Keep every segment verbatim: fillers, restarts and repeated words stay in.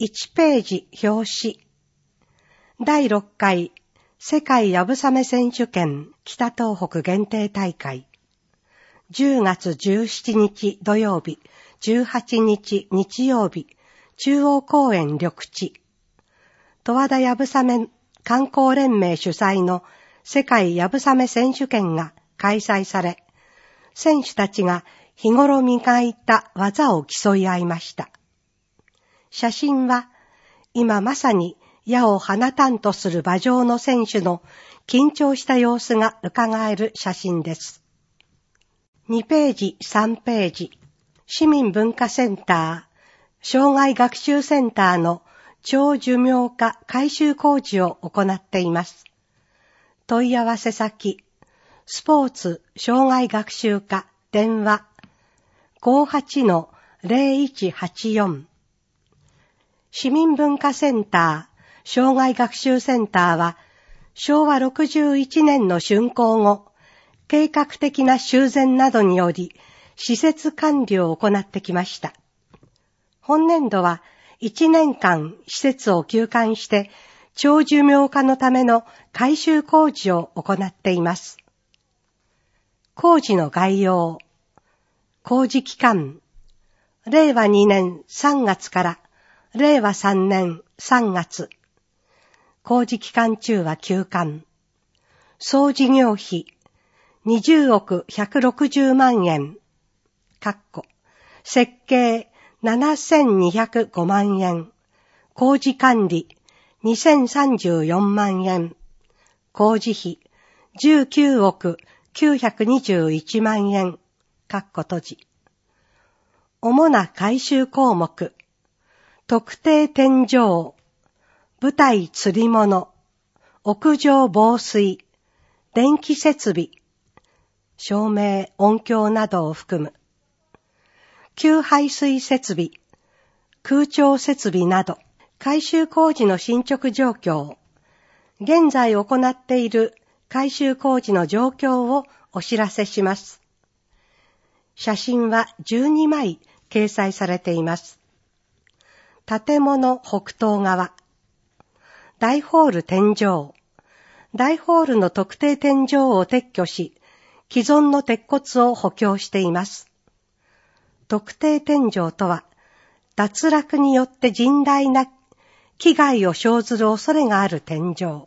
いちページ表紙。だいろっかい世界やぶさめ選手権北東北限定大会。じゅうがつじゅうしちにち土曜日、じゅうはちにち日曜日、中央公園緑地。十和田やぶさめ観光連盟主催の世界やぶさめ選手権が開催され、選手たちが日頃磨いた技を競い合いました。写真は今まさに矢を放たんとする馬上の選手の緊張した様子が伺える写真です。にページ、さんページ、市民文化センター、障害学習センターの長寿命化改修工事を行っています。問い合わせ先、スポーツ障害学習課電話 ごーはちのゼロいちはちよん。市民文化センター、障害学習センターは、しょうわろくじゅういちねんの竣工後、計画的な修繕などにより、施設管理を行ってきました。本年度はいちねんかん施設を休館して、長寿命化のための改修工事を行っています。工事の概要。工事期間、れいわにねんさんがつかられいわさんねんさんがつ。工事期間中は休館。総事業費にじゅうおくひゃくろくじゅうまんえん。かっこ設計ななせんにひゃくごまんえん。工事管理にせんさんじゅうよんまんえん。工事費じゅうきゅうおくきゅうひゃくにじゅういちまんえん。かっこ閉じ。主な改修項目。特定天井、舞台吊り物、屋上防水、電気設備、照明、音響などを含む。給排水設備、空調設備など、改修工事の進捗状況、現在行っている改修工事の状況をお知らせします。写真はじゅうにまい掲載されています。建物北東側。大ホール天井。大ホールの特定天井を撤去し、既存の鉄骨を補強しています。特定天井とは、脱落によって甚大な危害を生ずる恐れがある天井。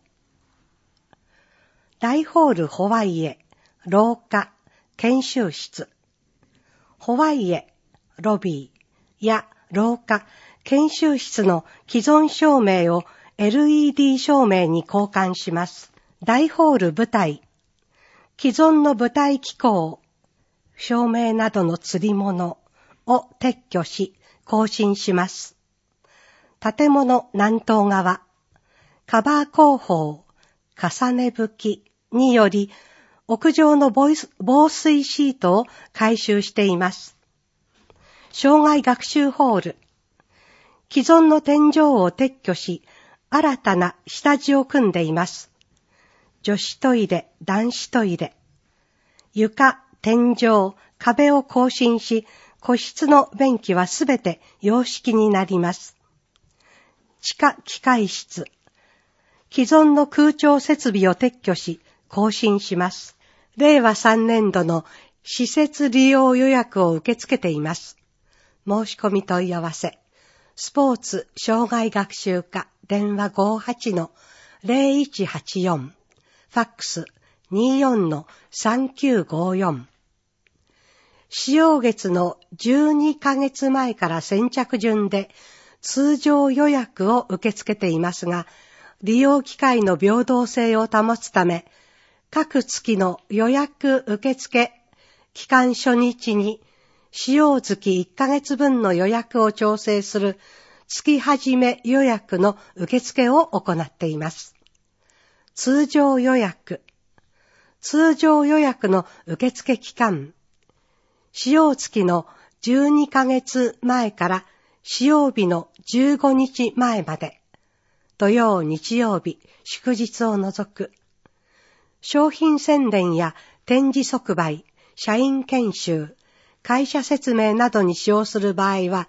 大ホールホワイエ、廊下、研修室。ホワイエ、ロビーや廊下、研修室の既存照明を エルイーディー 照明に交換します。大ホール舞台。既存の舞台機構、照明などの吊り物を撤去し、更新します。建物南東側。カバー工法、重ね拭きにより、屋上の防水シートを改修しています。障害学習ホール。既存の天井を撤去し、新たな下地を組んでいます。女子トイレ、男子トイレ。床、天井、壁を更新し、個室の便器はすべて洋式になります。地下機械室。既存の空調設備を撤去し、更新します。れいわさんねんどの施設利用予約を受け付けています。申し込み問い合わせ。スポーツ障害学習課電話 ごーはちのゼロいちはちよん。ファックス にじゅうよんのさんきゅうごよん。使用月のじゅうにかげつまえから先着順で通常予約を受け付けていますが、利用機会の平等性を保つため、各月の予約受付期間初日に使用月いっかげつぶんの予約を調整する月始め予約の受付を行っています。通常予約。通常予約の受付期間。使用月のじゅうにかげつまえから使用日のじゅうごにちまえまで。土曜、日曜日、祝日を除く。商品宣伝や展示即売、社員研修、会社説明などに使用する場合は、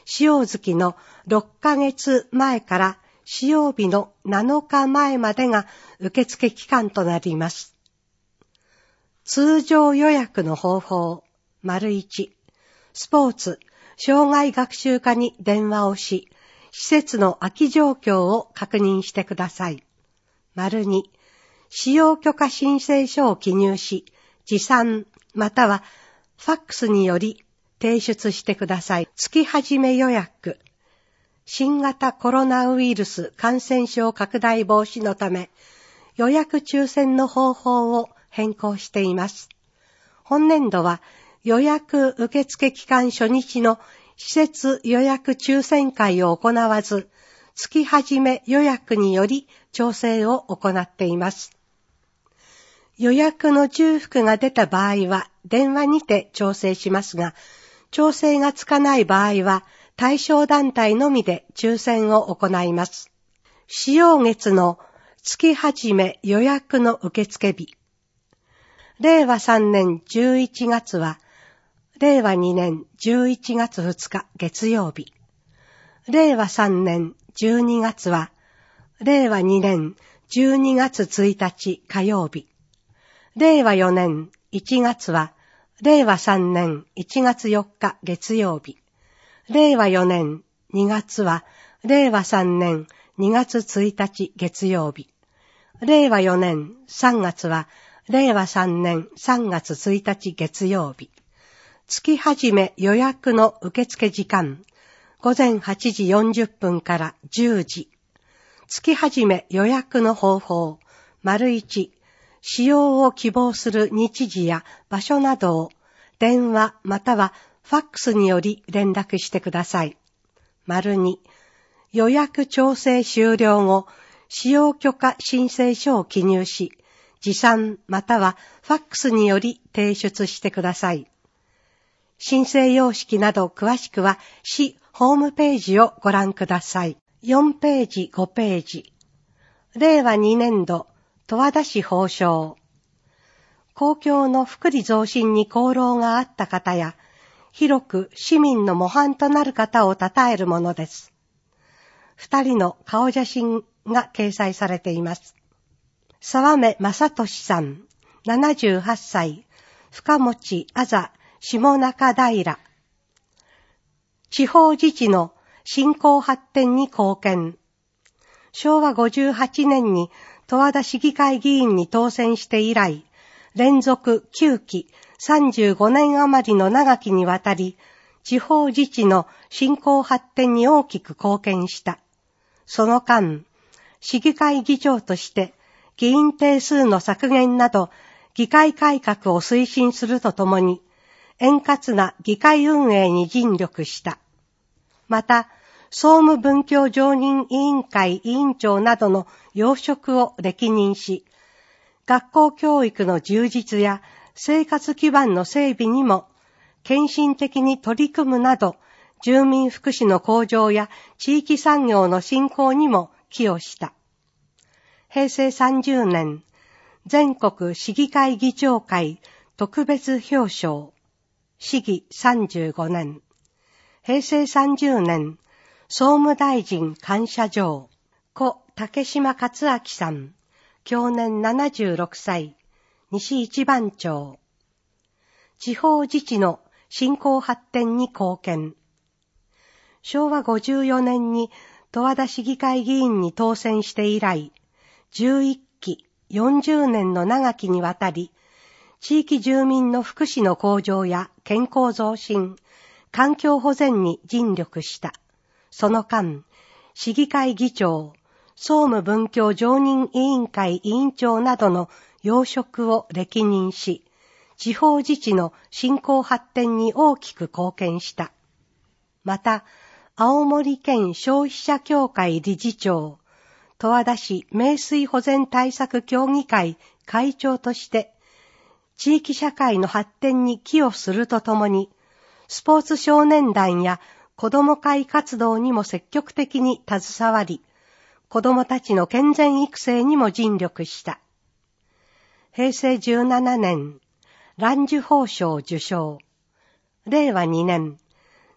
使用月のろっかげつまえから使用日のなのかまえまでが受付期間となります。通常予約の方法、丸いち、スポーツ、障害学習課に電話をし、施設の空き状況を確認してください。丸に、使用許可申請書を記入し、持参またはファックスにより提出してください。月始め予約。新型コロナウイルス感染症拡大防止のため、予約抽選の方法を変更しています。本年度は予約受付期間初日の施設予約抽選会を行わず、月始め予約により調整を行っています。予約の重複が出た場合は電話にて調整しますが、調整がつかない場合は対象団体のみで抽選を行います。使用月の月始め予約の受付日。れいわさんねんじゅういちがつは、れいわにねんじゅういちがつふつか月曜日。れいわさんねんじゅうにがつは、れいわにねんじゅうにがつついたち火曜日。れいわよねんいちがつは、れいわさんねんいちがつよっか月曜日。れいわよねんにがつは、れいわさんねんにがつついたち月曜日。れいわよねんさんがつは、れいわさんねんさんがつついたち月曜日。月始め予約の受付時間、ごぜんはちじよんじゅっぷんからじゅうじ。月始め予約の方法、丸いち、使用を希望する日時や場所などを電話またはファックスにより連絡してください。丸に、予約調整終了後、使用許可申請書を記入し、持参またはファックスにより提出してください。申請様式など詳しくは市ホームページをご覧ください。よんページ、ごページ。れいわにねんど、十和田市報奨。公共の福利増進に功労があった方や、広く市民の模範となる方を称えるものです。二人の顔写真が掲載されています。沢目正俊さん、ななじゅうはっさい、深持あざ下中平。地方自治の振興発展に貢献。しょうわごじゅうはちねんに十和田市議会議員に当選して以来、連続きゅうきさんじゅうごねん余りの長きにわたり、地方自治の振興発展に大きく貢献した。その間、市議会議長として議員定数の削減など議会改革を推進するとともに、円滑な議会運営に尽力した。また、総務文教常任委員会委員長などの要職を歴任し、学校教育の充実や生活基盤の整備にも献身的に取り組むなど、住民福祉の向上や地域産業の振興にも寄与した。へいせいさんじゅうねん、全国市議会議長会特別表彰、市議さんじゅうごねん。へいせいさんじゅうねん、総務大臣感謝状、故竹島克明さん、享年ななじゅうろくさい、西一番町。地方自治の振興発展に貢献。しょうわごじゅうよねんに十和田市議会議員に当選して以来、じゅういっきよんじゅうねんの長きにわたり、地域住民の福祉の向上や健康増進、環境保全に尽力した。その間、市議会議長、総務文教常任委員会委員長などの要職を歴任し、地方自治の振興発展に大きく貢献した。また、青森県消費者協会理事長、十和田市名水保全対策協議会会長として、地域社会の発展に寄与するとともに、スポーツ少年団や子ども会活動にも積極的に携わり、子どもたちの健全育成にも尽力した。へいせいじゅうななねん、蘭寿宝賞受賞。れいわにねん、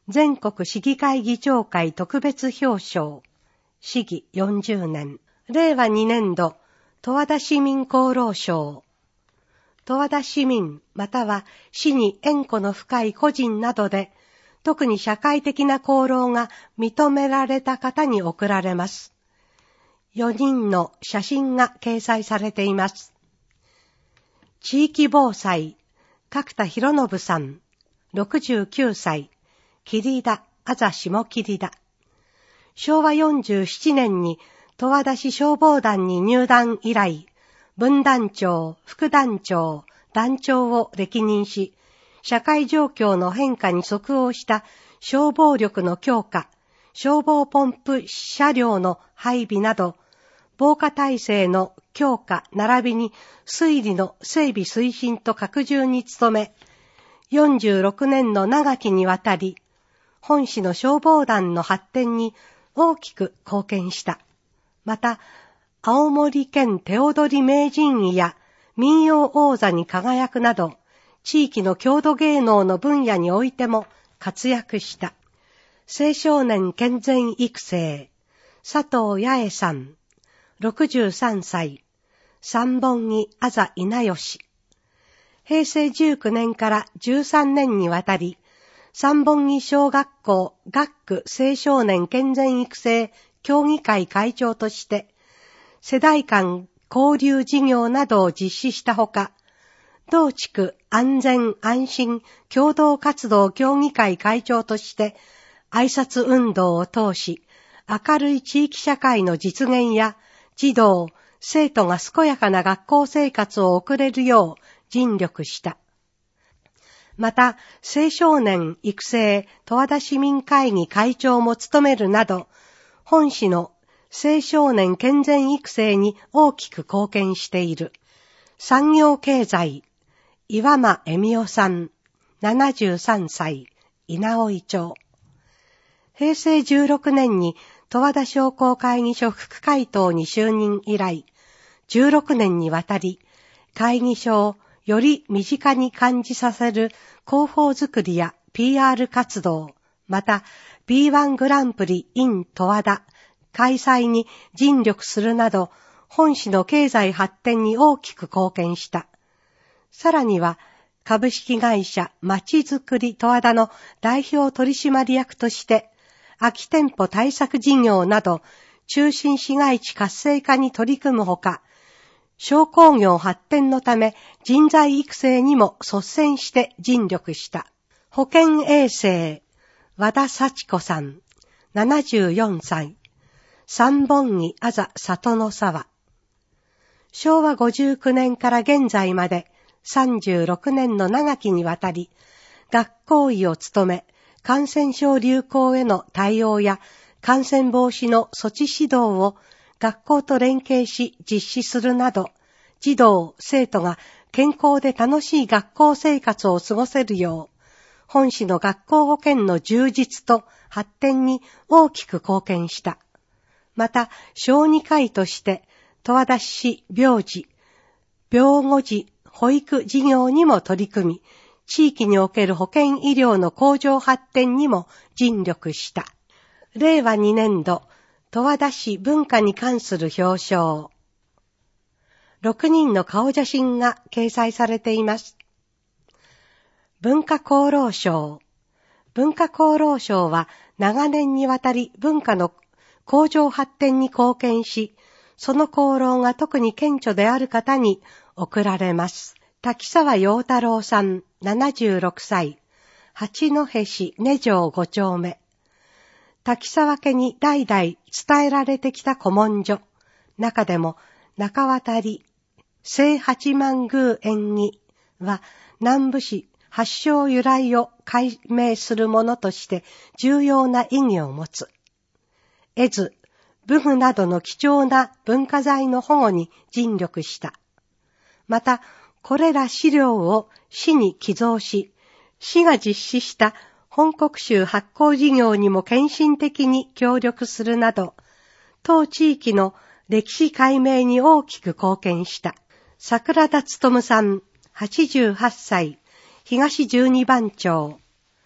全国市議会議長会特別表彰、市議よんじゅうねん。れいわにねんど、十和田市民功労賞。十和田市民または市に縁故の深い個人などで、特に社会的な功労が認められた方に贈られます。よにんの写真が掲載されています。地域防災、角田博信さん、ろくじゅうきゅうさい、桐田、あざ下桐田。しょうわよんじゅうななねんに十和田市消防団に入団以来、分団長、副団長、団長を歴任し、社会状況の変化に即応した消防力の強化、消防ポンプ車両の配備など、防火体制の強化並びに水利の整備推進と拡充に努め、よんじゅうろくねんの長きにわたり、本市の消防団の発展に大きく貢献した。また、青森県手踊り名人位や民謡王座に輝くなど、地域の郷土芸能の分野においても活躍した。青少年健全育成、佐藤八重さん、ろくじゅうさんさい、三本木あざ稲吉。へいせいじゅうきゅうねんからじゅうさんねんにわたり、三本木小学校学区青少年健全育成協議会会長として、世代間交流事業などを実施したほか、同地区安全安心共同活動協議会会長として、挨拶運動を通し、明るい地域社会の実現や、児童、生徒が健やかな学校生活を送れるよう尽力した。また、青少年育成十和田市民会議会長も務めるなど、本市の青少年健全育成に大きく貢献している。産業経済、岩間恵美代さん、ななじゅうさんさい、稲生町。へいせいじゅうろくねんに十和田商工会議所副会頭に就任以来、じゅうろくねんにわたり、会議所をより身近に感じさせる広報づくりや ピーアール 活動、また ビーワン グランプリ in 十和田開催に尽力するなど、本市の経済発展に大きく貢献した。さらには、株式会社まちづくり十和田の代表取締役として、空き店舗対策事業など、中心市街地活性化に取り組むほか、商工業発展のため人材育成にも率先して尽力した。保健衛生、和田幸子さん、ななじゅうよんさい、三本木あざ里の沢。しょうわごじゅうきゅうねんから現在までさんじゅうろくねんの長きにわたり、学校医を務め、感染症流行への対応や感染防止の措置指導を学校と連携し実施するなど、児童・生徒が健康で楽しい学校生活を過ごせるよう、本市の学校保健の充実と発展に大きく貢献した。また、小児科医として、十和田市病児、病後児保育事業にも取り組み、地域における保健医療の向上発展にも尽力した。れいわにねんど、十和田市文化に関する表彰。ろくにんの顔写真が掲載されています。文化功労賞。文化功労賞は長年にわたり文化の向上発展に貢献し、その功労が特に顕著である方に贈られます。滝沢陽太郎さん、ななじゅうろくさい、八戸市根城ご丁目。滝沢家に代々伝えられてきた古文書。中でも、中渡り、聖八幡宮縁起は、南部市発祥由来を解明するものとして重要な意義を持つ。絵図、武具などの貴重な文化財の保護に尽力した。また、これら資料を市に寄贈し、市が実施した本国集発行事業にも献身的に協力するなど、当地域の歴史解明に大きく貢献した。桜田勉さん、はちじゅうはっさい、東十二番町。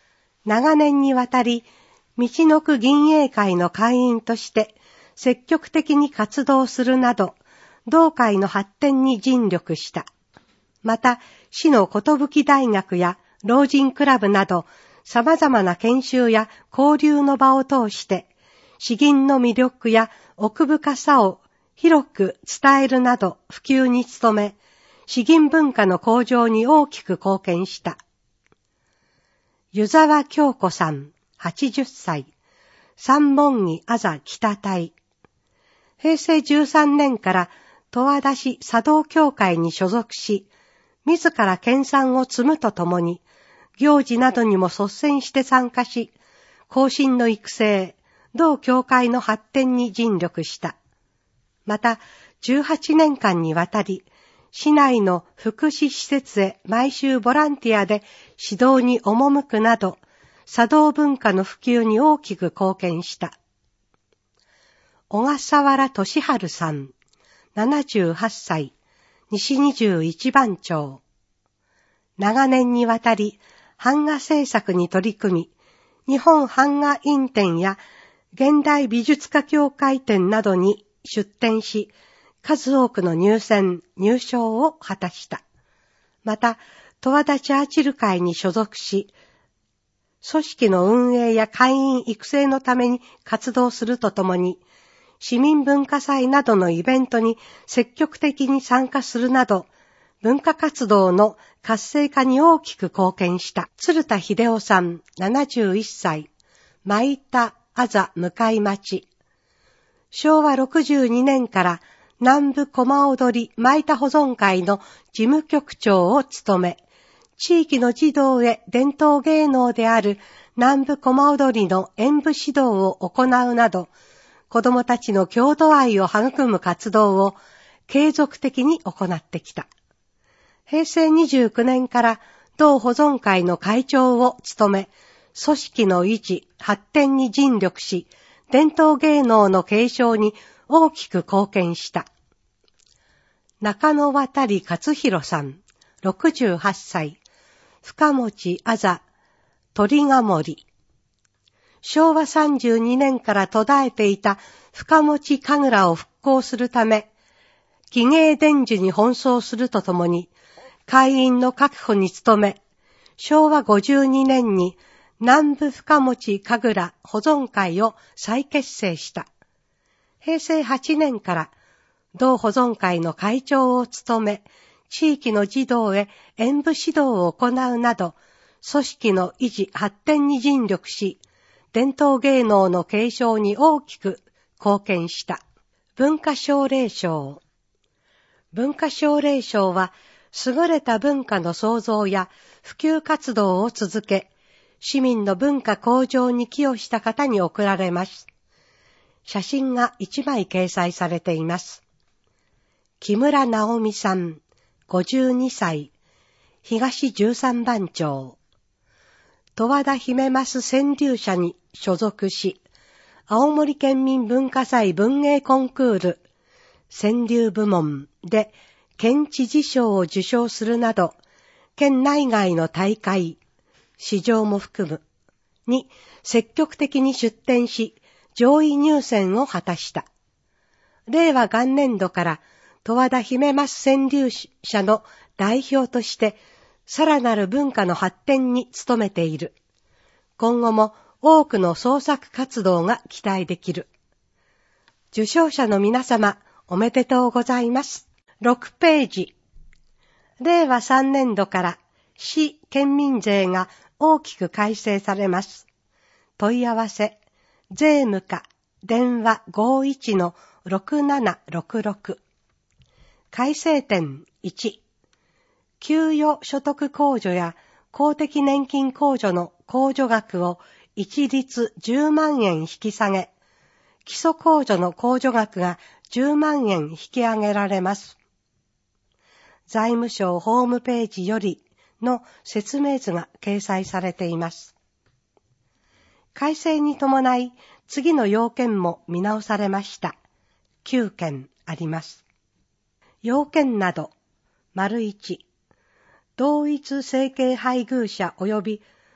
長年にわたり、みちのく銀営会の会員として積極的に活動するなど、同会の発展に尽力した。また、市の寿大学や老人クラブなど、様々な研修や交流の場を通して、詩吟の魅力や奥深さを広く伝えるなど普及に努め、詩吟文化の向上に大きく貢献した。湯沢京子さん、はちじゅっさい、三門木あざ北隊。平成じゅうさんねんから十和田市茶道協会に所属し、自ら研鑽を積むとともに、行事などにも率先して参加し、後進の育成、同協会の発展に尽力した。また、じゅうはちねんかんにわたり、市内の福祉施設へ毎週ボランティアで指導に赴くなど、茶道文化の普及に大きく貢献した。小笠原俊治さん、ななじゅうはっさい、西にじゅういちばん町。長年にわたり、版画制作に取り組み、日本版画院展や現代美術家協会展などに出展し、数多くの入選、入賞を果たした。また、十和田チャーチル会に所属し、組織の運営や会員育成のために活動するとともに、市民文化祭などのイベントに積極的に参加するなど、文化活動の活性化に大きく貢献した。鶴田秀夫さん、ななじゅういっさい、舞田あざ向町。昭和ろくじゅうにねんから南部コマ踊り舞田保存会の事務局長を務め、地域の児童へ伝統芸能である南部コマ踊りの演舞指導を行うなど、子どもたちの郷土愛を育む活動を継続的に行ってきた。平成にじゅうきゅうねんから同保存会の会長を務め、組織の維持、発展に尽力し、伝統芸能の継承に大きく貢献した。中野渡勝弘さん、ろくじゅうはっさい、深持あざ鳥ヶ森。昭和さんじゅうにねんから途絶えていた深持神楽を復興するため、技芸伝授に奔走するとともに、会員の確保に努め、昭和ごじゅうにねんに南部深持神楽保存会を再結成した。平成はちねんから同保存会の会長を務め、地域の児童へ演舞指導を行うなど、組織の維持発展に尽力し、伝統芸能の継承に大きく貢献した。文化奨励賞。文化奨励賞は、優れた文化の創造や普及活動を続け、市民の文化向上に寄与した方に贈られます。写真がいちまい掲載されています。木村直美さん、ごじゅうにさい、東じゅうさんばん町。十和田姫ます川柳社に所属し、青森県民文化祭文芸コンクール、川柳部門で県知事賞を受賞するなど、県内外の大会、市場も含む、に積極的に出展し、上位入選を果たした。令和元年度から十和田姫ます川柳社の代表として、さらなる文化の発展に努めている。今後も多くの創作活動が期待できる。受賞者の皆様、おめでとうございます。ろくページ。令和さんねんどから市県民税が大きく改正されます。問い合わせ、税務課、電話 ごーいちのろくななろくろく。改正点いち。給与所得控除や公的年金控除の控除額を一律じゅうまんえん引き下げ、基礎控除の控除額がじゅうまんえん引き上げられます。財務省ホームページよりの説明図が掲載されています。改正に伴い、次の要件も見直されました。きゅうけんあります。要件など、丸いち、同一生計配偶者及び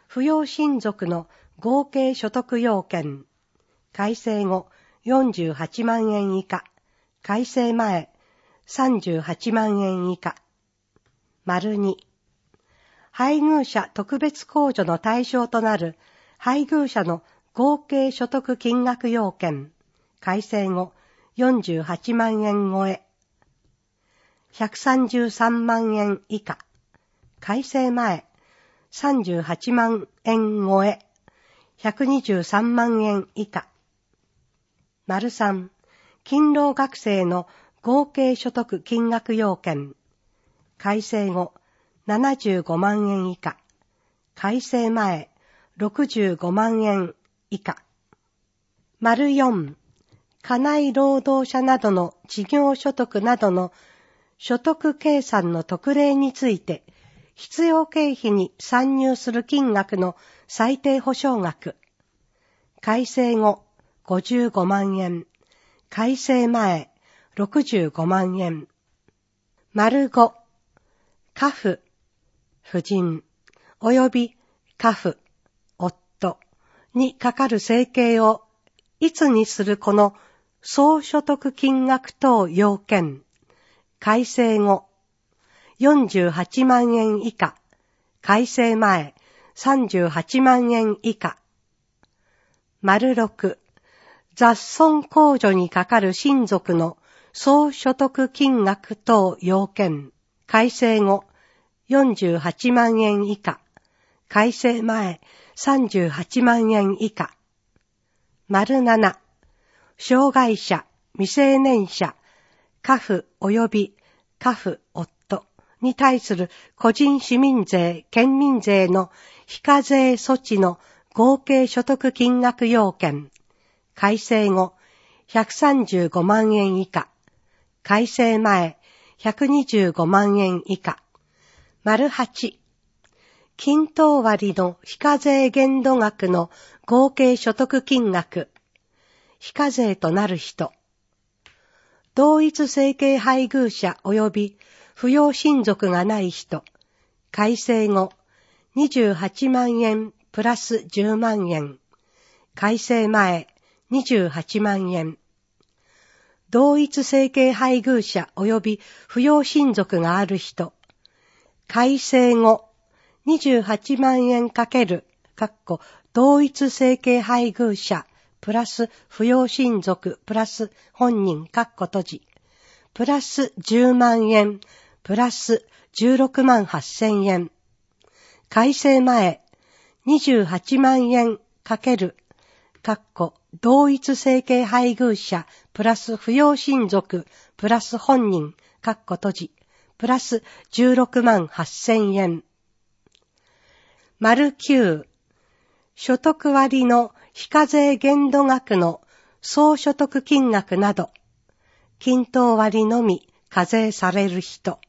扶養親族の合計所得要件、改正後よんじゅうはちまんえん以下、改正前さんじゅうはちまんえん以下。丸に、配偶者特別控除の対象となる配偶者の合計所得金額要件、改正後よんじゅうはちまんえん超え、ひゃくさんじゅうさんまんえん以下、改正前さんじゅうはちまんえん超え、ひゃくにじゅうさんまんえん以下。丸さん、勤労学生の合計所得金額要件、改正後ななじゅうごまんえん以下、改正前ろくじゅうごまんえん以下。丸よん、家内労働者などの事業所得などの所得計算の特例について、必要経費に算入する金額の最低保証額。改正後ごじゅうごまんえん、改正前ろくじゅうごまんえん。丸ご、家父、夫人、及び家父、夫にかかる生計をいつにするこの総所得金額等要件。改正後よんじゅうはちまんえん以下、改正前さんじゅうはちまんえん以下。丸ろく、雑損控除にかかる親族の総所得金額等要件。改正後よんじゅうはちまんえん以下、改正前さんじゅうはちまんえん以下。丸なな、障害者、未成年者、家父及び家父夫に対する個人市民税、県民税の非課税措置の合計所得金額要件。改正後ひゃくさんじゅうごまんえん以下、改正前ひゃくにじゅうごまんえん以下。丸はち、均等割の非課税限度額の合計所得金額。非課税となる人。同一生計配偶者及び扶養親族がない人。改正後にじゅうはちまんえんプラスじゅうまんえん。改正前にじゅうはちまんえん。同一生計配偶者及び扶養親族がある人。改正後にじゅうはちまんえんかける、かっこ同一生計配偶者プラス扶養親族プラス本人かっこ閉じ、プラスじゅうまんえんプラスじゅうろくまんはっせんえん。改正前にじゅうはちまんえんかける、かっこ同一生計配偶者プラス扶養親族プラス本人かっこ閉じ、プラスじゅうろくまんはっせんえん。丸きゅう、所得割の非課税限度額の総所得金額など、均等割のみ課税される人。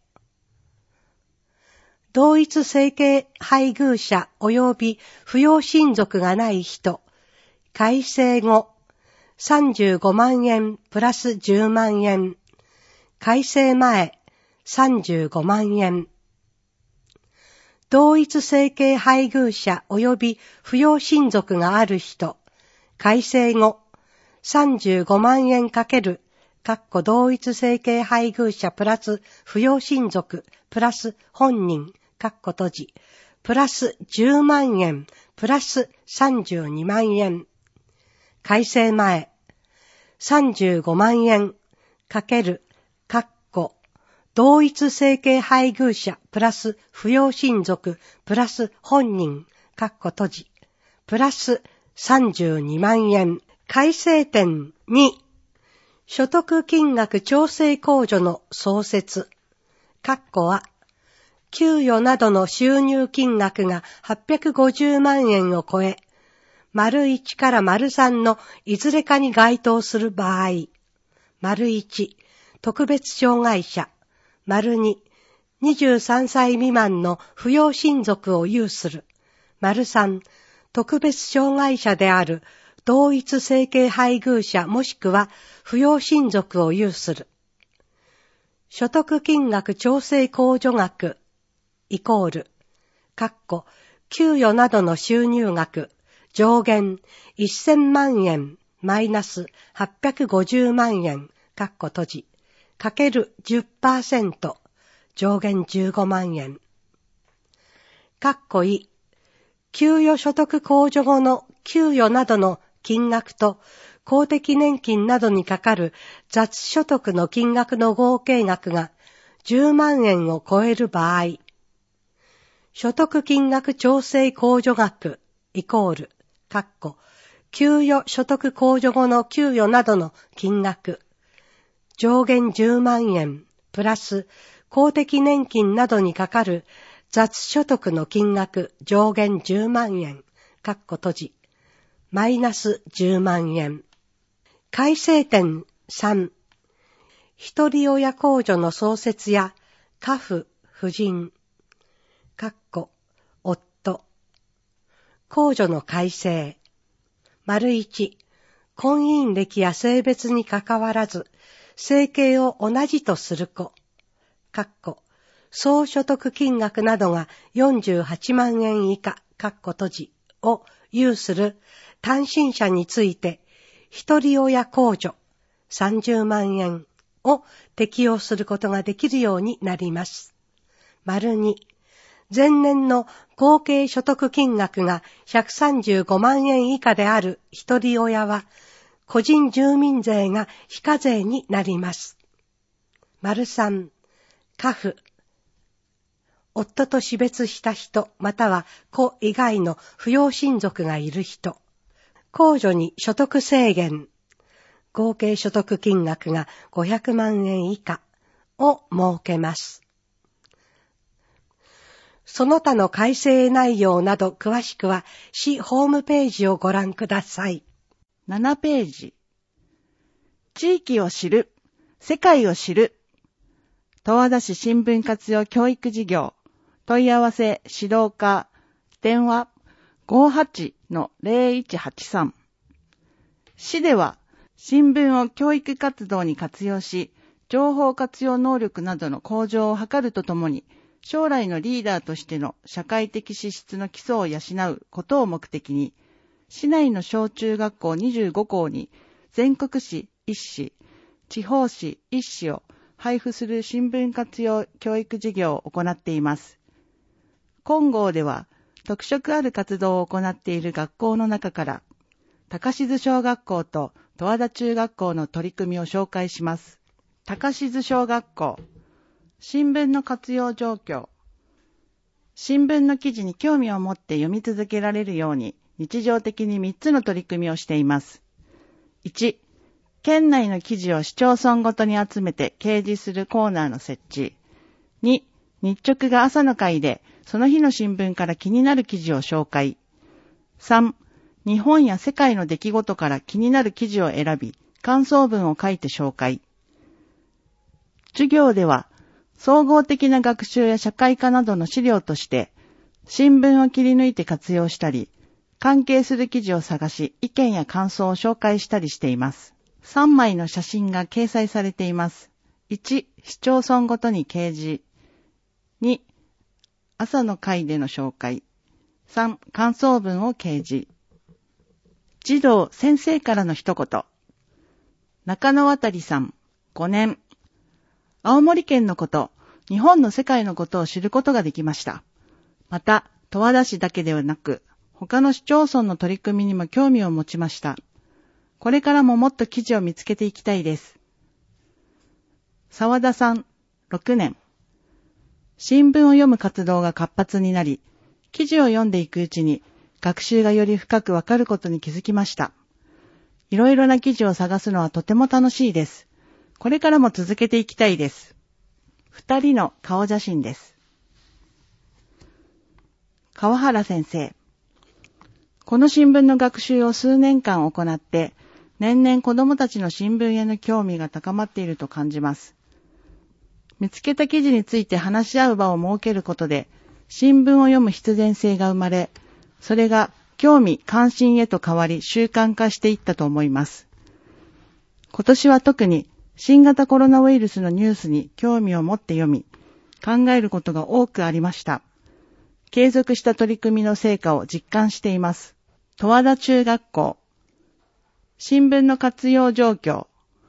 同一生計配偶者及び扶養親族がない人。改正後さんじゅうごまんえんプラスじゅうまんえん。改正前さんじゅうごまんえん。同一生計配偶者及び扶養親族がある人。改正後さんじゅうごまんえんかける、かっこ同一生計配偶者プラス扶養親族プラス本人かっこ閉じ、プラスじゅうまんえんプラスさんじゅうにまんえん。改正前さんじゅうごまんえんかける、かっこ同一生計配偶者プラス扶養親族プラス本人かっこ閉じ、プラスさんじゅうにまんえん。改正点に、所得金額調整控除の創設。かっこは、給与などの収入金額がはっぴゃくごじゅうまんえんを超え、丸いちから丸さんのいずれかに該当する場合、丸いち、特別障害者、丸に、にじゅうさんさい未満の扶養親族を有する、丸さん、特別障害者である同一生計配偶者もしくは扶養親族を有する。所得金額調整控除額イコール、かっこ給与などの収入額、上限せんまんえん、マイナスはっぴゃくごじゅうまんえん、かっこ閉じ、かける じゅっパーセント、上限じゅうごまんえん。かっこい、給与所得控除後の給与などの金額と公的年金などにかかる雑所得の金額の合計額がじゅうまんえんを超える場合、所得金額調整控除額イコール、かっこ、給与所得控除後の給与などの金額、上限じゅうまんえんプラス公的年金などにかかる雑所得の金額上限じゅうまんえん、かっこ閉じ、マイナスじゅうまんえん。改正点さん、一人親控除の創設や家父、夫人、かっこ夫、控除の改正。丸一、婚姻歴や性別にかかわらず、生計を同じとする子、かっこ総所得金額などがよんじゅうはちまんえん以下、かっこ閉じを有する単身者について、一人親控除さんじゅうまんえんを適用することができるようになります。丸に、前年の合計所得金額がひゃくさんじゅうごまんえん以下である一人親は、個人住民税が非課税になります。丸三、家父、夫と死別した人または子以外の扶養親族がいる人、控除に所得制限、合計所得金額がごひゃくまんえん以下を設けます。その他の改正内容など詳しくは市ホームページをご覧ください。 ななページ。地域を知る、世界を知る。十和田市新聞活用教育事業。問い合わせ指導課。電話 ごーはちのぜろいちはちさん。市では新聞を教育活動に活用し、情報活用能力などの向上を図るとともに、将来のリーダーとしての社会的資質の基礎を養うことを目的に、市内の小中学校にじゅうごこうに全国紙いちし、地方紙いちしを配布する新聞活用教育事業を行っています。今号では特色ある活動を行っている学校の中から、高静小学校と十和田中学校の取り組みを紹介します。高静小学校、新聞の活用状況。新聞の記事に興味を持って読み続けられるように、日常的にみっつの取り組みをしています。いち、県内の記事を市町村ごとに集めて掲示するコーナーの設置。に、日直が朝の会で、その日の新聞から気になる記事を紹介。さん、日本や世界の出来事から気になる記事を選び、感想文を書いて紹介。授業では、総合的な学習や社会科などの資料として、新聞を切り抜いて活用したり、関係する記事を探し、意見や感想を紹介したりしています。さんまいの写真が掲載されています。いち、市町村ごとに掲示。に、朝の会での紹介。さん、感想文を掲示。児童先生からの一言。中野渡さん、ごねん。青森県のこと、日本の世界のことを知ることができました。また、十和田市だけではなく、他の市町村の取り組みにも興味を持ちました。これからももっと記事を見つけていきたいです。沢田さん、ろくねん。新聞を読む活動が活発になり、記事を読んでいくうちに、学習がより深くわかることに気づきました。いろいろな記事を探すのはとても楽しいです。これからも続けていきたいです。二人の顔写真です。川原先生。この新聞の学習を数年間行って、年々子どもたちの新聞への興味が高まっていると感じます。見つけた記事について話し合う場を設けることで、新聞を読む必然性が生まれ、それが興味・関心へと変わり習慣化していったと思います。今年は特に新型コロナウイルスのニュースに興味を持って読み、考えることが多くありました。 継続した取り組みの成果を実感しています。十和田中学校。新聞の活用状況。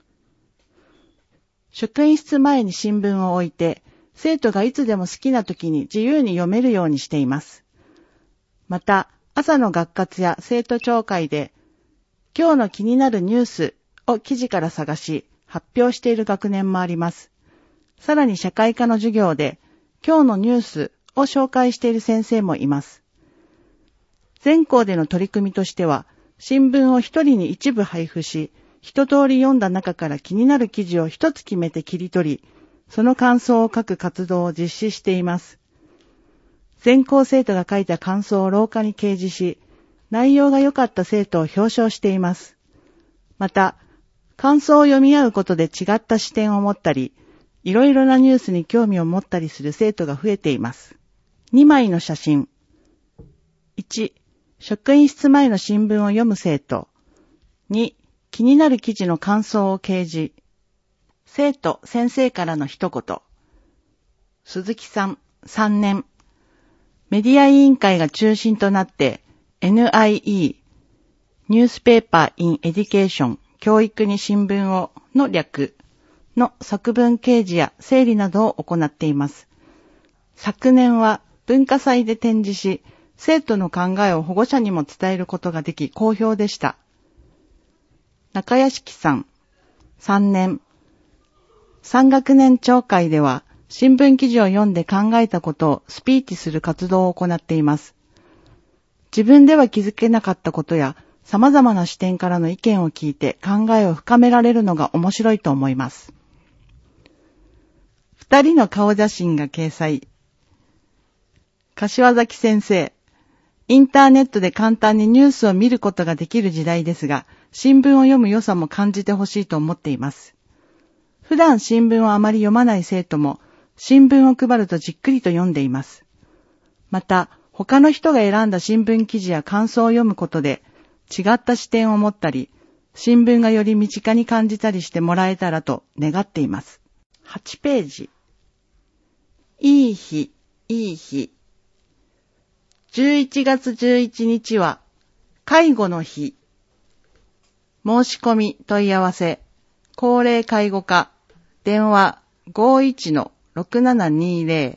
職員室前に新聞を置いて、生徒がいつでも好きな時に自由に読めるようにしています。また、朝の学活や生徒朝会で、今日の気になるニュースを記事から探し、発表している学年もあります。さらに社会科の授業で、今日のニュースを紹介している先生もいます。全校での取り組みとしては、新聞を一人に一部配布し、一通り読んだ中から気になる記事を一つ決めて切り取り、その感想を書く活動を実施しています。全校生徒が書いた感想を廊下に掲示し、内容が良かった生徒を表彰しています。また、感想を読み合うことで違った視点を持ったり、いろいろなニュースに興味を持ったりする生徒が増えています。にまいの写真。いち、職員室前の新聞を読む生徒。に、気になる記事の感想を掲示。生徒、先生からの一言。鈴木さん、さんねん。メディア委員会が中心となって、エヌアイイー、ニュースペーパーインエデュケーション、教育に新聞をの略の作文掲示や整理などを行っています。昨年は文化祭で展示し、生徒の考えを保護者にも伝えることができ好評でした。中屋敷さん、さんねん。さん学年朝会では、新聞記事を読んで考えたことをスピーチする活動を行っています。自分では気づけなかったことや、様々な視点からの意見を聞いて考えを深められるのが面白いと思います。二人の顔写真が掲載。柏崎先生、インターネットで簡単にニュースを見ることができる時代ですが、新聞を読む良さも感じてほしいと思っています。普段新聞をあまり読まない生徒も、新聞を配るとじっくりと読んでいます。また、他の人が選んだ新聞記事や感想を読むことで、違った視点を持ったり、新聞がより身近に感じたりしてもらえたらと願っています。はちページ。いい日、いい日。じゅういちがつじゅういちにちは、介護の日。申し込み問い合わせ、高齢介護課、電話 ごいちのろくななにぜ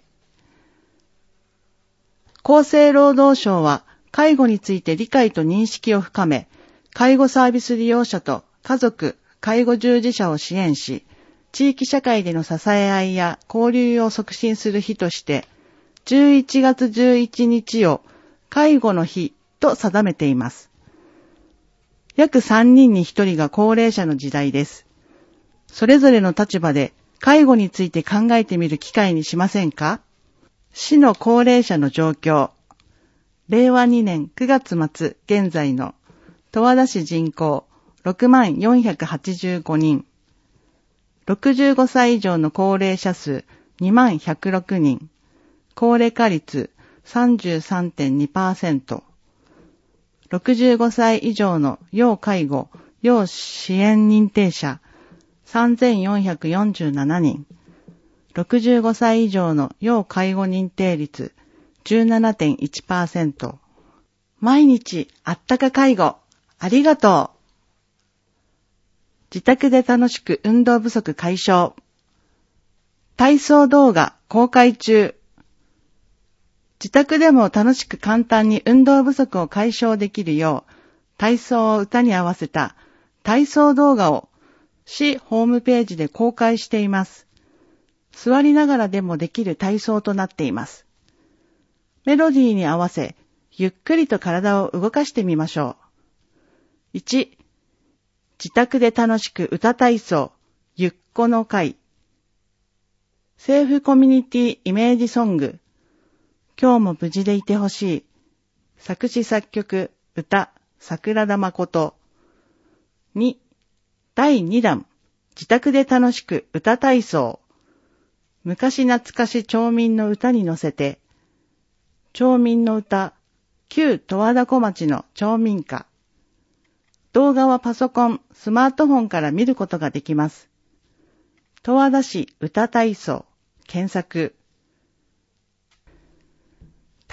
ろ。厚生労働省は、介護について理解と認識を深め、介護サービス利用者と家族、介護従事者を支援し、地域社会での支え合いや交流を促進する日として、じゅういちがつじゅういちにちを介護の日と定めています。約さんにんにひとりが高齢者の時代です。それぞれの立場で介護について考えてみる機会にしませんか？市の高齢者の状況。れいわにねんくがつまつ現在の十和田市人口ろくまんよんひゃくはちじゅうごにん。ろくじゅうごさい以上の高齢者数にまんひゃくろくにん。高齢化率 さんじゅうさんてんにパーセント。ろくじゅうごさい以上の要介護、要支援認定者さんぜんよんひゃくよんじゅうななにん。ろくじゅうごさい以上の要介護認定率 じゅうななてんいちパーセント。毎日あったか介護、ありがとう。自宅で楽しく運動不足解消。体操動画公開中。自宅でも楽しく簡単に運動不足を解消できるよう、体操を歌に合わせた体操動画を市ホームページで公開しています。座りながらでもできる体操となっています。メロディーに合わせ、ゆっくりと体を動かしてみましょう。いち、自宅で楽しく歌体操、ゆっこの会。セーフコミュニティイメージソング。今日も無事でいてほしい。作詞作曲、歌、桜田誠。に、だいにだん、自宅で楽しく歌体操。昔懐かし町民の歌に乗せて、町民の歌、旧十和田小町の町民歌。動画はパソコン、スマートフォンから見ることができます。十和田市歌体操、検索。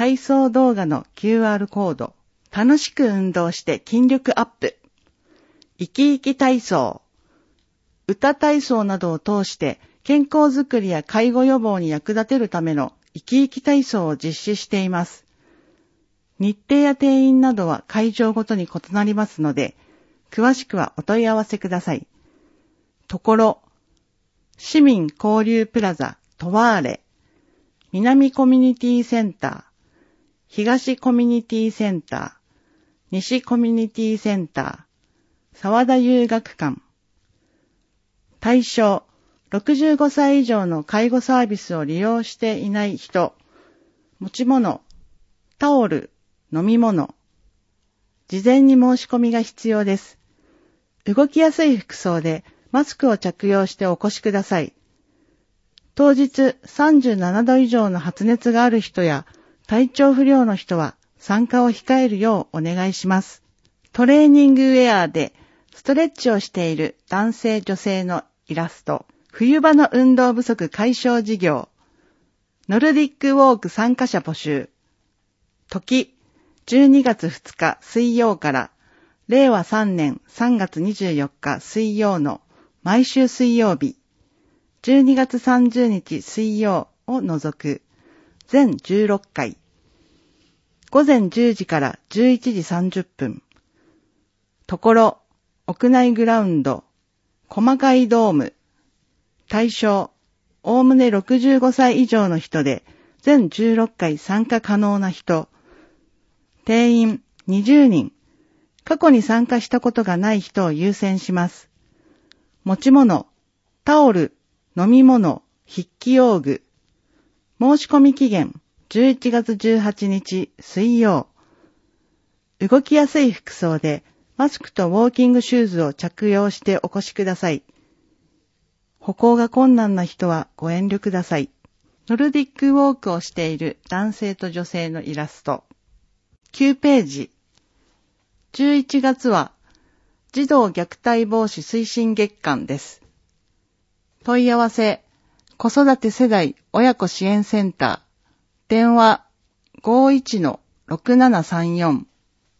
体操動画の キューアール コード。楽しく運動して筋力アップ。生き生き体操。歌体操などを通して健康づくりや介護予防に役立てるための生き生き体操を実施しています。日程や定員などは会場ごとに異なりますので、詳しくはお問い合わせください。ところ、市民交流プラザトワーレ、南コミュニティセンター、東コミュニティセンター、西コミュニティセンター、沢田遊学館。対象、ろくじゅうごさい以上の介護サービスを利用していない人、持ち物、タオル、飲み物。事前に申し込みが必要です。動きやすい服装でマスクを着用してお越しください。当日さんじゅうななど以上の発熱がある人や体調不良の人は参加を控えるようお願いします。トレーニングウェアでストレッチをしている男性女性のイラスト。冬場の運動不足解消事業。ノルディックウォーク参加者募集。時、じゅうにがつふつか水曜かられいわさんねんさんがつにじゅうよっか水曜の毎週水曜日。じゅうにがつさんじゅうにち水曜を除く全じゅうろっかい。午前じゅうじからじゅういちじさんじゅっぷん。ところ、屋内グラウンド、細かいドーム。対象、おおむねろくじゅうごさい以上の人で、全じゅうろっかい参加可能な人。定員にじゅうにん。過去に参加したことがない人を優先します。持ち物、タオル、飲み物、筆記用具。申し込み期限、じゅういちがつじゅうはちにち水曜。動きやすい服装で、マスクとウォーキングシューズを着用してお越しください。歩行が困難な人はご遠慮ください。ノルディックウォークをしている男性と女性のイラスト。きゅうページ。じゅういちがつは児童虐待防止推進月間です。問い合わせ、子育て世代親子支援センター。電話 ごいちのろくななさんよん。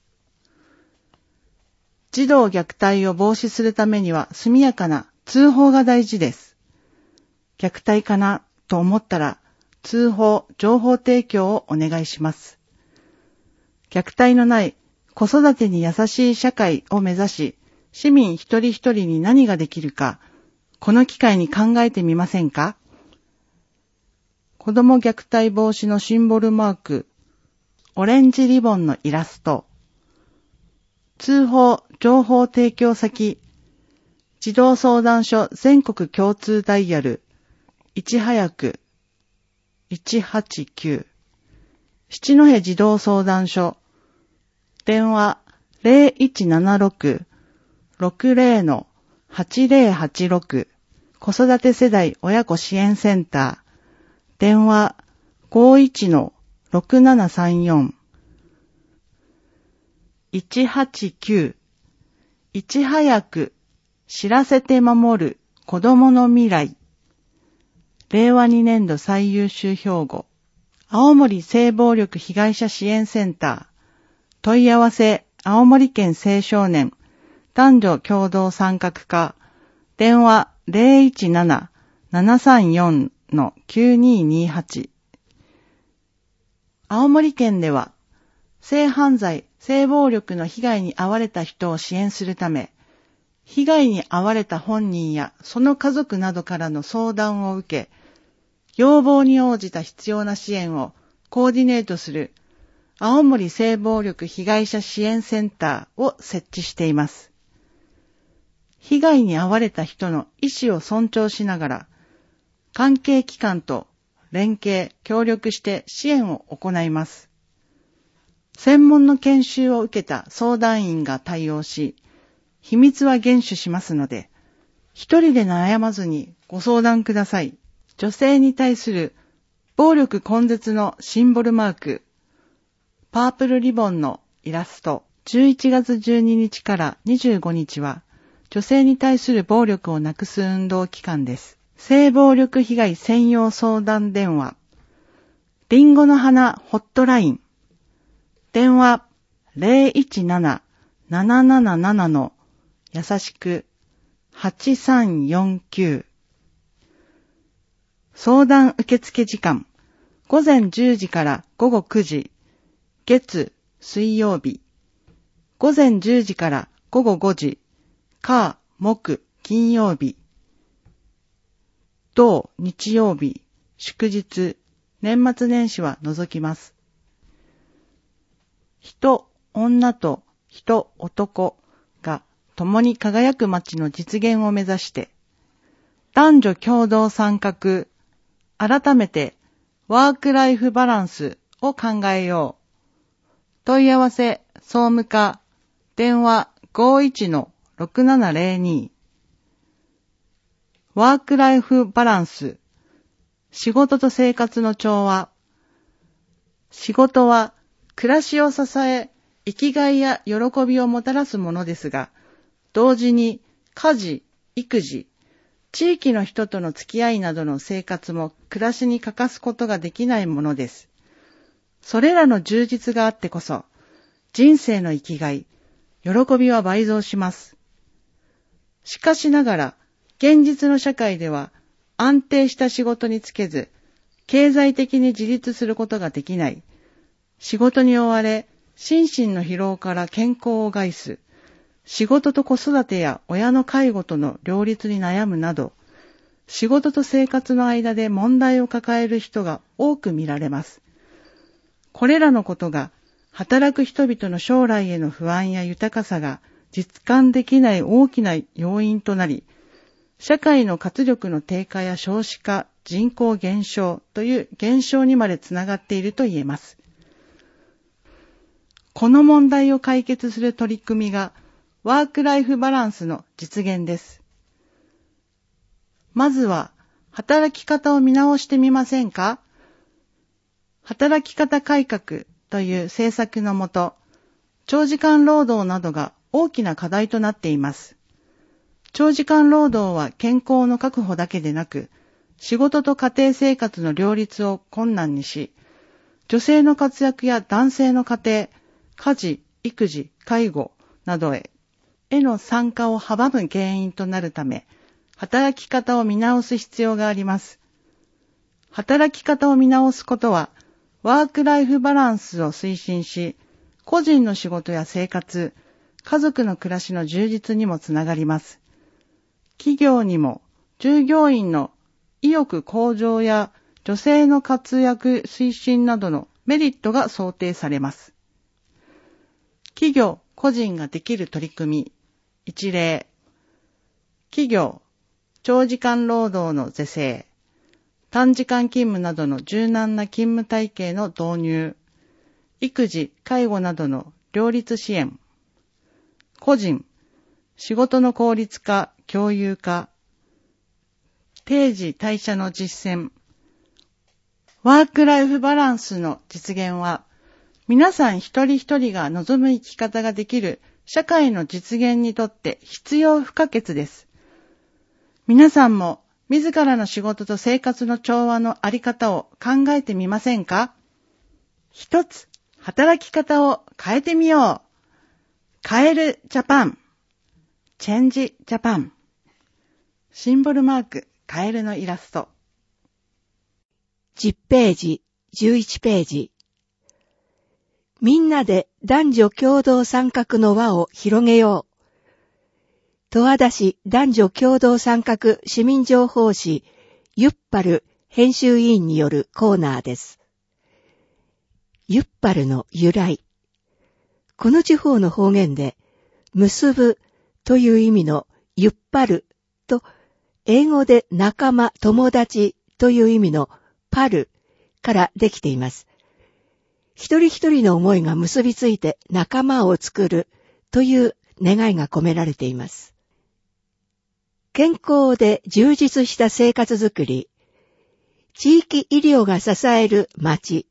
児童虐待を防止するためには速やかな通報が大事です。虐待かなと思ったら通報、情報提供をお願いします。虐待のない子育てに優しい社会を目指し、市民一人一人に何ができるか、この機会に考えてみませんか？子ども虐待防止のシンボルマーク、オレンジリボンのイラスト、通報・情報提供先、児童相談所全国共通ダイヤル、いち早く、いちはちきゅう、七戸児童相談所、電話 ゼロいちななろく ろくゼロのはちゼロはちろく、子育て世代親子支援センター、電話 ごいちのろくななさんよん、いちはちきゅう、いち早く知らせて守る子どもの未来。れいわにねんど最優秀標語。青森性暴力被害者支援センター。問い合わせ、青森県青少年男女共同参画課。電話 ゼロいちなな ななさんよん のきゅうににはち。青森県では、性犯罪、性暴力の被害に遭われた人を支援するため、被害に遭われた本人やその家族などからの相談を受け、要望に応じた必要な支援をコーディネートする青森性暴力被害者支援センターを設置しています。被害に遭われた人の意思を尊重しながら、関係機関と連携、協力して支援を行います。専門の研修を受けた相談員が対応し、秘密は厳守しますので、一人で悩まずにご相談ください。女性に対する暴力根絶のシンボルマーク、パープルリボンのイラスト。じゅういちがつじゅうににちからにじゅうごにちは、女性に対する暴力をなくす運動期間です。性暴力被害専用相談電話。 りんごの花ホットライン。電話 ゼロいちなな ななななな の優しくはちさんよんきゅう。相談受付時間午前じゅうじから午後くじ、月、水曜日。午前じゅうじから午後ごじ、火、木、金曜日。土、日曜日、祝日、年末年始は除きます。人、女と人、男が共に輝く街の実現を目指して、男女共同参画、改めてワークライフバランスを考えよう。問い合わせ、総務課、電話 ごいちのろくななゼロに。ワークライフバランス、仕事と生活の調和。仕事は暮らしを支え、生きがいや喜びをもたらすものですが、同時に家事、育児、地域の人との付き合いなどの生活も暮らしに欠かすことができないものです。それらの充実があってこそ、人生の生きがい、喜びは倍増します。しかしながら、現実の社会では安定した仕事に就けず、経済的に自立することができない。仕事に追われ、心身の疲労から健康を害す。仕事と子育てや親の介護との両立に悩むなど、仕事と生活の間で問題を抱える人が多く見られます。これらのことが、働く人々の将来への不安や豊かさが実感できない大きな要因となり、社会の活力の低下や少子化、人口減少という現象にまでつながっていると言えます。この問題を解決する取り組みがワークライフバランスの実現です。まずは働き方を見直してみませんか？働き方改革という政策のもと、長時間労働などが大きな課題となっています。長時間労働は健康の確保だけでなく、仕事と家庭生活の両立を困難にし、女性の活躍や男性の家庭、家事、育児、介護などへ、への参加を阻む原因となるため、働き方を見直す必要があります。働き方を見直すことは、ワークライフバランスを推進し、個人の仕事や生活、家族の暮らしの充実にもつながります。企業にも従業員の意欲向上や女性の活躍推進などのメリットが想定されます。企業、個人ができる取り組み、一例。企業、長時間労働の是正。短時間勤務などの柔軟な勤務体系の導入、育児、介護などの両立支援、個人、仕事の効率化、共有化、定時退社の実践、ワークライフバランスの実現は、皆さん一人一人が望む生き方ができる社会の実現にとって必要不可欠です。皆さんも、自らの仕事と生活の調和のあり方を考えてみませんか？一つ、働き方を変えてみよう。変えるジャパン。チェンジジャパン。シンボルマーク、カエルのイラスト。 じゅっページ、じゅういちページ。みんなで男女共同参画の輪を広げよう。十和田市男女共同参画市民情報誌ユッパル編集委員によるコーナーです。ユッパルの由来。この地方の方言で結ぶという意味のユッパルと英語で仲間、友達という意味のパルからできています。一人一人の思いが結びついて仲間を作るという願いが込められています。健康で充実した生活づくり、地域医療が支える町、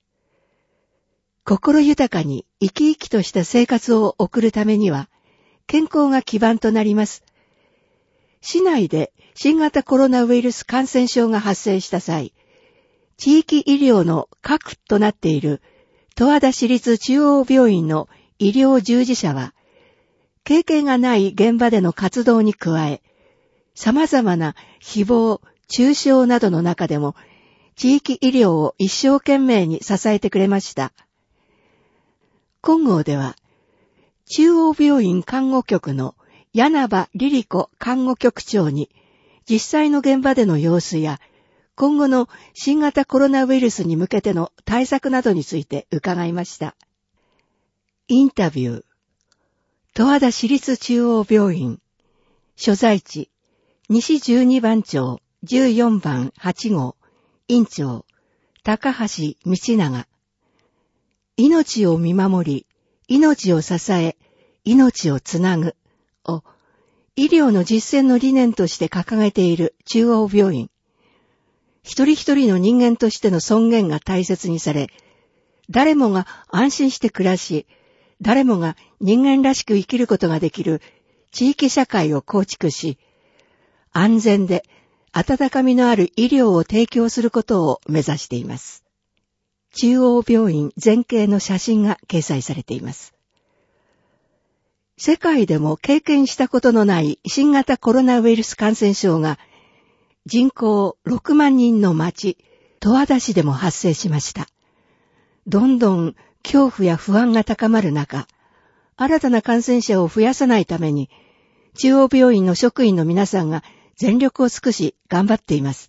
心豊かに生き生きとした生活を送るためには、健康が基盤となります。市内で新型コロナウイルス感染症が発生した際、 地域医療の核となっている十和田市立中央病院の医療従事者は、経験がない現場での活動に加え、様々な誹謗、中傷などの中でも、地域医療を一生懸命に支えてくれました。金剛では、中央病院看護局の柳場リリ子看護局長に、実際の現場での様子や、今後の新型コロナウイルスに向けての対策などについて伺いました。インタビュー。十和田市立中央病院。所在地。西じゅうにばん町じゅうよんばんはちごう。院長。高橋道長。命を見守り、命を支え、命をつなぐ。を、医療の実践の理念として掲げている中央病院。一人一人の人間としての尊厳が大切にされ、誰もが安心して暮らし、誰もが人間らしく生きることができる地域社会を構築し、安全で温かみのある医療を提供することを目指しています。中央病院全景の写真が掲載されています。世界でも経験したことのない新型コロナウイルス感染症が人口ろくまんにんの町、十和田市でも発生しました。どんどん恐怖や不安が高まる中、新たな感染者を増やさないために、中央病院の職員の皆さんが全力を尽くし頑張っています。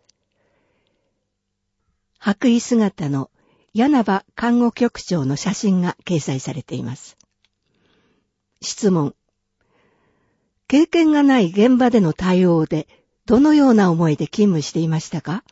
白衣姿の柳場看護局長の写真が掲載されています。質問。経験がない現場での対応で、どのような思いで勤務していましたか？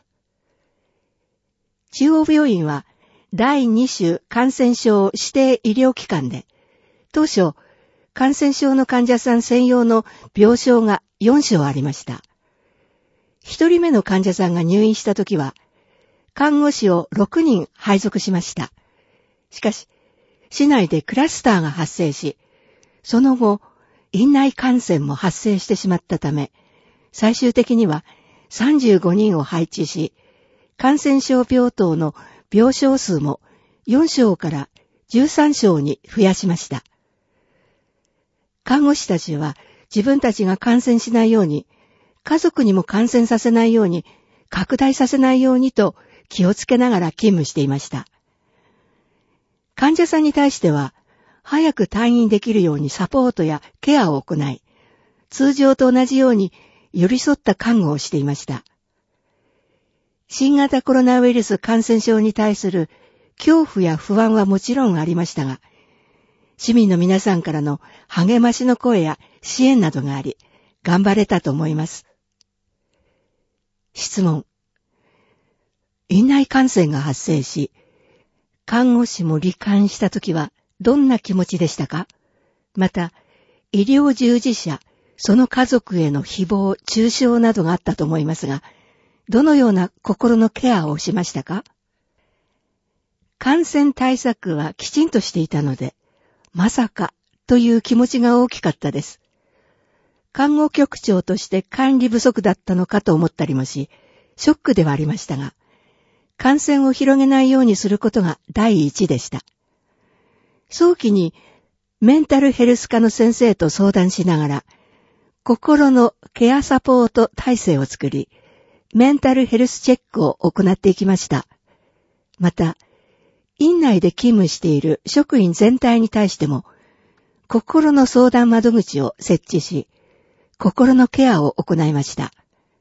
中央病院はだいに種感染症指定医療機関で、当初、感染症の患者さん専用の病床がよん床ありました。一人目の患者さんが入院したときは、看護師をろくにん配属しました。しかし、市内でクラスターが発生し、その後、院内感染も発生してしまったため、最終的にはさんじゅうごにんを配置し、感染症病棟の病床数もよん床からじゅうさん床に増やしました。看護師たちは自分たちが感染しないように、家族にも感染させないように、拡大させないようにと気をつけながら勤務していました。患者さんに対しては、早く退院できるようにサポートやケアを行い、通常と同じように寄り添った看護をしていました。新型コロナウイルス感染症に対する恐怖や不安はもちろんありましたが、市民の皆さんからの励ましの声や支援などがあり、頑張れたと思います。質問。院内感染が発生し、看護師も罹患したときはどんな気持ちでしたか？また、医療従事者、その家族への誹謗、中傷などがあったと思いますが、どのような心のケアをしましたか？感染対策はきちんとしていたので、まさかという気持ちが大きかったです。看護局長として管理不足だったのかと思ったりもし、ショックではありましたが、感染を広げないようにすることが第一でした。早期にメンタルヘルス科の先生と相談しながら、心のケアサポート体制を作り、メンタルヘルスチェックを行っていきました。また、院内で勤務している職員全体に対しても、心の相談窓口を設置し、心のケアを行いました。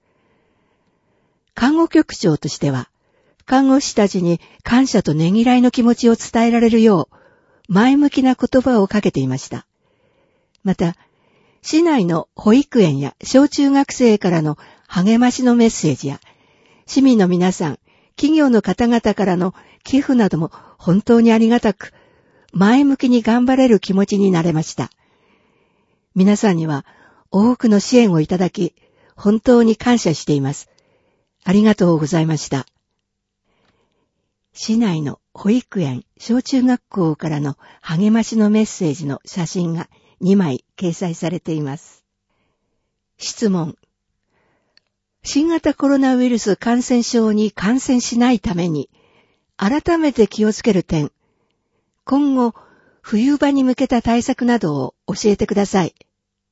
看護局長としては、看護師たちに感謝とねぎらいの気持ちを伝えられるよう、前向きな言葉をかけていました。また、市内の保育園や小中学生からの励ましのメッセージや、市民の皆さん、企業の方々からの寄付なども本当にありがたく、前向きに頑張れる気持ちになれました。皆さんには多くの支援をいただき、本当に感謝しています。ありがとうございました。市内の保育園、小中学校からの励ましのメッセージの写真がにまい掲載されています。質問。 新型コロナウイルス感染症に感染しないために、改めて気をつける点、今後、冬場に向けた対策などを教えてください。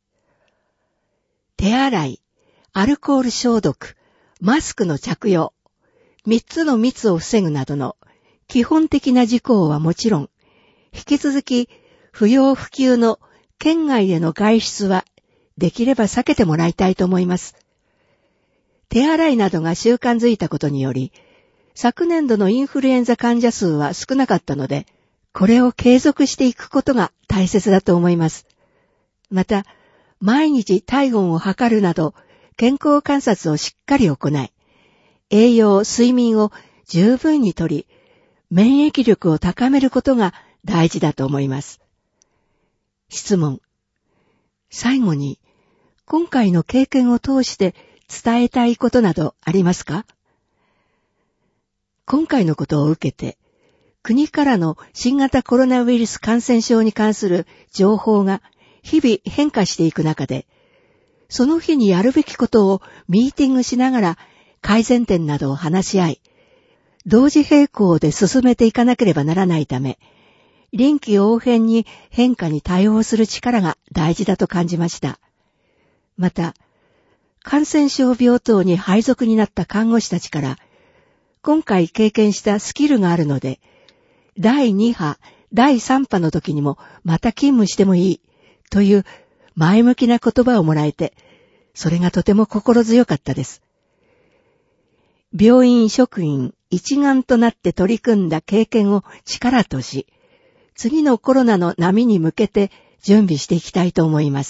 手洗い、アルコール消毒、マスクの着用、三つの密を防ぐなどの基本的な事項はもちろん、引き続き不要不急の県外への外出はできれば避けてもらいたいと思います。手洗いなどが習慣づいたことにより、昨年度のインフルエンザ患者数は少なかったので、これを継続していくことが大切だと思います。また、毎日体温を測るなど、健康観察をしっかり行い、栄養、睡眠を十分にとり、免疫力を高めることが大事だと思います。質問。最後に、今回の経験を通して伝えたいことなどありますか？今回のことを受けて、国からの新型コロナウイルス感染症に関する情報が日々変化していく中で、その日にやるべきことをミーティングしながら改善点などを話し合い、同時並行で進めていかなければならないため、臨機応変に変化に対応する力が大事だと感じました。また、感染症病棟に配属になった看護師たちから、今回経験したスキルがあるので、だいに波、だいさん波の時にもまた勤務してもいいという前向きな言葉をもらえて、それがとても心強かったです。病院職員一丸となって取り組んだ経験を力とし、次のコロナの波に向けて準備していきたいと思います。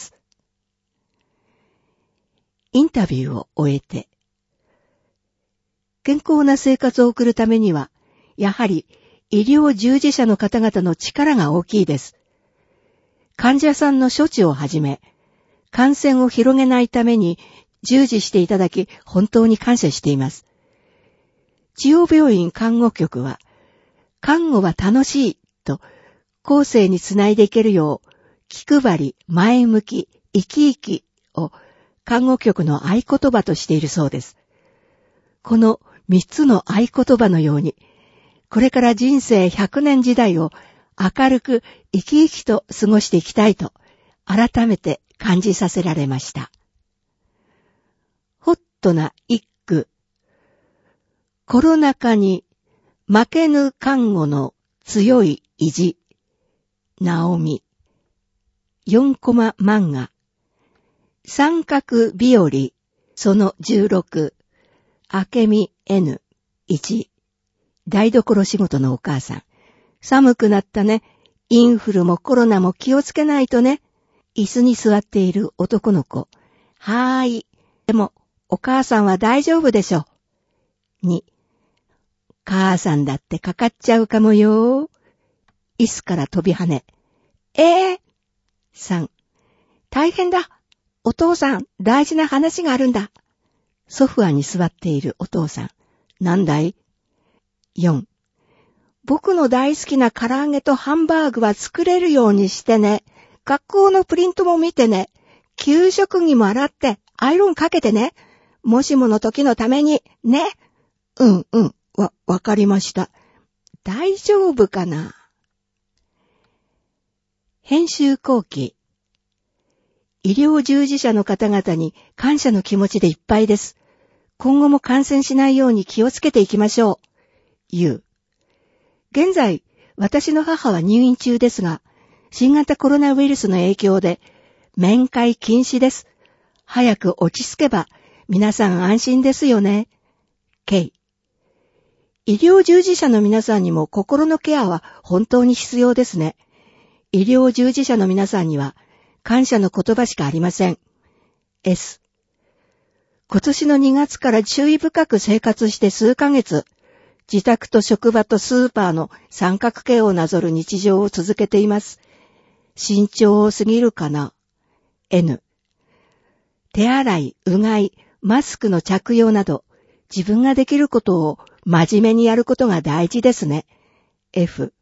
インタビューを終えて、健康な生活を送るためには、やはり医療従事者の方々の力が大きいです。患者さんの処置をはじめ、感染を広げないために従事していただき、本当に感謝しています。千代病院看護局は、看護は楽しいと後世につないでいけるよう、気配り、前向き、生き生きを看護局の合言葉としているそうです。この三つの合言葉のように、これから人生百年時代を明るく生き生きと過ごしていきたいと、改めて感じさせられました。ホットな一句。コロナ禍に負けぬ看護の強い意地。ナオミ。四コマ漫画。三角日和、そのじゅうろく。あけみ エヌいち。台所仕事のお母さん。寒くなったね。インフルもコロナも気をつけないとね。椅子に座っている男の子。はーい。でも、お母さんは大丈夫でしょ。に。母さんだってかかっちゃうかもよ。椅子から飛び跳ね。えー。さん。大変だ。お父さん、大事な話があるんだ。ソファに座っているお父さん。なんだい？よん。僕の大好きな唐揚げとハンバーグは作れるようにしてね。学校のプリントも見てね。給食着も洗ってアイロンかけてね。もしもの時のために、ね。うんうん、わ、わかりました。大丈夫かな。編集後期。医療従事者の方々に感謝の気持ちでいっぱいです。今後も感染しないように気をつけていきましょう。ゆう。現在、私の母は入院中ですが、新型コロナウイルスの影響で、面会禁止です。早く落ち着けば、皆さん安心ですよね。ケイ。医療従事者の皆さんにも心のケアは本当に必要ですね。医療従事者の皆さんには、感謝の言葉しかありません。S。今年のにがつから注意深く生活して数ヶ月、自宅と職場とスーパーの三角形をなぞる日常を続けています。慎重すぎるかな。N。手洗い、うがい、マスクの着用など、自分ができることを真面目にやることが大事ですね。F。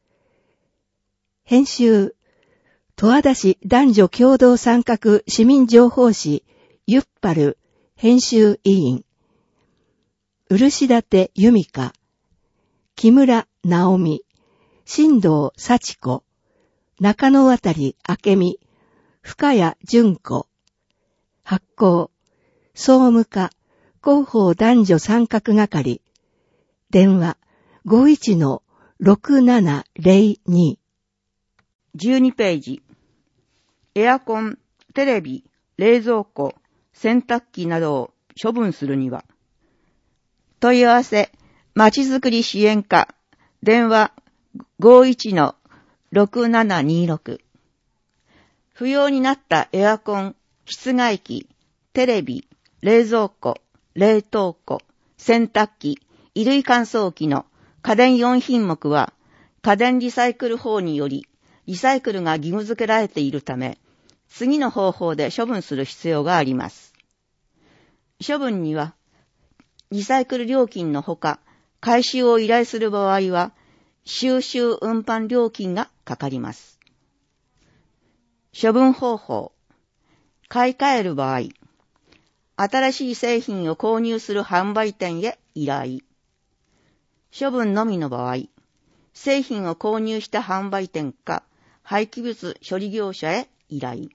編集。十和田市男女共同参画市民情報誌、ゆっぱる編集委員、漆立由美香、木村直美、新藤幸子、中野渡明美、深谷純子、発行、総務課、広報男女参画係、電話 ごーいちのろくななぜろに。 じゅうにページ。エアコン、テレビ、冷蔵庫、洗濯機などを処分するには、問い合わせ、まちづくり支援課、電話 ごーいちのろくななにろく。不要になったエアコン、室外機、テレビ、冷蔵庫、冷凍庫、洗濯機、衣類乾燥機の家電よんひんもくは、家電リサイクル法により、リサイクルが義務付けられているため、次の方法で処分する必要があります。処分には、リサイクル料金のほか、回収を依頼する場合は、収集運搬料金がかかります。処分方法。買い替える場合、新しい製品を購入する販売店へ依頼。処分のみの場合、製品を購入した販売店か廃棄物処理業者へ依頼。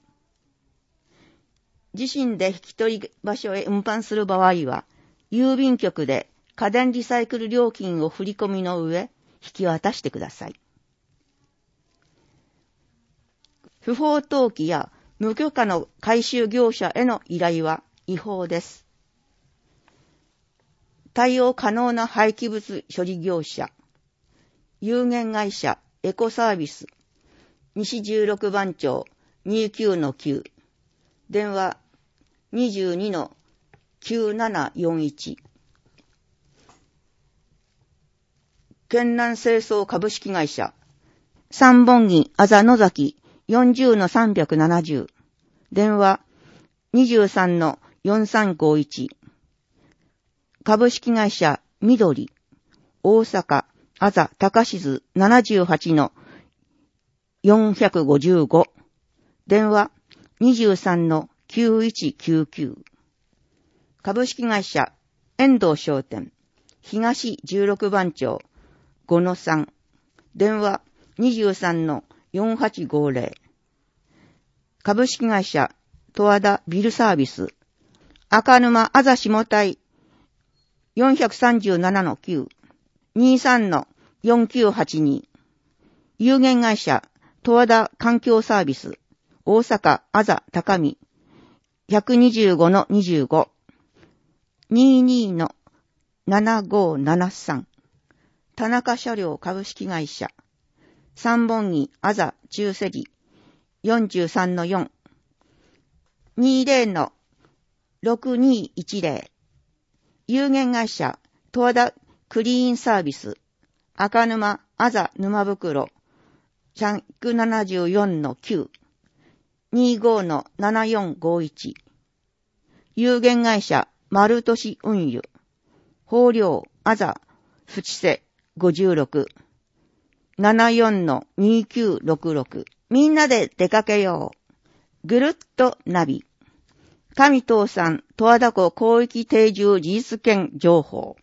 自身で引き取り場所へ運搬する場合は、郵便局で家電リサイクル料金を振り込みの上、引き渡してください。不法投棄や無許可の回収業者への依頼は違法です。対応可能な廃棄物処理業者、有限会社エコサービス、西じゅうろくばん町 にじゅうきゅうのきゅう、電話 にじゅうにのきゅうななよんいち。県南清掃株式会社、三本木あざ野崎 よんじゅうのさんびゃくななじゅう、電話 にじゅうさんのよんさんごいち。株式会社緑、大阪あざ高静ななじゅうはちのよんごご、電話 にじゅうさんのきゅういちきゅうきゅう。株式会社遠藤商店、東じゅうろくばん町ごのさん、電話 にじゅうさんのよんはちごぜろ。株式会社十和田ビルサービス、赤沼あざ下台よんさんななのきゅう、にじゅうさんのよんきゅうはちに。有限会社十和田環境サービス、大阪あざ高見ひゃくにじゅうごのにじゅうご、にじゅうにのななごななさん。田中車両株式会社、三本木あざ中世寺よんじゅうさんのよん、にじゅうのろくにいちぜろ。有限会社十和田クリーンサービス、赤沼あざ沼袋ひゃくななじゅうよんのきゅう、にじゅうごのななよんごいち。有限会社丸年運輸、豊漁あざ淵瀬ごじゅうろく、ななよんのにきゅうろくろく。みんなで出かけよう。ぐるっとナビ。上東山十和田湖広域定住事実権情報。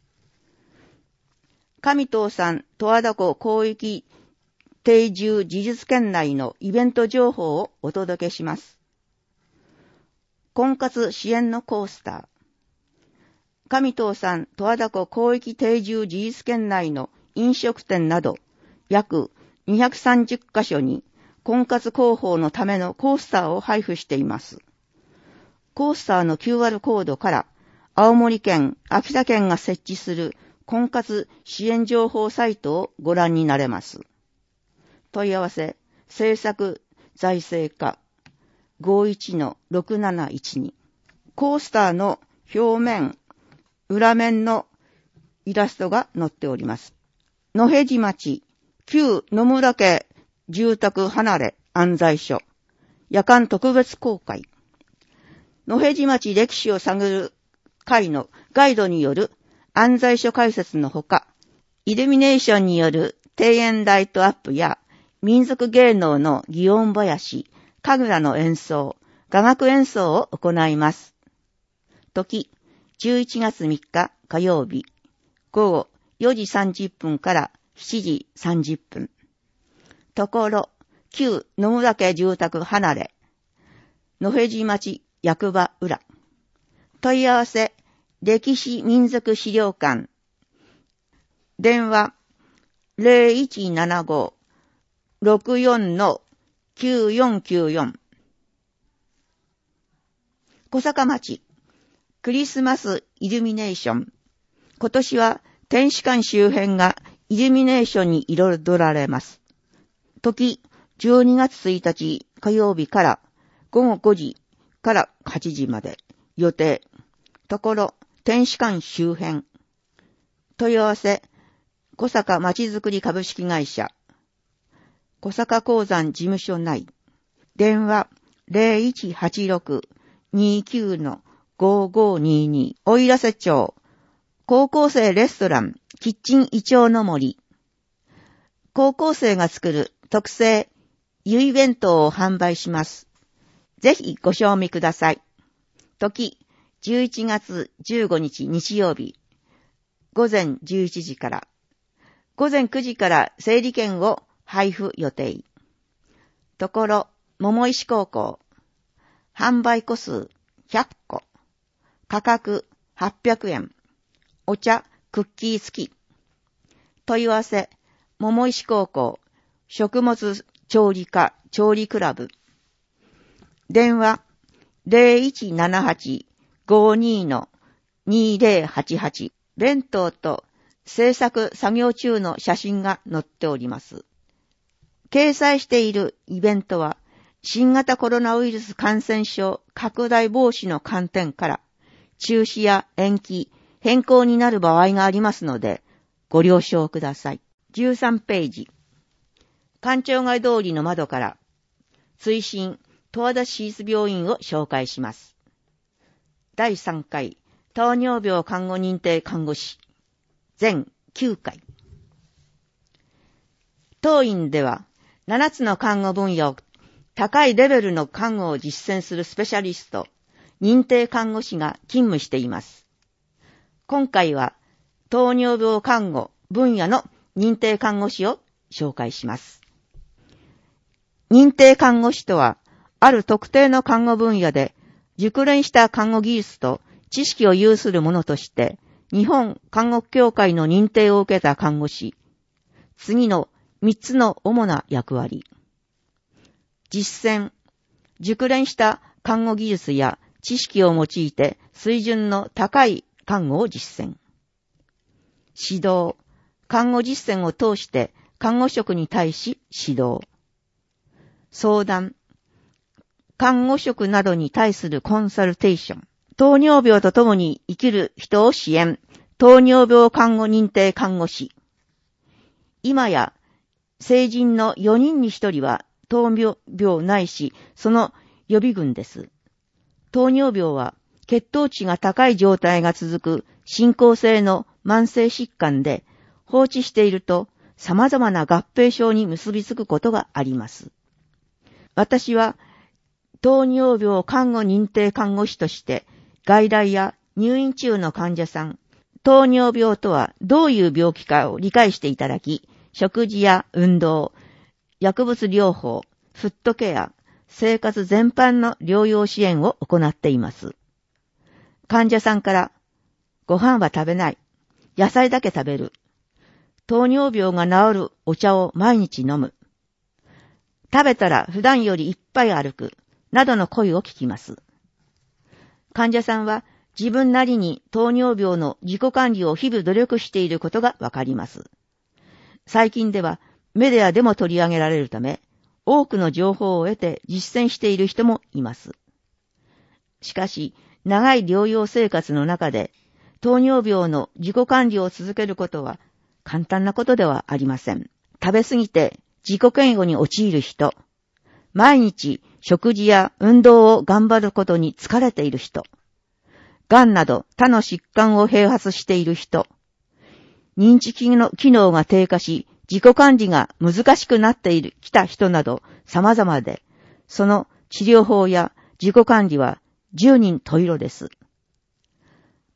上東山十和田湖広域定住事実権内のイベント情報をお届けします。婚活支援のコースター。上東山十和田湖広域定住事実権内の飲食店など約にひゃくさんじゅっかしょに婚活広報のためのコースターを配布しています。コースターの キューアール コードから青森県、秋田県が設置する婚活支援情報サイトをご覧になれます。問い合わせ、政策財政課 ごーいちのろくなないちに。コースターの表面、裏面のイラストが載っております。野辺地町、旧野村家住宅離れ安在所、夜間特別公開。野辺地町歴史を探る会のガイドによる安在所解説のほか、イルミネーションによる庭園ライトアップや民族芸能の祇園囃子、神楽の演奏、雅楽演奏を行います。 時、じゅういちがつみっか火曜日、午後よじさんじゅっぷんからしちじさんじゅっぷん。ところ、旧野村家住宅離れ、野辺地町役場裏。問い合わせ、歴史民族資料館。電話、ゼロいちななご ろくよん きゅうよんきゅうよん。小坂町、クリスマスイルミネーション。今年は天使館周辺がイルミネーションに彩られます。時、じゅうにがつついたち火曜日からごごごじからはちじまで。予定。ところ、天使館周辺。問い合わせ、小坂まちづくり株式会社。小坂鉱山事務所内。電話、ゼロいちはちろく にきゅう ごごにに。おいらせ町。高校生レストラン、キッチンイチョウの森。高校生が作る特製ゆい弁当を販売します。ぜひご賞味ください。時、じゅういちがつじゅうごにち日曜日。午前じゅういちじから。午前くじから整理券を配布予定。ところ、桃石高校。販売個数ひゃっこ。価格はっぴゃくえん。お茶、クッキー付き。問い合わせ、桃石高校、食物調理科調理クラブ。電話、ゼロいちななはち ごに にゼロはちはち。弁当と制作作業中の写真が載っております。掲載しているイベントは、新型コロナウイルス感染症拡大防止の観点から、中止や延期、変更になる場合がありますので、ご了承ください。じゅうさんページ。官庁街通りの窓から、推進、十和田市立病院を紹介します。だいさんかい、糖尿病看護認定看護師。全きゅうかい。当院では、ななつの看護分野を高いレベルの看護を実践するスペシャリスト、認定看護師が勤務しています。今回は、糖尿病看護分野の認定看護師を紹介します。認定看護師とは、ある特定の看護分野で熟練した看護技術と知識を有する者として、日本看護協会の認定を受けた看護師。次のみっつの主な役割。実践。熟練した看護技術や知識を用いて水準の高い看護を実践。指導。看護実践を通して看護職に対し指導。相談。看護職などに対するコンサルテーション。糖尿病と共に生きる人を支援。糖尿病看護認定看護師。今や成人のよにんにひとりは糖尿病ないしその予備軍です。糖尿病は血糖値が高い状態が続く進行性の慢性疾患で放置していると様々な合併症に結びつくことがあります。私は糖尿病看護認定看護師として外来や入院中の患者さん、糖尿病とはどういう病気かを理解していただき、食事や運動、薬物療法、フットケア、生活全般の療養支援を行っています。患者さんから、ご飯は食べない、野菜だけ食べる、糖尿病が治るお茶を毎日飲む、食べたら普段よりいっぱい歩く、などの声を聞きます。患者さんは自分なりに糖尿病の自己管理を日々努力していることがわかります。最近ではメディアでも取り上げられるため、多くの情報を得て実践している人もいます。しかし、長い療養生活の中で、糖尿病の自己管理を続けることは簡単なことではありません。食べ過ぎて自己嫌悪に陥る人、毎日食事や運動を頑張ることに疲れている人、がんなど他の疾患を併発している人、認知機能が低下し自己管理が難しくなっているきた人など様々で、その治療法や自己管理は十人十色です。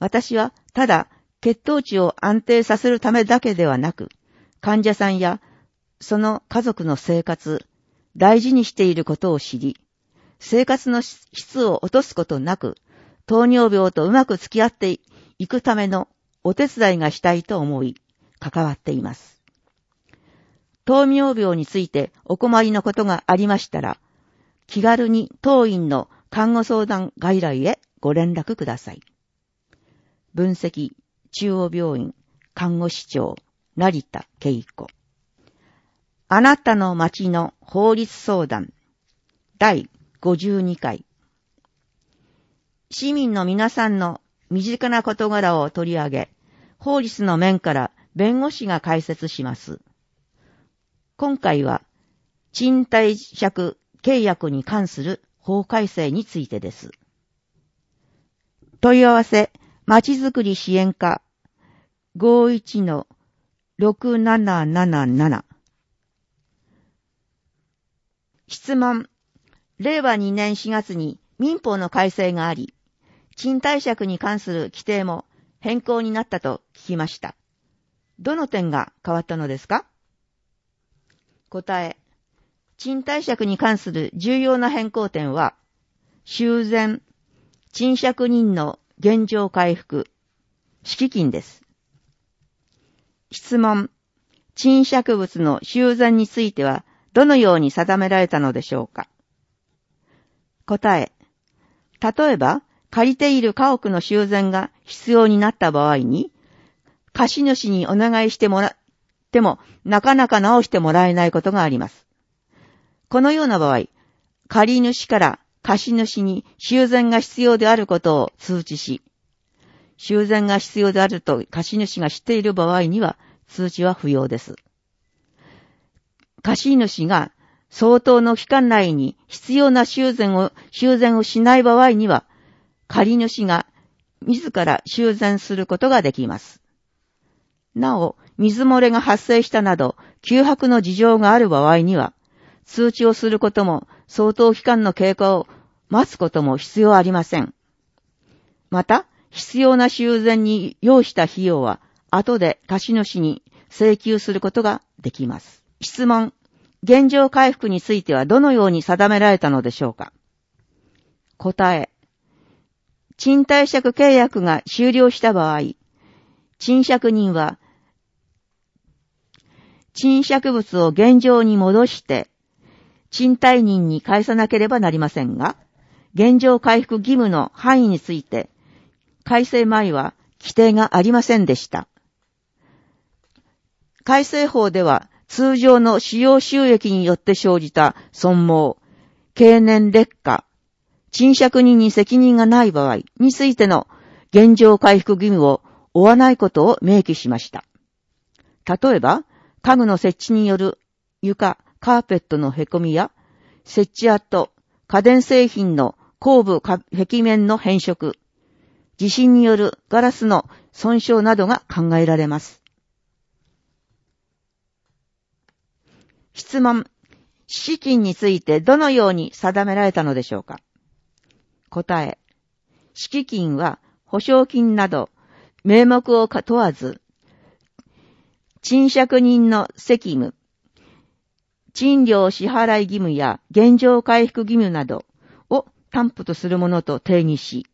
私はただ血糖値を安定させるためだけではなく、患者さんやその家族の生活、大事にしていることを知り、生活の質を落とすことなく、糖尿病とうまく付き合っていくためのお手伝いがしたいと思い、関わっています。糖尿病についてお困りのことがありましたら、気軽に当院の看護相談外来へご連絡ください。分析中央病院看護師長成田恵子。あなたの町の法律相談だいごじゅうにかい。市民の皆さんの身近な事柄を取り上げ、法律の面から弁護士が解説します。今回は賃貸借契約に関する法改正についてです。問い合わせまちづくり支援課 ごいちのろくなななななな。質問。れいわにねんしがつに民法の改正があり、賃貸借に関する規定も変更になったと聞きました。どの点が変わったのですか？答え。賃貸借に関する重要な変更点は、修繕、賃借人の現状回復、敷金です。質問。賃借物の修繕についてはどのように定められたのでしょうか？答え。例えば、借りている家屋の修繕が必要になった場合に、貸主にお願いしてもらっても、なかなか直してもらえないことがあります。このような場合、借り主から貸主に修繕が必要であることを通知し、修繕が必要であると貸主が知っている場合には、通知は不要です。貸主が相当の期間内に必要な修繕を、修繕をしない場合には、借主が自ら修繕することができます。なお、水漏れが発生したなど、急迫の事情がある場合には、通知をすることも、相当期間の経過を待つことも必要ありません。また、必要な修繕に要した費用は、後で貸主に請求することができます。質問。現状回復についてはどのように定められたのでしょうか？答え。賃貸借契約が終了した場合、賃借人は、賃借物を現状に戻して、賃貸人に返さなければなりませんが、現状回復義務の範囲について、改正前は規定がありませんでした。改正法では、通常の使用収益によって生じた損耗、経年劣化、賃借人に責任がない場合についての現状回復義務を負わないことを明記しました。例えば、家具の設置による床、カーペットのへこみや、設置跡、家電製品の後部壁面の変色、地震によるガラスの損傷などが考えられます。質問。敷金についてどのように定められたのでしょうか？答え。敷金は保証金など名目を問わず、賃借人の責務、賃料支払い義務や現状回復義務などを担保とするものと定義し、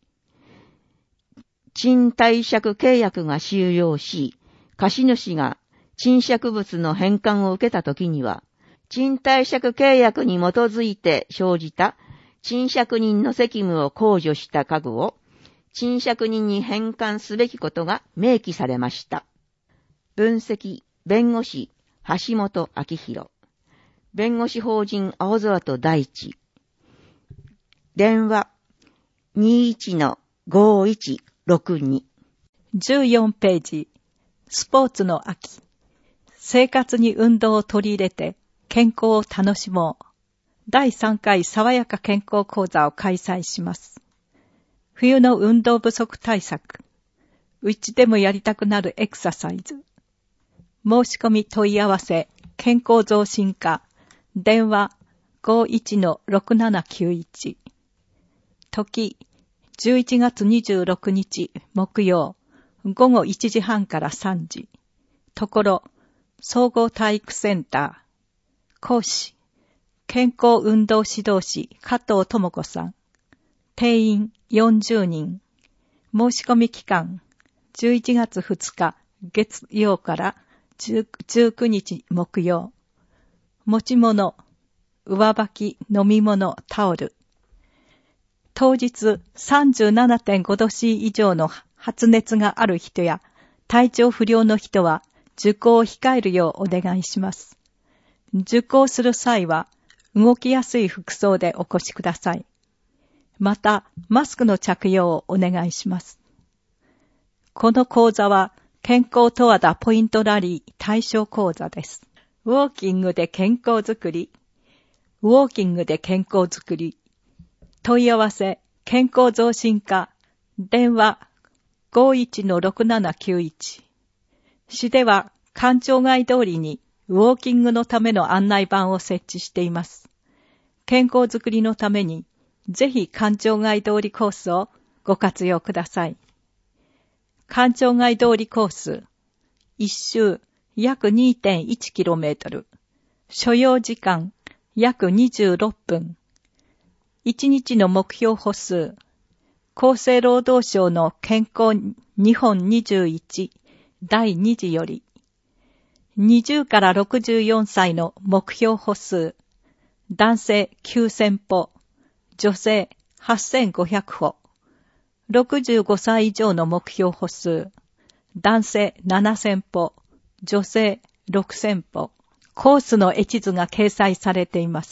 賃貸借契約が終了し、貸主が賃借物の返還を受けたときには、賃貸借契約に基づいて生じた賃借人の責務を控除した家具を賃借人に返還すべきことが明記されました。分析、弁護士、橋本明宏。弁護士法人青空と大地。電話 にじゅういちのごいちろくに。 じゅうよんページ。スポーツの秋。生活に運動を取り入れて健康を楽しもう。だいさんかい爽やか健康講座を開催します。冬の運動不足対策。うちでもやりたくなるエクササイズ。申し込み問い合わせ、健康増進課。電話 ごいちのろくななきゅういち。時じゅういちがつにじゅうろくにち木曜、ごごいちじはんからさんじ。ところ、総合体育センター。講師、健康運動指導士加藤智子さん。定員よんじゅうにん。申し込み期間、じゅういちがつふつか月曜からじゅうくにち木曜。持ち物、上履き、飲み物、タオル。当日 さんじゅうななてんご 度 C 以上の発熱がある人や体調不良の人は受講を控えるようお願いします。受講する際は動きやすい服装でお越しください。また、マスクの着用をお願いします。この講座は健康十和田ポイントラリー対象講座です。ウォーキングで健康づくり、ウォーキングで健康づくり、問い合わせ、健康増進課、電話 ごいちのろくななきゅういち。市では、官庁街通りにウォーキングのための案内板を設置しています。健康づくりのために、ぜひ官庁街通りコースをご活用ください。官庁街通りコース、一周約 にてんいちキロメートル、所要時間約にじゅうろっぷん、いちにちの目標歩数、厚生労働省の健康にほんにじゅういちだいに次より、にじゅうからろくじゅうよんさいの目標歩数、男性きゅうせんぽ、女性はっせんごひゃくほ、ろくじゅうごさい以上の目標歩数、男性ななせんぽ、女性ろくせんぽ、コースの絵地図が掲載されています。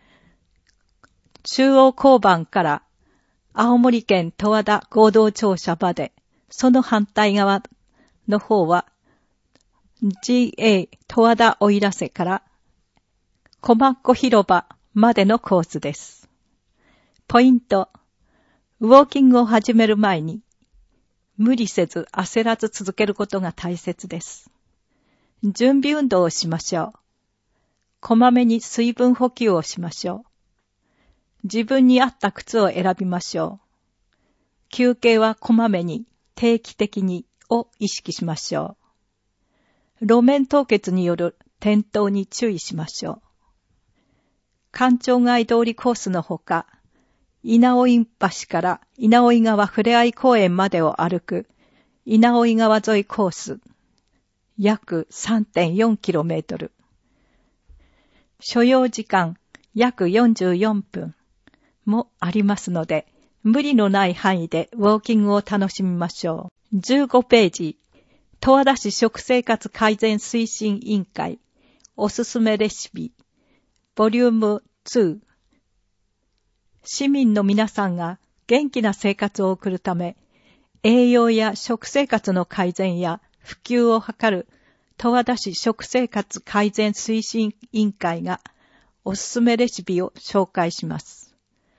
中央交番から青森県十和田合同庁舎まで、その反対側の方は ジーエー 十和田奥入瀬から駒っ子広場までのコースです。ポイント、ウォーキングを始める前に無理せず焦らず続けることが大切です。準備運動をしましょう。こまめに水分補給をしましょう。自分に合った靴を選びましょう。休憩はこまめに定期的にを意識しましょう。路面凍結による転倒に注意しましょう。官庁街通りコースのほか、稲生橋から稲生川ふれあい公園までを歩く稲生川沿いコース、約 さんてんよんキロメートル。所要時間約よんじゅうよんぷんもありますので、無理のない範囲でウォーキングを楽しみましょう。じゅうごページ、十和田市食生活改善推進委員会おすすめレシピボリュームに。市民の皆さんが元気な生活を送るため、栄養や食生活の改善や普及を図る十和田市食生活改善推進委員会がおすすめレシピを紹介します。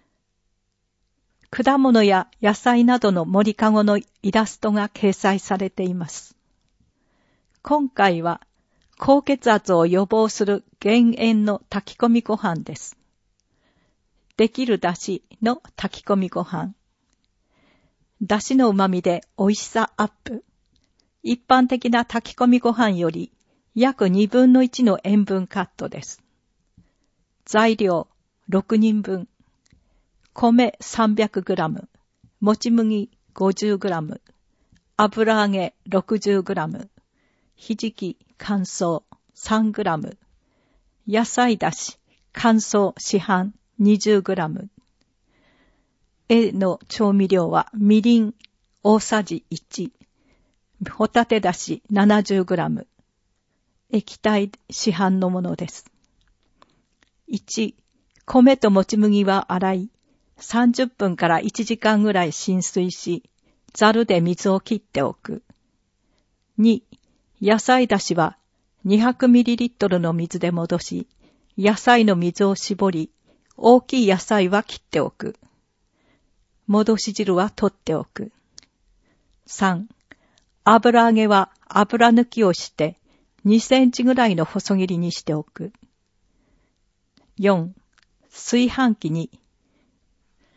果物や野菜などの盛りかごのイラストが掲載されています。今回は高血圧を予防する減塩の炊き込みご飯です。できるだしの炊き込みご飯。だしの旨味で美味しさアップ。一般的な炊き込みご飯より約にぶんのいちの塩分カットです。材料ろくにんぶん。米 さんびゃくグラム。もち麦 ごじゅうグラム。油揚げ ろくじゅうグラム。ひじき乾燥 さんグラム。野菜だし乾燥市販にじゅうグラム。A の調味料はみりん大さじいち。ホタテだし ななじゅうグラム。液体市販のものです。いち、米ともち麦は洗い、さんじゅっぷんからいちじかんぐらい浸水し、ざるで水を切っておく。に、野菜だしは にひゃくミリリットル の水で戻し、野菜の水を絞り、大きい野菜は切っておく。戻し汁は取っておく。さん、油揚げは油抜きをしてにセンチぐらいの細切りにしておく。よん、炊飯器に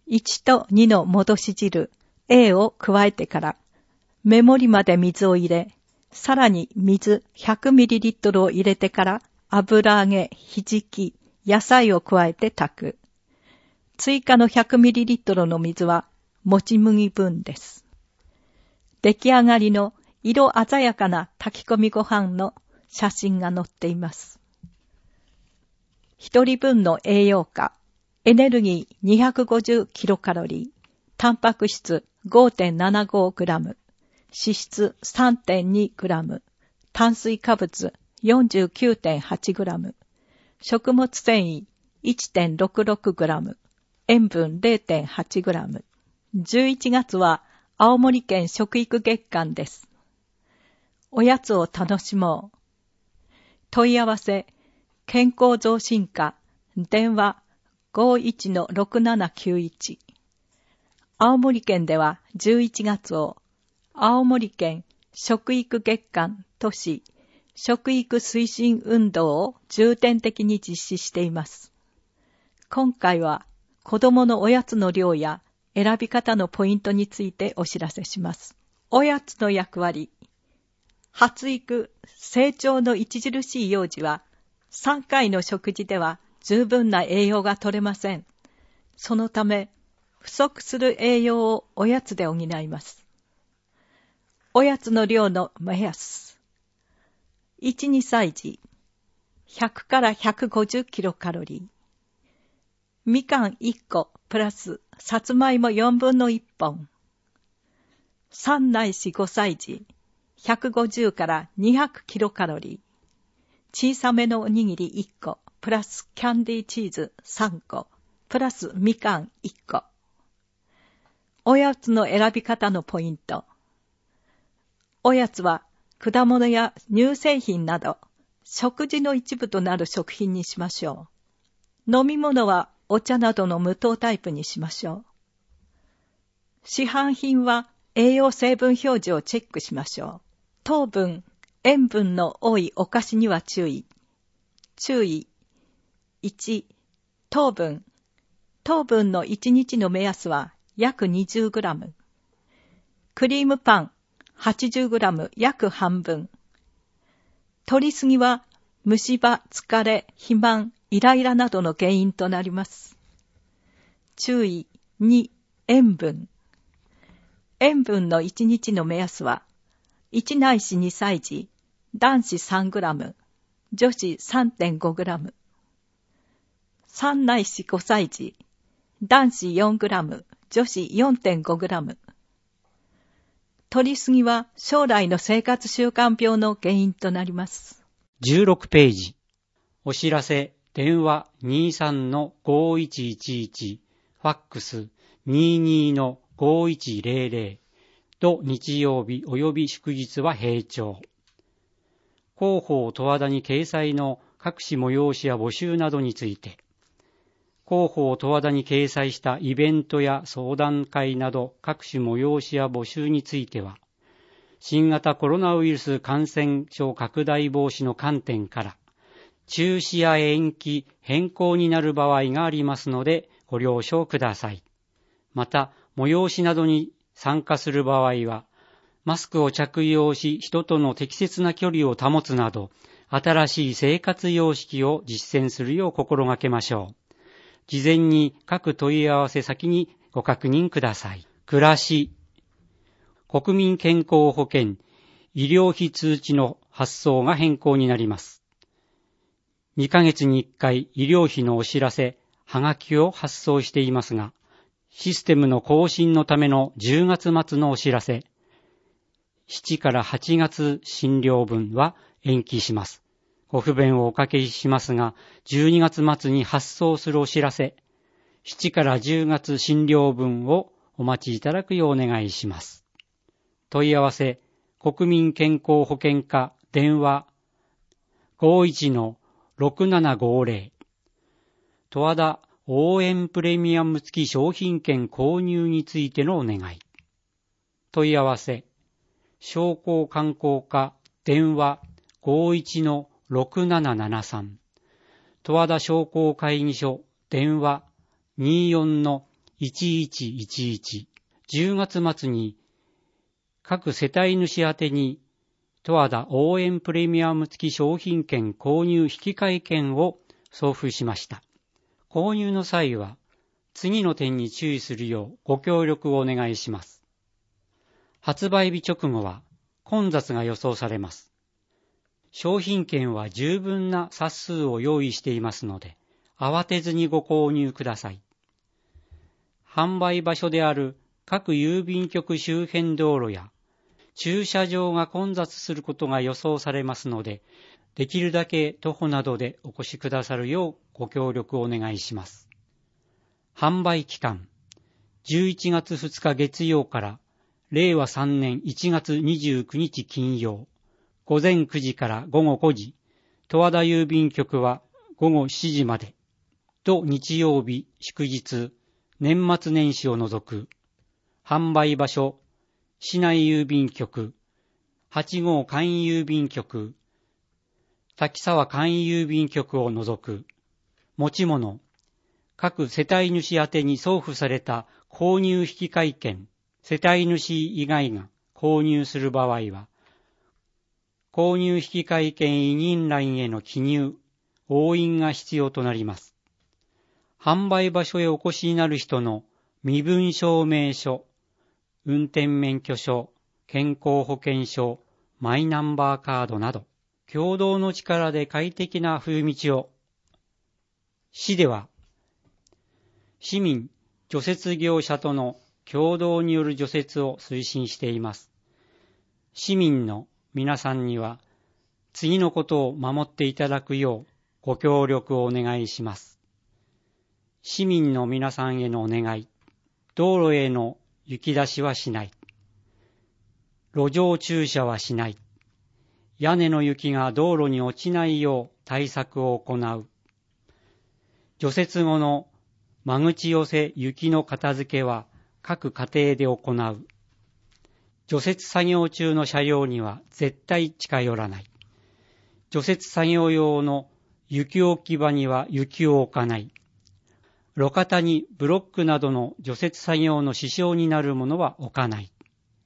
いちとにの戻し汁 A を加えてから、目盛りまで水を入れ、さらに水 ひゃくミリリットル を入れてから、油揚げ、ひじき、野菜を加えて炊く。追加の ひゃくミリリットル の水は、もち麦分です。出来上がりの色鮮やかな炊き込みご飯の写真が載っています。一人分の栄養価、エネルギー にひゃくごじゅうキロカロリー、タンパク質 ごてんななごグラム、脂質 さんてんにグラム、炭水化物 よんじゅうきゅうてんはちグラム、食物繊維 いってんろくろくグラム、塩分 れいてんはちグラム。じゅういちがつは青森県食育月間です。おやつを楽しもう。問い合わせ、健康増進課、電話 ごいちのろくななきゅういち。青森県ではじゅういちがつを青森県食育月間とし、食育推進運動を重点的に実施しています。今回は子どものおやつの量や選び方のポイントについてお知らせします。おやつの役割。発育、成長の著しい幼児はさんかいの食事では十分な栄養が取れません。そのため、不足する栄養をおやつで補います。おやつの量の目安。いち、にさい児、ひゃくからひゃくごじゅうキロカロリー。みかんいっこプラスさつまいもよんぶんのいっぽん。さんないしごさい児、ひゃくごじゅうからにひゃくキロカロリー。小さめのおにぎりいっこプラスキャンディーチーズさんこプラスみかんいっこ。おやつの選び方のポイント。おやつは果物や乳製品など食事の一部となる食品にしましょう。飲み物はお茶などの無糖タイプにしましょう。市販品は栄養成分表示をチェックしましょう。糖分、塩分の多いお菓子には注意。注意。いち、糖分。糖分のいちにちの目安は約 にじゅうグラム。クリームパンはちじゅうグラム約半分。摂りすぎは虫歯、疲れ、肥満、イライラなどの原因となります。注意。に、塩分。塩分のいちにちの目安はいちないしにさい児、男子さんグラム、女子 さんてんごグラム。さんないしごさい児、男子よんグラム、女子 よんてんごグラム。摂りすぎは将来の生活習慣病の原因となります。 じゅうろくページ。お知らせ、電話 にじゅうさんのごいちいちいち、ファックス にじゅうにのごいちぜろぜろ、と日曜日及び祝日は閉庁。広報十和田に掲載の各種催しや募集などについて、広報十和田に掲載したイベントや相談会など各種催しや募集については、新型コロナウイルス感染症拡大防止の観点から、中止や延期、変更になる場合がありますので、ご了承ください。また、催しなどに参加する場合は、マスクを着用し、人との適切な距離を保つなど、新しい生活様式を実践するよう心がけましょう。事前に各問い合わせ先にご確認ください。暮らし、国民健康保険、医療費通知の発送が変更になります。にかげつにいっかい医療費のお知らせ、はがきを発送していますが、システムの更新のためのじゅうがつ末のお知らせ、しちからはちがつ診療分は延期します。ご不便をおかけしますが、じゅうにがつ末に発送するお知らせ、しちからじゅうがつ診療分をお待ちいただくようお願いします。問い合わせ、国民健康保険課電話 ごいちのろくななごぜろ 十和田応援プレミアム付き商品券購入についてのお願い。問い合わせ、商工観光課電話 ごいちのろくななななさん 十和田商工会議所電話 にじゅうよんのいちいちいちいち。じゅうがつ末に各世帯主宛てに十和田応援プレミアム付き商品券購入引換券を送付しました。購入の際は次の点に注意するようご協力をお願いします。発売日直後は混雑が予想されます。商品券は十分な冊数を用意していますので、慌てずにご購入ください。販売場所である各郵便局周辺道路や駐車場が混雑することが予想されますので、できるだけ徒歩などでお越しくださるようご協力をお願いします。販売期間、じゅういちがつふつか月曜かられいわさんねんいちがつにじゅうくにち金曜、午前くじから午後ごじ、十和田郵便局は午後しちじまで、と日曜日、祝日、年末年始を除く、販売場所、市内郵便局、はちごう簡易郵便局、滝沢簡易郵便局を除く、持ち物、各世帯主宛てに送付された購入引換券、世帯主以外が購入する場合は、購入引換券委任欄への記入、押印が必要となります。販売場所へお越しになる人の身分証明書、運転免許証、健康保険証、マイナンバーカードなど、共同の力で快適な冬道を。市では、市民、除雪業者との共同による除雪を推進しています。市民の皆さんには、次のことを守っていただくようご協力をお願いします。市民の皆さんへのお願い、道路への雪出しはしない。路上駐車はしない。屋根の雪が道路に落ちないよう対策を行う。除雪後の間口寄せ雪の片付けは各家庭で行う。除雪作業中の車両には絶対近寄らない。除雪作業用の雪置き場には雪を置かない。路肩にブロックなどの除雪作業の支障になるものは置かない。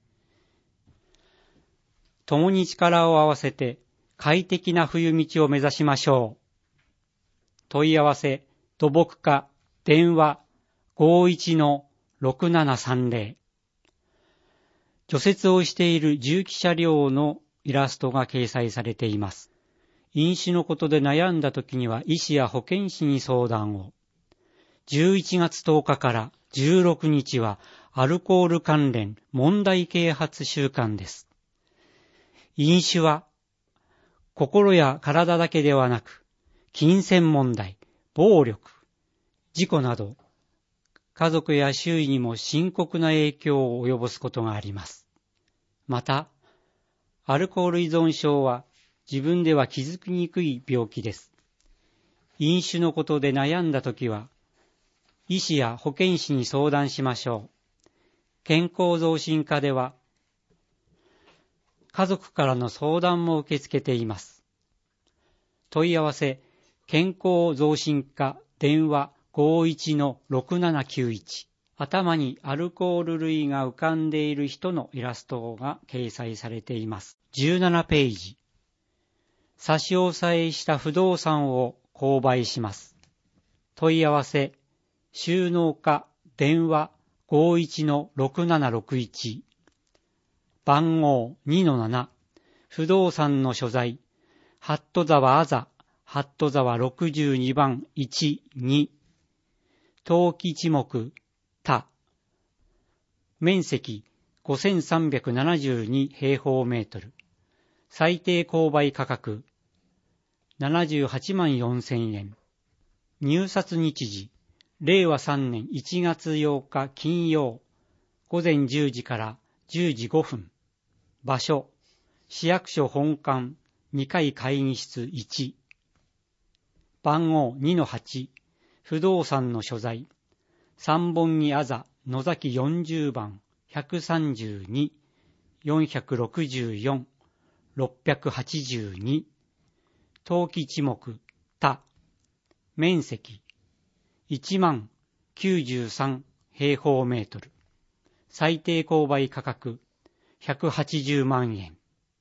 共に力を合わせて快適な冬道を目指しましょう。問い合わせ、土木課、電話 ごいちのろくななさんぜろ。除雪をしている重機車両のイラストが掲載されています。飲酒のことで悩んだ時には医師や保健師に相談を。じゅういちがつとおかからじゅうろくにちはアルコール関連問題啓発週間です。飲酒は心や体だけではなく、金銭問題、暴力、事故など、家族や周囲にも深刻な影響を及ぼすことがあります。また、アルコール依存症は自分では気づきにくい病気です。飲酒のことで悩んだときは、医師や保健師に相談しましょう。健康増進課では、家族からの相談も受け付けています。問い合わせ、健康増進課電話 ごいちのろくななきゅういち。頭にアルコール類が浮かんでいる人のイラストが掲載されています。じゅうななページ。差し押さえした不動産を購買します。問い合わせ、収納課電話 ごいちのろくななろくいち。番号 にのなな。不動産の所在、八戸沢あざ、八戸沢ろくじゅうにばんいち、に。登記地目、他。面積ごせんさんびゃくななじゅうに平方メートル。最低購買価格ななじゅうはちまんよんせんえん。入札日時、れいわさんねんいちがつようか金曜、午前じゅうじからじゅうじごふん。場所、市役所本館にかい会議室いち。番号 にのはち。不動産の所在、三本木あざ野崎よんじゅうばんひゃくさんじゅうに、よんひゃくろくじゅうよん、ろっぴゃくはちじゅうに。登記地目、他。面積いちまんきゅうじゅうさん平方メートル。最低購買価格ひゃくはちじゅうまんえん。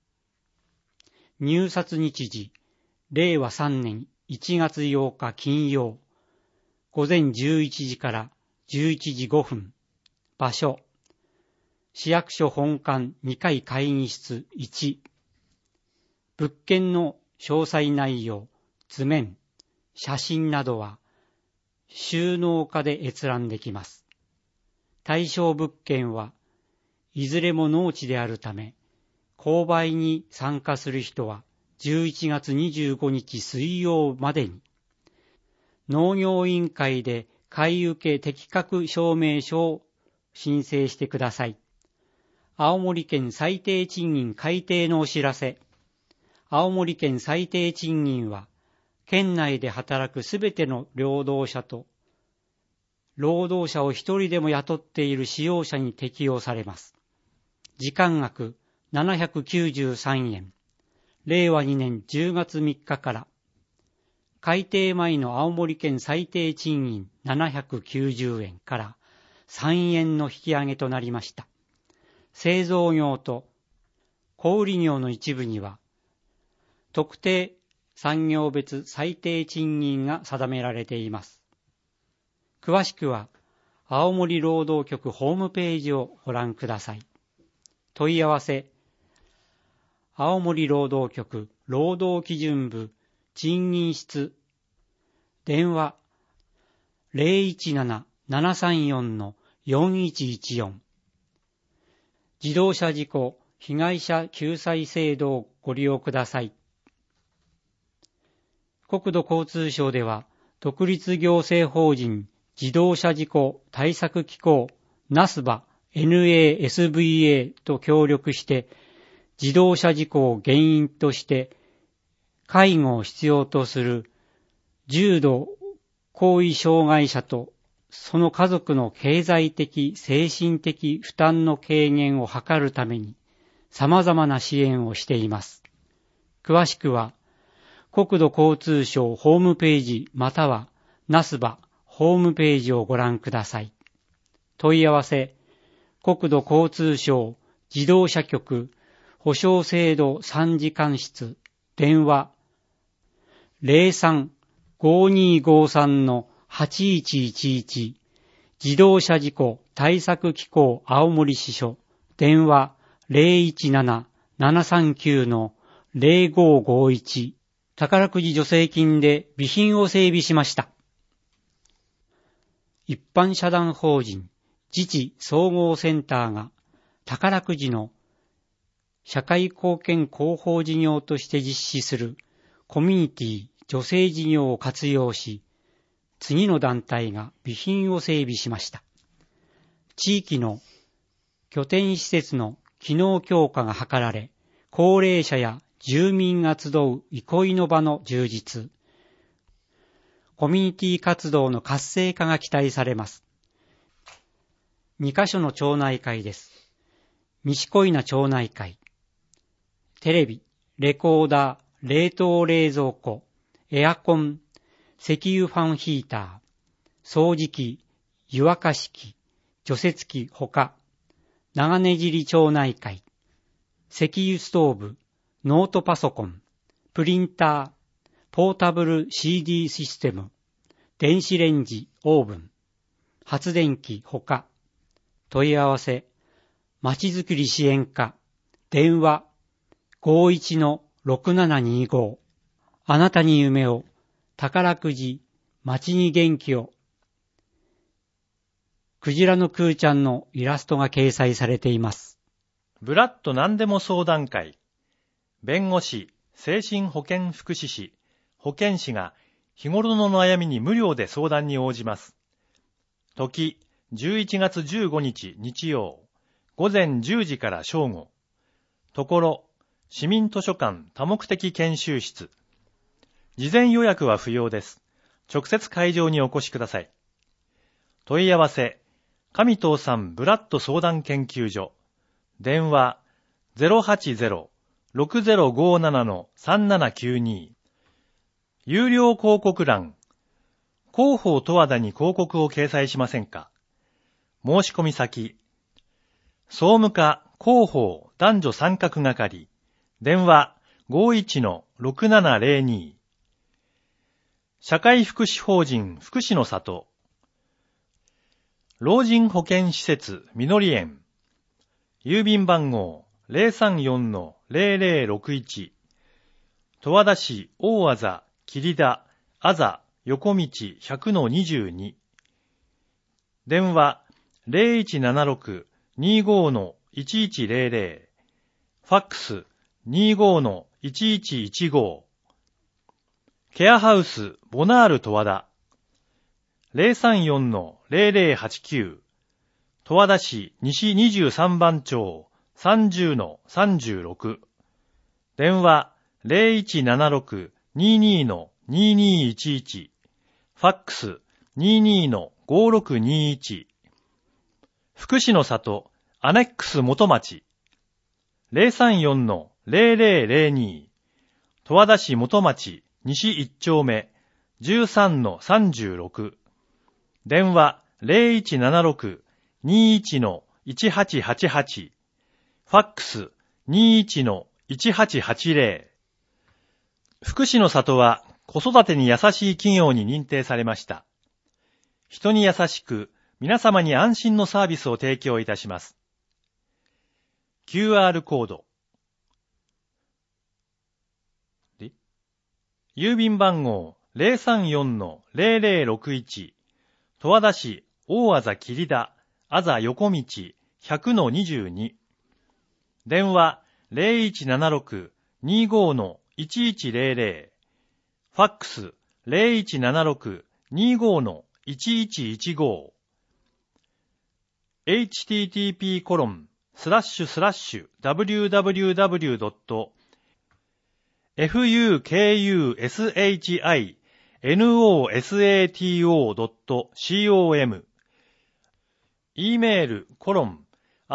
入札日時、れいわさんねんいちがつようか金曜、午前じゅういちじからじゅういちじごふん。場所、市役所本館にかい会議室いち。物件の詳細内容、図面、写真などは収納家で閲覧できます。対象物件はいずれも農地であるため、購買に参加する人はじゅういちがつにじゅうごにち水曜までに、農業委員会で買受適格証明書を申請してください。青森県最低賃金改定のお知らせ。青森県最低賃金は、県内で働くすべての労働者と、労働者を一人でも雇っている使用者に適用されます。時間額ななひゃくきゅうじゅうさんえん。れいわにねんじゅうがつみっかから、改定前の青森県最低賃金ななひゃくきゅうじゅうえんからさんえんの引き上げとなりました。製造業と小売業の一部には、特定産業別最低賃金が定められています。詳しくは、青森労働局ホームページをご覧ください。問い合わせ、青森労働局労働基準部賃金室、電話 ゼロいちなな ななさんよん よんいちいちよん。自動車事故被害者救済制度をご利用ください。国土交通省では、独立行政法人自動車事故対策機構 ナスバ エヌエーエスブイエー と協力して、自動車事故を原因として介護を必要とする重度後遺障害者とその家族の経済的・精神的負担の軽減を図るために様々な支援をしています。詳しくは国土交通省ホームページまたはナスバホームページをご覧ください。問い合わせ、国土交通省自動車局保証制度参事官室、電話 ゼロさん ごにーごさん はちいちいちいち 自動車事故対策機構青森支所、電話 ゼロいちなな ななさんきゅう ゼロごごいち。宝くじ助成金で備品を整備しました。一般社団法人自治総合センターが宝くじの社会貢献広報事業として実施するコミュニティ助成事業を活用し、次の団体が備品を整備しました。地域の拠点施設の機能強化が図られ、高齢者や住民が集う憩いの場の充実、コミュニティ活動の活性化が期待されます。にカ所の町内会です。西小稲町内会。テレビ、レコーダー、冷凍冷蔵庫、エアコン、石油ファンヒーター、掃除機、湯沸かし器、除雪機ほか、長根尻町内会、石油ストーブ、ノートパソコン、プリンター、ポータブル シーディー システム、電子レンジ、オーブン、発電機ほか、問い合わせ、まちづくり支援課、電話、ごいちのろくななにご。あなたに夢を、宝くじ、街に元気を。クジラのクーちゃんのイラストが掲載されています。 ブラッド何でも相談会。弁護士、精神保健福祉士、保健師が日頃の悩みに無料で相談に応じます。時、じゅういちがつじゅうごにち日曜、午前じゅうじから正午。ところ、市民図書館多目的研修室。事前予約は不要です。直接会場にお越しください。問い合わせ、上藤さんブラッド相談研究所。電話 ゼロはちゼロ ろくゼロごなな さんななきゅうに。有料広告欄。広報十和田に広告を掲載しませんか？ 申し込み先、総務課広報男女参画係、電話 ごーいちのろくななぜろに、社会福祉法人福祉の里、老人保健施設みのり園、郵便番号 ゼロさんよんのゼロゼロろくいち、十和田市大字桐田あざ横道 ひゃくのにじゅうに、電話 ゼロいちななろくにごのいちいちゼロゼロ、ファックス にごのいちいちいちご、ケアハウスボナール十和田 ゼロさんよんのゼロゼロはちきゅう、十和田市西にじゅうさんばん町さんじゅうのさんじゅうろく、電話 ゼロいちななろくににのににいちいち、ファックス ににのごろくにいち、福祉の里アネックス元町 ゼロさんよんのゼロゼロゼロに、十和田市元町西いち丁目じゅうさんのさんじゅうろく、電話 ゼロいちななろくにいちのいちはちはちはち、ファックス にいちのいちはちはちゼロ。福祉の里は子育てに優しい企業に認定されました。人に優しく、皆様に安心のサービスを提供いたします。キューアール コード。郵便番号 ゼロさんよんのゼロゼロろくいち、十和田市大字桐田あざ横道 ひゃくのにじゅうに、電話 ゼロいちななろくにごのいちいちゼロゼロ、ファックス ゼロいちななろくにごのいちいちいちご、エイチティーティーピー コロンスラッシュスラッシュ ダブリューダブリューダブリュードットフクシノサトドットコム E メールコロン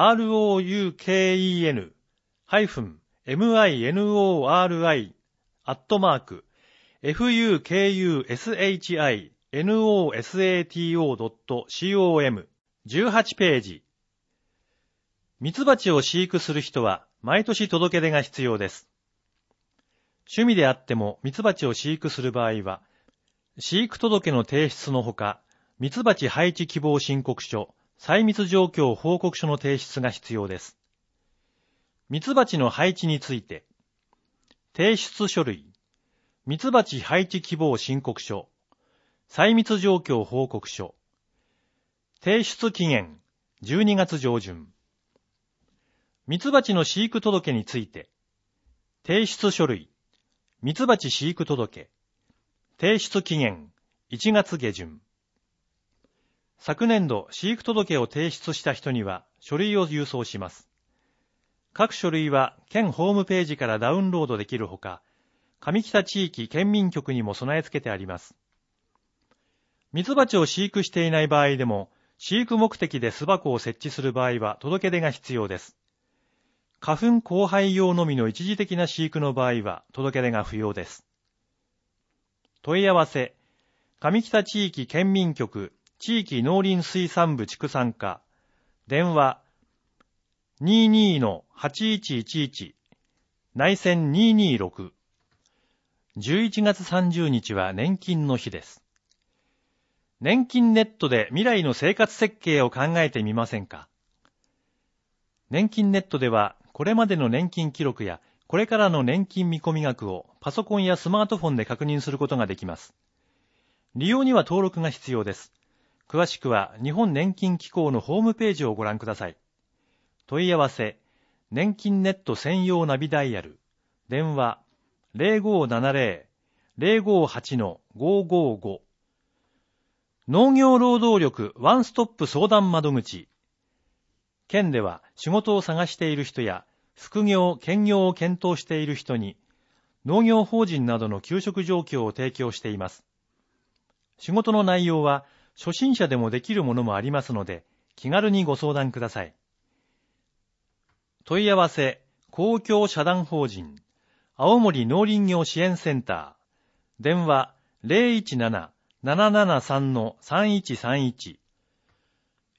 ruken ハイフン minori アットマーク フクシノサトドットコム じゅうはちページ。ミツバチを飼育する人は毎年届け出が必要です。趣味であってもミツバチを飼育する場合は、飼育届の提出のほか、ミツバチ配置希望申告書、細密状況報告書の提出が必要です。ミツバチの配置について、提出書類、ミツバチ配置希望申告書、細密状況報告書、提出期限じゅうにがつ上旬。ミツバチの飼育届について、提出書類、ミツバチ飼育届、提出期限いちがつ下旬。昨年度飼育届を提出した人には書類を郵送します。各書類は県ホームページからダウンロードできるほか、上北地域県民局にも備え付けてあります。ミツバチを飼育していない場合でも、飼育目的で巣箱を設置する場合は届け出が必要です。花粉交配用のみの一時的な飼育の場合は届け出が不要です。問い合わせ、上北地域県民局地域農林水産部畜産課、電話 にじゅうにのはちいちいちいち、内線にひゃくにじゅうろく。じゅういちがつさんじゅうにちは年金の日です。年金ネットで未来の生活設計を考えてみませんか？年金ネットでは、これまでの年金記録や、これからの年金見込み額をパソコンやスマートフォンで確認することができます。利用には登録が必要です。詳しくは日本年金機構のホームページをご覧ください。問い合わせ、年金ネット専用ナビダイヤル、電話 ゼロごななゼロ ゼロごはちのごごご。農業労働力ワンストップ相談窓口。県では仕事を探している人や副業・兼業を検討している人に農業法人などの求職状況を提供しています。仕事の内容は初心者でもできるものもありますので気軽にご相談ください。問い合わせ、公共社団法人青森農林業支援センター、電話 ゼロいちなな ななななさんのさんいちさんいち、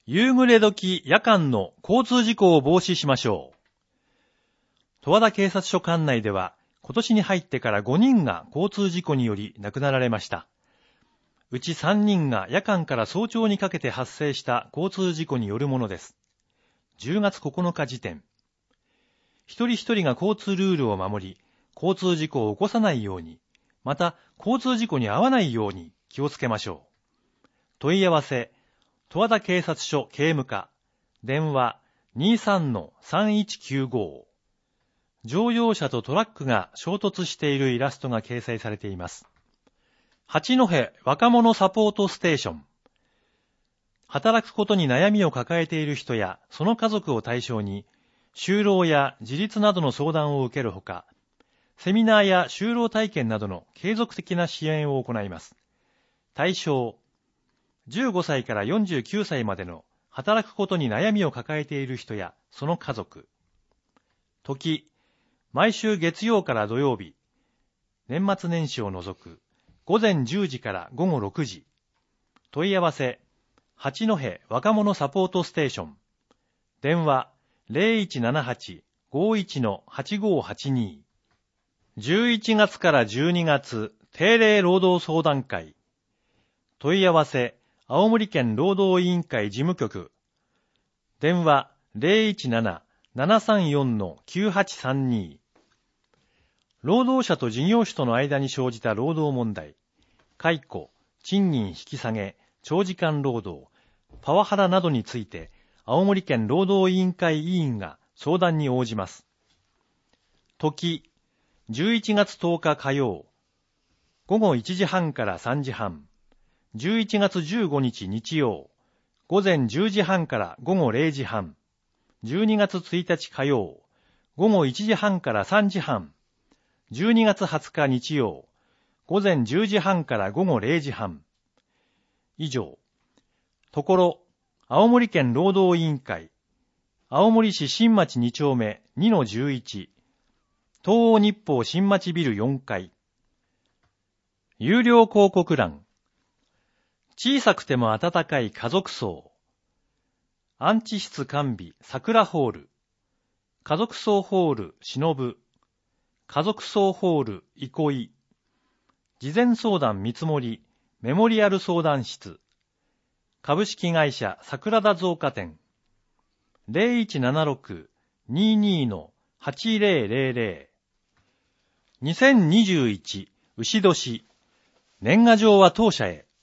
夕暮れ時夜間の交通事故を防止しましょう。十和田警察署管内では、今年に入ってからごにんが交通事故により亡くなられました。うちさんにんが夜間から早朝にかけて発生した交通事故によるものです。じゅうがつここのか時点。一人一人が交通ルールを守り、交通事故を起こさないように、また交通事故に遭わないように気をつけましょう。問い合わせ、十和田警察署警務課、電話 にじゅうさんのさんいちきゅうご。乗用車とトラックが衝突しているイラストが掲載されています。八戸若者サポートステーション。働くことに悩みを抱えている人やその家族を対象に、就労や自立などの相談を受けるほか、セミナーや就労体験などの継続的な支援を行います。対象、じゅうごさいからよんじゅうきゅうさいまでの働くことに悩みを抱えている人やその家族。時、毎週月曜から土曜日、年末年始を除く、ごぜんじゅうじからごごろくじ。問い合わせ、八戸若者サポートステーション。電話 ゼロいちななはち ごいちのはちごはちに。じゅういちがつからじゅうにがつ、定例労働相談会。問い合わせ、青森県労働委員会事務局。電話 ゼロいちなな ななさんよんのきゅうはちさんに。労働者と事業主との間に生じた労働問題、解雇、賃金引き下げ、長時間労働、パワハラなどについて、青森県労働委員会委員が相談に応じます。時、じゅういちがつとおか火曜、ごごいちじはんからさんじはん、じゅういちがつじゅうごにち日曜、ごぜんじゅうじはんからごごれいじはん、じゅうにがつついたち火曜、ごごいちじはんからさんじはん、じゅうにがつはつか日曜、ごぜんじゅうじはんからごごれいじはん。以上。ところ、青森県労働委員会、青森市新町に丁目 にのじゅういち、東欧日報新町ビルよんかい。有料広告欄。小さくても温かい家族層。アンチ室完備桜ホール。家族層ホールしのぶ。家族層ホール憩い。事前相談見積もりメモリアル相談室。株式会社桜田造花店。ゼロいちななろく にじゅうに はちぜろぜろぜろ。にせんにじゅういち牛年。年賀状は当社へ。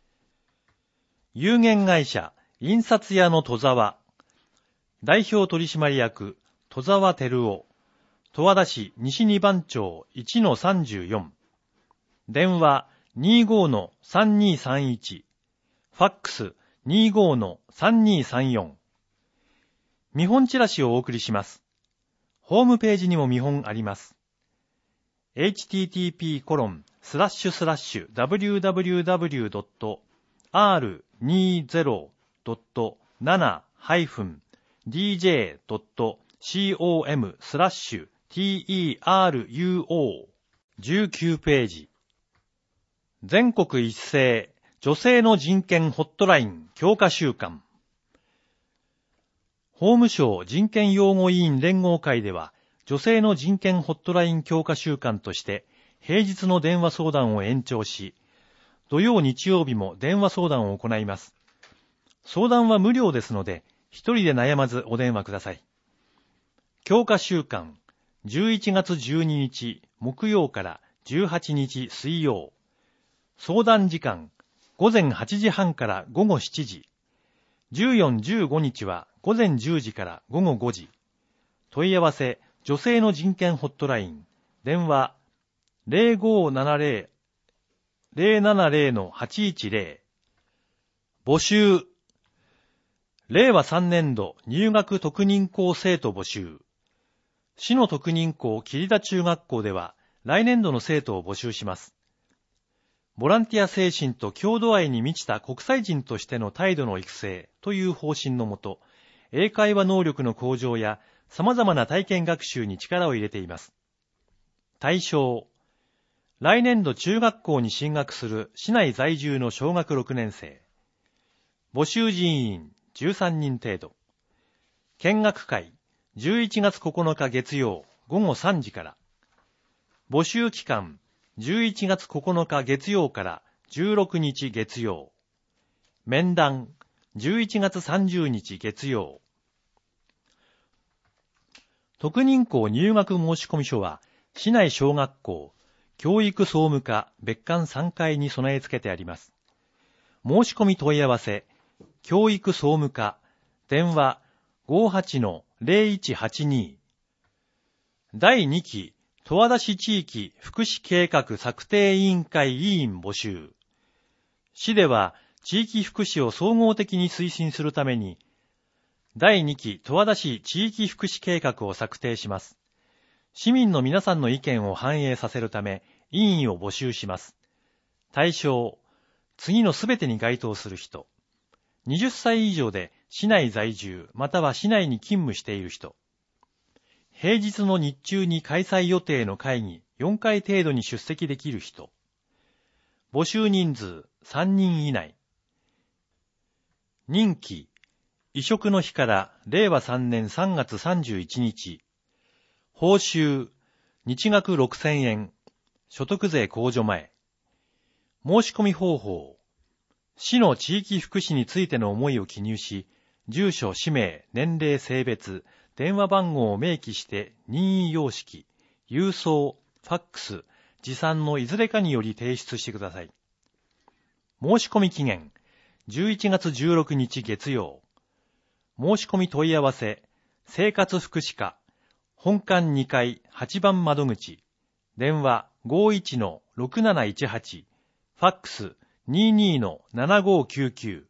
有限会社印刷屋の戸沢。代表取締役戸沢照夫。十和田市西二番町 いちのさんじゅうよん。電話 にじゅうごのさんにさんいち。ファックス にじゅうごのさんにさんよん。見本チラシをお送りします。ホームページにも見本あります。エイチティーティーピーコロンスラッシュスラッシュダブリューダブリューダブリュードットアールにじゅうドットななハイフンディージェードットコムスラッシュ ティーイーアールユーオー じゅうきゅうページ。全国一斉女性の人権ホットライン強化週間。法務省人権擁護委員連合会では、女性の人権ホットライン強化週間として、平日の電話相談を延長し、土曜日曜日も電話相談を行います。相談は無料ですので、一人で悩まずお電話ください。強化週間、じゅういちがつじゅうににち木曜からじゅうはちにち水曜。相談時間、ごぜんはちじはんからごごしちじ。じゅうよっか、じゅうごにちはごぜんじゅうじからごごごじ。問い合わせ、女性の人権ホットライン。電話、ゼロごななゼロ ゼロななゼロのはちいちゼロ。募集。れいわさんねんど入学特任校生徒募集。市の特任校桐田中学校では、来年度の生徒を募集します。ボランティア精神と郷土愛に満ちた国際人としての態度の育成という方針のもと、英会話能力の向上や様々な体験学習に力を入れています。対象、来年度中学校に進学する市内在住の小学ろくねん生。募集人員じゅうさんにん程度。見学会、じゅういちがつここのか月曜午後さんじから。募集期間、じゅういちがつここのか月曜からじゅうろくにち月曜。面談、じゅういちがつさんじゅうにち月曜。特認校入学申込書は、市内小学校、教育総務課別館さんかいに備え付けてあります。申し込み問い合わせ、教育総務課、電話 ごーはちのゼロいちはちに。だいにき十和田市地域福祉計画策定委員会委員募集。市では地域福祉を総合的に推進するために、だいにき十和田市地域福祉計画を策定します。市民の皆さんの意見を反映させるため、委員を募集します。対象、次のすべてに該当する人。はたち以上で市内在住または市内に勤務している人。平日の日中に開催予定の会議よんかい程度に出席できる人。募集人数さんにん以内。任期、移植の日かられいわさんねんさんがつさんじゅういちにち。報酬、日額ろくせんえん。所得税控除前。申し込み方法。市の地域福祉についての思いを記入し、住所、氏名、年齢、性別、電話番号を明記して任意様式、郵送、ファックス、持参のいずれかにより提出してください。申し込み期限、じゅういちがつじゅうろくにち月曜。申し込み問い合わせ、生活福祉課、本館にかいはちばん窓口、電話 ごーいちのろくなないちはち、ファックス にーにーのななごーきゅうきゅう。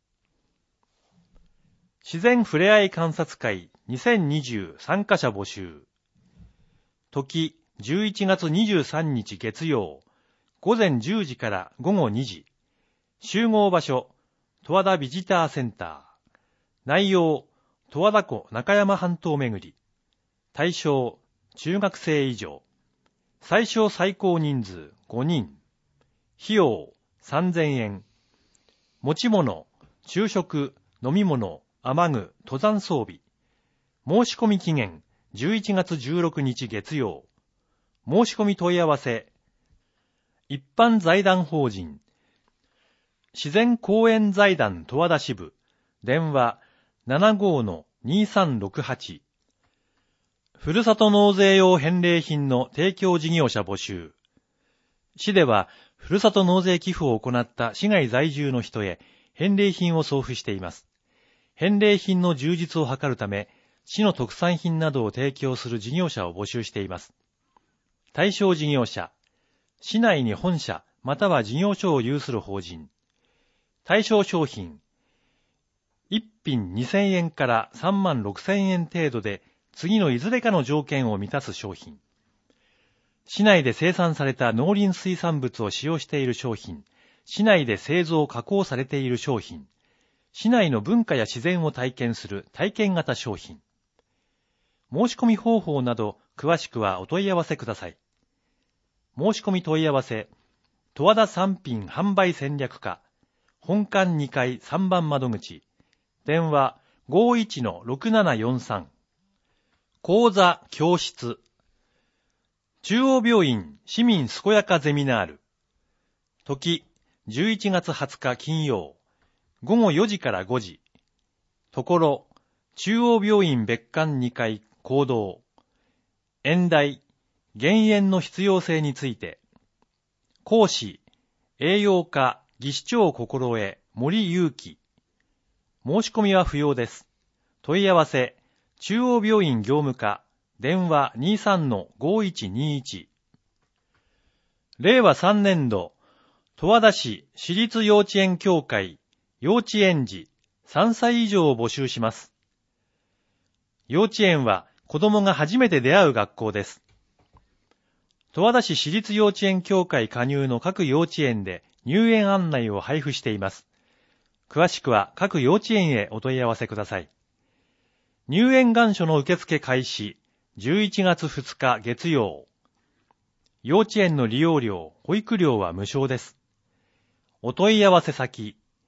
自然ふれあい観察会にせんにじゅう参加者募集。時じゅういちがつにじゅうさんにち月曜、午前じゅうじから午後にじ。集合場所、十和田ビジターセンター。内容、十和田湖中山半島巡り。対象、中学生以上。最小最高人数ごにん。費用さんぜんえん。持ち物、昼食、飲み物、雨具、登山装備。申し込み期限じゅういちがつじゅうろくにち月曜。申し込み問い合わせ。一般財団法人自然公園財団十和田支部。電話 ななごーのにーさんろくはち。ふるさと納税用返礼品の提供事業者募集。市では、ふるさと納税寄付を行った市外在住の人へ返礼品を送付しています。返礼品の充実を図るため、市の特産品などを提供する事業者を募集しています。対象事業者、市内に本社または事業所を有する法人。対象商品、一品にせんえんからさんまんろくせんえん程度で、次のいずれかの条件を満たす商品。市内で生産された農林水産物を使用している商品。市内で製造加工されている商品。市内の文化や自然を体験する体験型商品。申し込み方法など詳しくはお問い合わせください。申し込み問い合わせ、十和田産品販売戦略課、本館にかいさんばん窓口、電話 ごーいちのろくななよんさん。講座教室。中央病院市民健やかゼミナール。時じゅういちがつはつか金曜、午後よじからごじ。ところ、中央病院別館にかい講堂。演題、減塩の必要性について。講師、栄養科技師長心得森祐樹。申し込みは不要です。問い合わせ、中央病院業務課、電話 にーさんのごーいちにーいち。れいわさんねんど、十和田市私立幼稚園協会、幼稚園児さんさい以上を募集します。幼稚園は子供が初めて出会う学校です。十和田市私立幼稚園協会加入の各幼稚園で入園案内を配布しています。詳しくは各幼稚園へお問い合わせください。入園願書の受付開始、じゅういちがつふつか月曜。幼稚園の利用料、保育料は無償です。お問い合わせ先、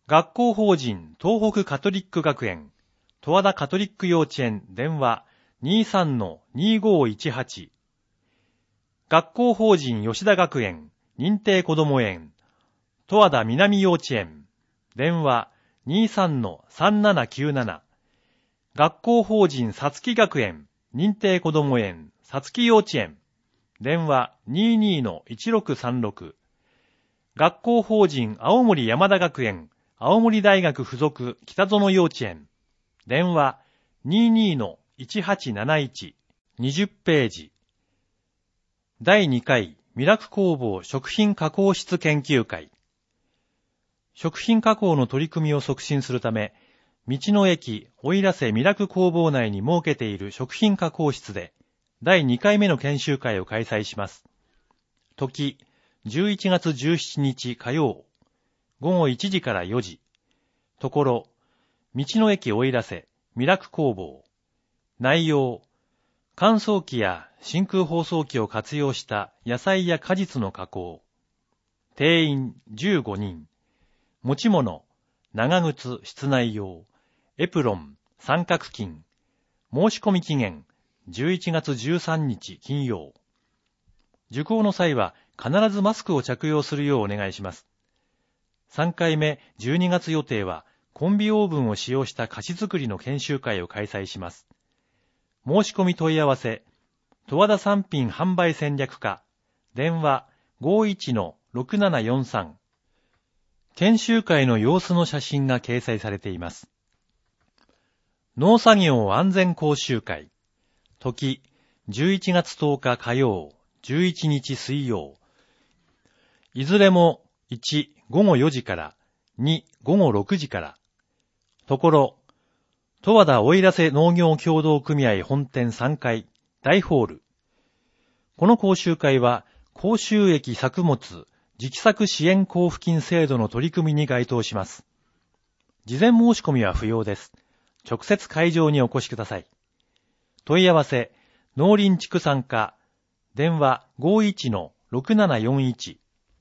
学校法人東北カトリック学園十和田カトリック幼稚園電話 にじゅうさんのにじゅうごいちはち。学校法人吉田学園認定こども園十和田南幼稚園電話 にじゅうさんのさんななきゅうなな。学校法人さつき学園認定こども園さつき幼稚園電話 にじゅうにのいちろくさんろく。学校法人青森山田学園青森大学附属北園幼稚園電話 にじゅうにのいちはちなないち。にじゅっページ。だいにかいミラク工房食品加工室研究会。食品加工の取り組みを促進するため、道の駅奥入瀬ミラク工房内に設けている食品加工室でだいにかいめの研修会を開催します。時、じゅういちがつじゅうしちにち火曜、ごごいちじからよじ。ところ、道の駅奥入瀬ミラク工房。内容、乾燥機や真空包装機を活用した野菜や果実の加工。定員じゅうごにん。持ち物、長靴室内用、エプロン、三角巾。申し込み期限、じゅういちがつじゅうさんにち金曜。受講の際は必ずマスクを着用するようお願いします。さんかいめじゅうにがつ予定はコンビオーブンを使用した菓子作りの研修会を開催します。申し込み問い合わせ、十和田産品販売戦略課、電話 ごいちのろくななよんさん。研修会の様子の写真が掲載されています。農作業安全講習会。時、じゅういちがつとおか火曜、じゅういちにち水曜。いずれもいち、ごごよじから、に、ごごろくじから。ところ、十和田奥入瀬農業協同組合本店さんかい、大ホール。この講習会は、高収益作物、自給作支援交付金制度の取り組みに該当します。事前申し込みは不要です。直接会場にお越しください。問い合わせ、農林畜産課、電話 ごいちのろくななよんいち。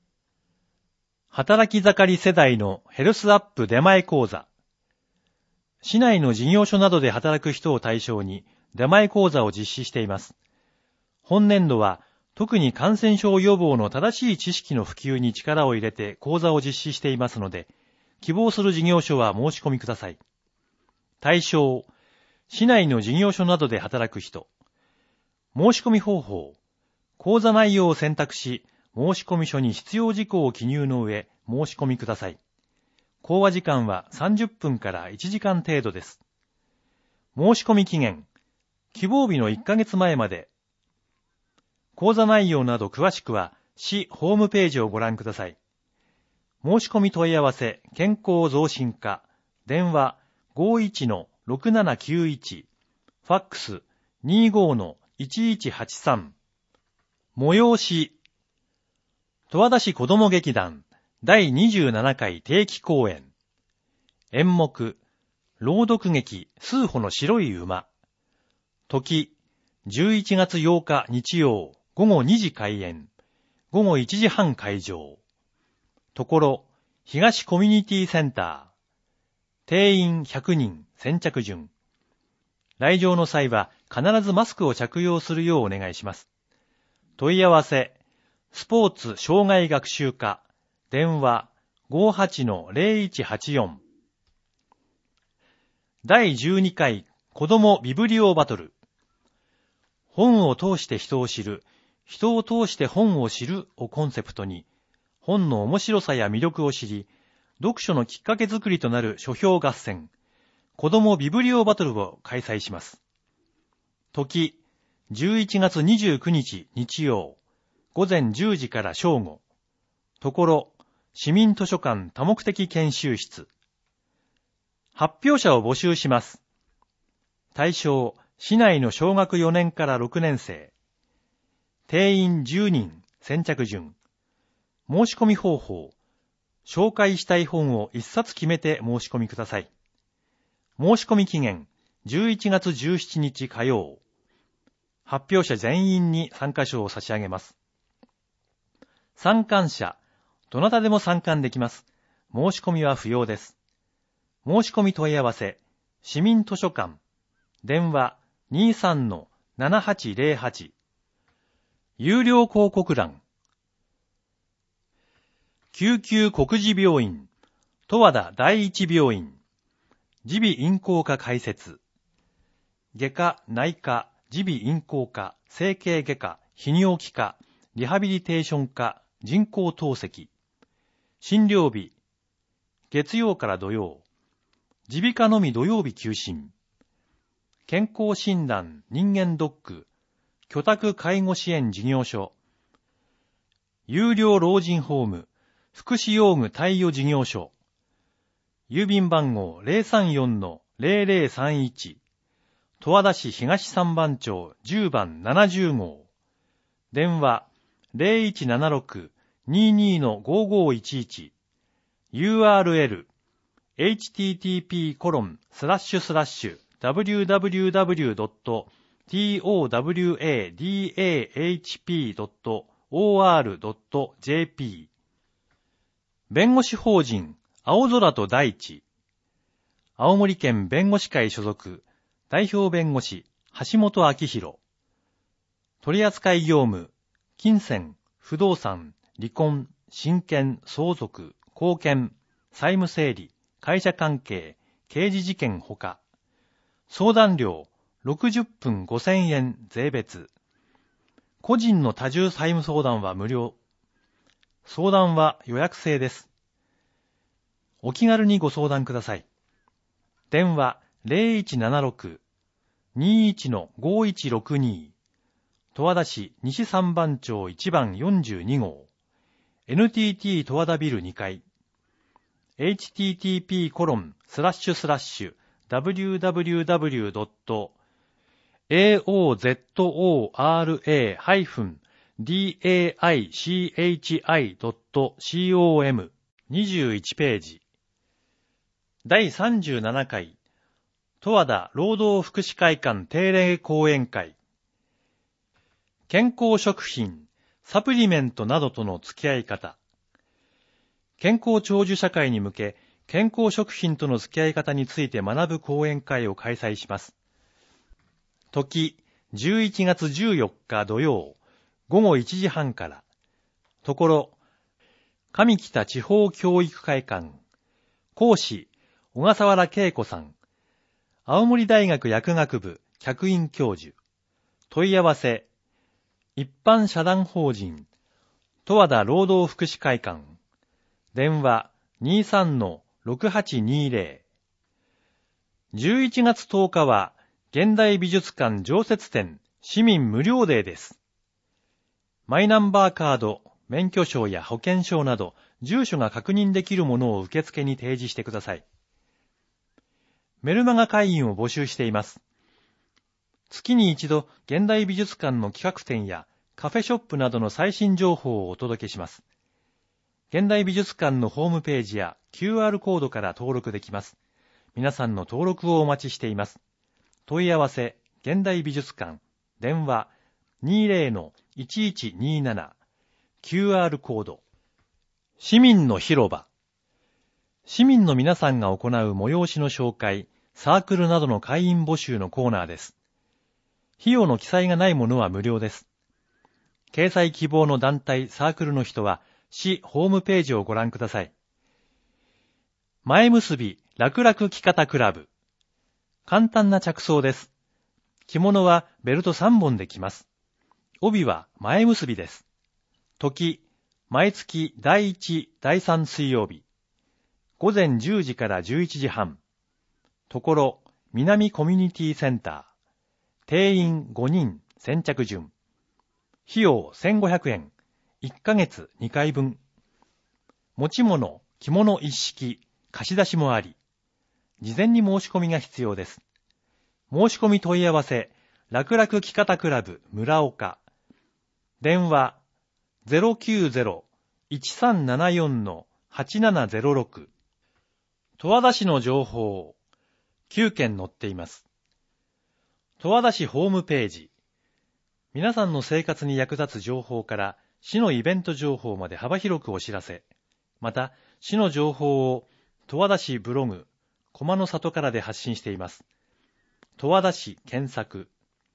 働き盛り世代のヘルスアップ出前講座。市内の事業所などで働く人を対象に出前講座を実施しています。本年度は特に感染症予防の正しい知識の普及に力を入れて講座を実施していますので、希望する事業所は申し込みください。対象、市内の事業所などで働く人。申し込み方法、講座内容を選択し、申し込み書に必要事項を記入の上、申し込みください。講話時間はさんじゅっぷんからいちじかん程度です。申し込み期限、希望日のいっかげつまえまで。講座内容など詳しくは、市ホームページをご覧ください。申し込み問い合わせ、健康増進課、電話 ごいちのろくななきゅういち、ファックス にじゅうごのいちいちはちさん。催し、十和田市子ども劇団だいにじゅうななかい定期公演。演目、朗読劇数歩の白い馬。時、じゅういちがつようか日曜ごごにじ開演、ごごいちじはん会場。ところ、東コミュニティセンター。定員ひゃくにん、先着順。来場の際は必ずマスクを着用するようお願いします。問い合わせ、スポーツ障害学習課、電話 ごはちのぜろいちはちよん。だいじゅうにかい子どもビブリオバトル。本を通して人を知る、人を通して本を知るをコンセプトに、本の面白さや魅力を知り、読書のきっかけ作りとなる書評合戦、子どもビブリオバトルを開催します。時、じゅういちがつにじゅうくにち日曜、ごぜんじゅうじから正午。ところ、市民図書館多目的研修室。発表者を募集します。対象、市内の小学よねんからろくねん生。定員じゅうにん、先着順。申し込み方法、紹介したい本をいっさつ決めて申し込みください。申し込み期限、じゅういちがつじゅうしちにち火曜。発表者全員に参加賞を差し上げます。参観者、どなたでも参観できます。 申し込みは不要です。申し込み問い合わせ、市民図書館、電話 にじゅうさんのななはちゼロはち、有料広告欄、救急国事病院、十和田第一病院、耳鼻咽喉科開設、外科、内科、耳鼻咽喉科、整形外科、泌尿器科、リハビリテーション科、人工透析、診療日、月曜から土曜、耳鼻科のみ土曜日休診、健康診断、人間ドック、居宅介護支援事業所、有料老人ホーム、福祉用具貸与事業所、郵便番号 ゼロさんよんのゼロゼロさんいち、十和田市東三番町じゅうばんななじゅう号、電話 ゼロいちななろく にじゅうにのごごいちいち、ユーアールエル エイチティーティーピーコロンスラッシュスラッシュダブリューダブリューダブリュードットトワダハドットオーアールドットジェーピー 弁護士法人青空と大地、青森県弁護士会所属代表弁護士橋本明宏、取扱業務金銭、不動産、離婚、親権、相続、後見、債務整理、会社関係、刑事事件ほか、相談料ろくじゅっぷんごせんえん税別。個人の多重債務相談は無料。相談は予約制です。お気軽にご相談ください。電話 ゼロいちななろく にじゅういちのごいちろくに、十和田市西三番町いちばんよんじゅうに号、エヌティーティー 十和田ビルにかい、エイチティーティーピーコロンスラッシュスラッシュダブリューダブリューダブリュードットエーオーゼットオーアールエーハイフンディーエーアイシーエイチアイドットコム にじゅういちページ。だいさんじゅうななかい十和田労働福祉会館定例講演会。健康食品、サプリメントなどとの付き合い方。健康長寿社会に向け、健康食品との付き合い方について学ぶ講演会を開催します。時、じゅういちがつじゅうよっか土曜、ごごいちじはんから。ところ、上北地方教育会館。講師、小笠原恵子さん。青森大学薬学部客員教授。問い合わせ、一般社団法人、十和田労働福祉会館。電話 にじゅうさんのろくはちにゼロ。じゅういちがつとおかは、現代美術館常設展市民無料デーです。マイナンバーカード、免許証や保険証など、住所が確認できるものを受付に提示してください。メルマガ会員を募集しています。月に一度、現代美術館の企画展やカフェショップなどの最新情報をお届けします。現代美術館のホームページや キューアール コードから登録できます。皆さんの登録をお待ちしています。問い合わせ、現代美術館、電話 にじゅうのいちいちになな、キューアール コード。市民の広場。市民の皆さんが行う催しの紹介、サークルなどの会員募集のコーナーです。費用の記載がないものは無料です。掲載希望の団体、サークルの人は、市ホームページをご覧ください。前結び楽々着方クラブ。簡単な着想です。着物はベルトさんぼんで着ます。帯は前結びです。時、毎月だいいち、だいさん水曜日。ごぜんじゅうじからじゅういちじはん。ところ、南コミュニティセンター。定員ごにん、先着順。費用せんごひゃくえん。いっかげつにかいぶん。持ち物、着物一式、貸し出しもあり。事前に申し込みが必要です。申し込み問い合わせ、楽々着方クラブ村岡。電話 ゼロきゅうゼロ いちさんななよん はちななゼロろく。十和田市の情報、きゅうけん載っています。十和田市ホームページ。皆さんの生活に役立つ情報から、市のイベント情報まで幅広くお知らせ。また、 市の情報を十和田市ブログ、駒の里からで発信しています。十和田市検索。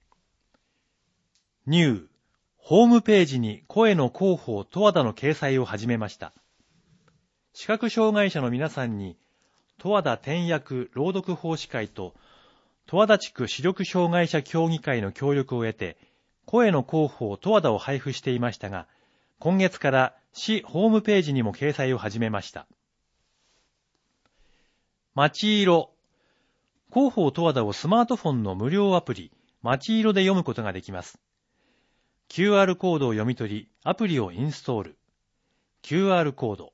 ニュー、ホームページに声の広報十和田の掲載を始めました。視覚障害者の皆さんに、十和田転訳朗読奉仕会と、十和田地区視力障害者協議会の協力を得て、声の広報十和田を配布していましたが、今月から市ホームページにも掲載を始めました。まちいろ。広報十和田をスマートフォンの無料アプリ、まちいろで読むことができます。キューアール コードを読み取り、アプリをインストール。キューアール コード。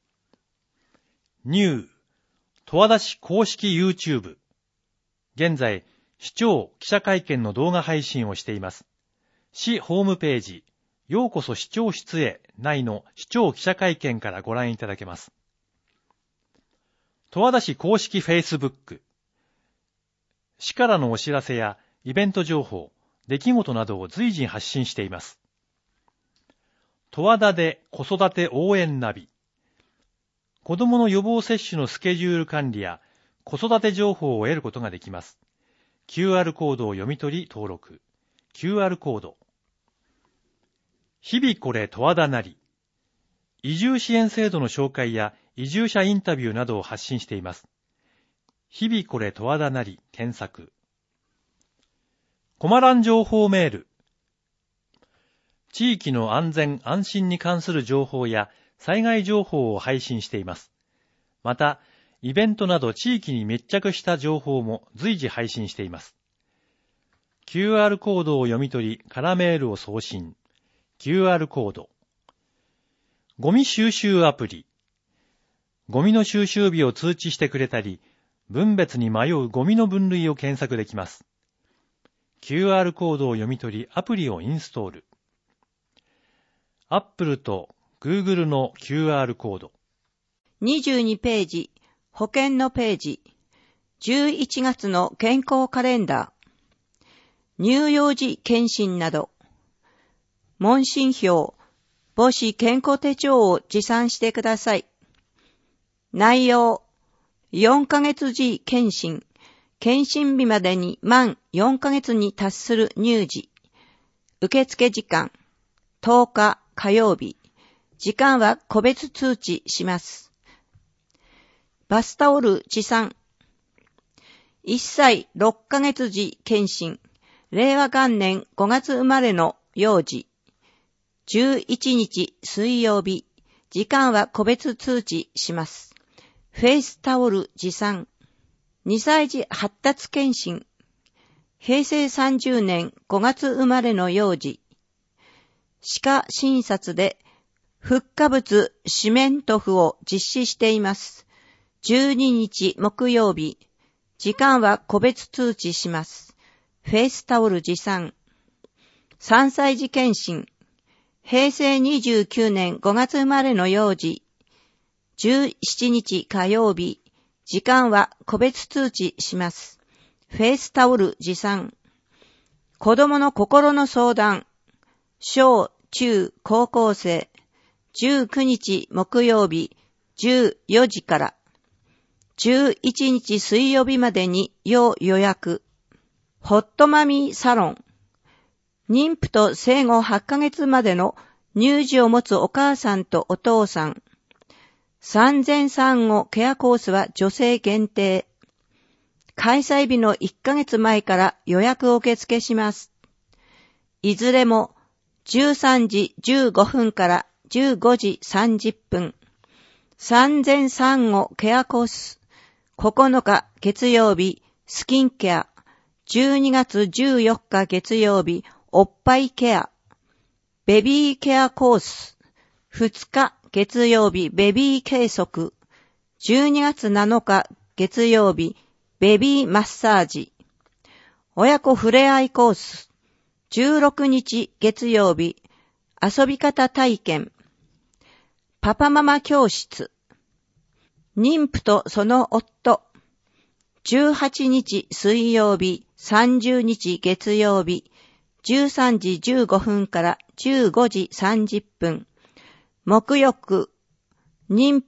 ニュー、十和田市公式 YouTube。現在、市長記者会見の動画配信をしています。市ホームページ、ようこそ市長室へ内の市長記者会見からご覧いただけます。十和田市公式 Facebook。市からのお知らせやイベント情報、出来事などを随時発信しています。十和田で子育て応援ナビ。子どもの予防接種のスケジュール管理や子育て情報を得ることができます。キューアール コードを読み取り登録。キューアール コード。日々これ十和田なり。移住支援制度の紹介や移住者インタビューなどを発信しています。日々これ十和田なり検索。コマラン情報メール。地域の安全安心に関する情報や災害情報を配信しています。また、イベントなど地域に密着した情報も随時配信しています。キューアール コードを読み取り、カラメールを送信。キューアール コード。ゴミ収集アプリ。ゴミの収集日を通知してくれたり、分別に迷うゴミの分類を検索できます。キューアール コードを読み取り、アプリをインストール。Apple と Google の キューアール コード。 にじゅうにページ、保険のページ。じゅういちがつの健康カレンダー。乳幼児検診など。問診票、母子健康手帳を持参してください。内容、よんかげつ児検診。検診日までに満よんかげつに達する乳児。受付時間、とおか火曜日。時間は個別通知します。バスタオル持参。いっさいろっかげつ児検診。令和元年ごがつ生まれの幼児。じゅういちにち水曜日。時間は個別通知します。フェイスタオル持参。にさい児発達検診。へいせいさんじゅうねんごがつ生まれの幼児。歯科診察でフッ化物四面塗布を実施しています。じゅうににち木曜日。時間は個別通知します。フェイスタオル持参。さんさい児検診。へいせいにじゅうきゅうねんごがつ生まれの幼児。じゅうしちにち火曜日。時間は個別通知します。フェイスタオル持参。子供の心の相談。小、中、高校生。じゅうくにち木曜日。じゅうよじから。じゅういちにち水曜日までに要予約。ホットマミーサロン。妊婦と生後はちかげつまでの乳児を持つお母さんとお父さん。産前産後ケアコースは女性限定。開催日のいっかげつまえから予約を受付します。いずれもじゅうさんじじゅうごふんからじゅうごじさんじゅっぷん。産前産後ケアコース。ここのか月曜日スキンケア。じゅうにがつじゅうよっか月曜日おっぱいケア。ベビーケアコース。ふつか月曜日ベビー計測。じゅうにがつなのか月曜日ベビーマッサージ。親子ふれあいコース。じゅうろくにち月曜日遊び方体験。パパママ教室。妊婦とその夫。じゅうはちにち水曜日さんじゅうにち月曜日じゅうさんじじゅうごふんからじゅうごじさんじゅっぷん。沐浴、妊婦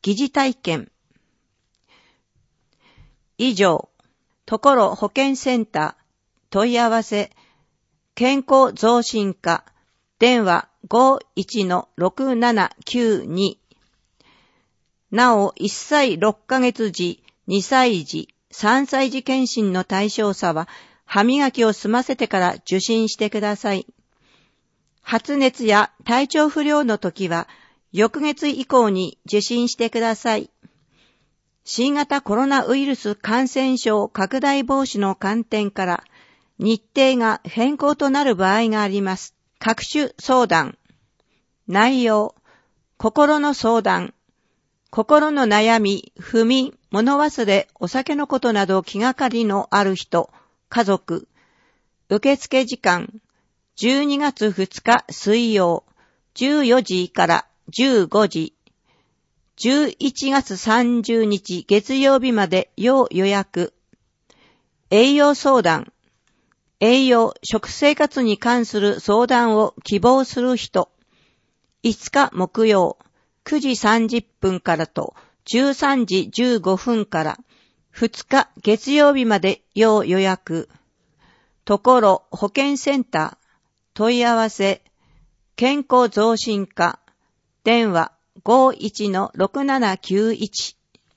疑似体験。以上、ところ保健センター、問い合わせ、健康増進課、電話 ごいちのろくななきゅうに。なお、いっさいろっかげつ児、にさい児、さんさい児検診の対象者は、歯磨きを済ませてから受診してください。発熱や体調不良の時は、翌月以降に受診してください。新型コロナウイルス感染症拡大防止の観点から、日程が変更となる場合があります。各種相談。内容。心の相談。心の悩み、不眠、物忘れ、お酒のことなど気がかりのある人、家族。受付時間。じゅうにがつふつか水曜、じゅうよじからじゅうごじ。じゅういちがつさんじゅうにち月曜日まで要予約。栄養相談。栄養、食生活に関する相談を希望する人。いつか木曜、くじさんじゅっぷんからとじゅうさんじじゅうごふんから、ふつか月曜日まで要予約。ところ保健センター、問い合わせ、健康増進課、電話 ごいちのろくななきゅういち。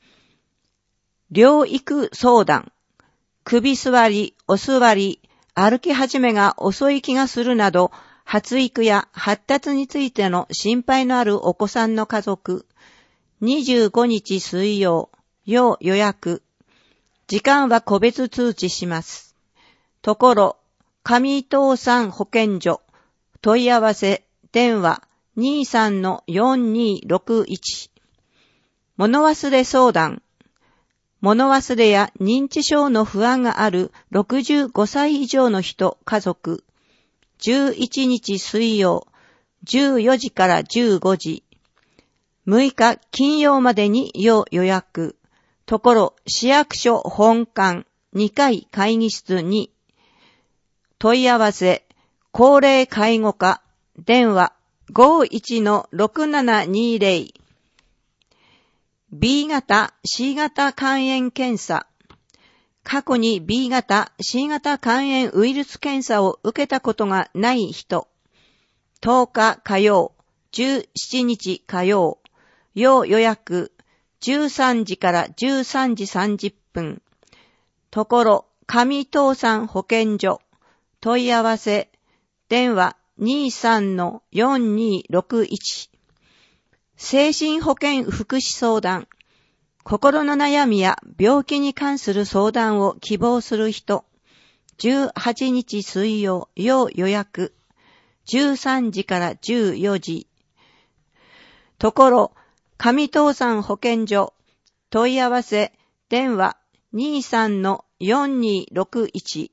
療育相談、首座り、お座り、歩き始めが遅い気がするなど、発育や発達についての心配のあるお子さんの家族、にじゅうごにち水曜、要予約。時間は個別通知します。ところ、上伊藤産保健所、問い合わせ、電話 にじゅうさんのよんにーろくいち。物忘れ相談。物忘れや認知症の不安があるろくじゅうごさい以上の人、家族。じゅういちにち水曜、じゅうよじからじゅうごじ。むいか金曜までに要予約。ところ、市役所本館にかい会議室に。問い合わせ、高齢介護課、電話 ごいちのろくななにーぜろ。B 型、C 型肝炎検査。過去に B 型、C 型肝炎ウイルス検査を受けたことがない人。とおか火曜、じゅうしちにち火曜。要予約、じゅうさんじからじゅうさんじさんじゅっぷん。ところ、上伊藤産保健所。問い合わせ、電話 にじゅうさんのよんにーろくいち。精神保健福祉相談。心の悩みや病気に関する相談を希望する人。じゅうはちにち水曜、要予約。じゅうさんじからじゅうよじ。ところ、上藤産保健所。問い合わせ、電話 にじゅうさんのよんにーろくいち。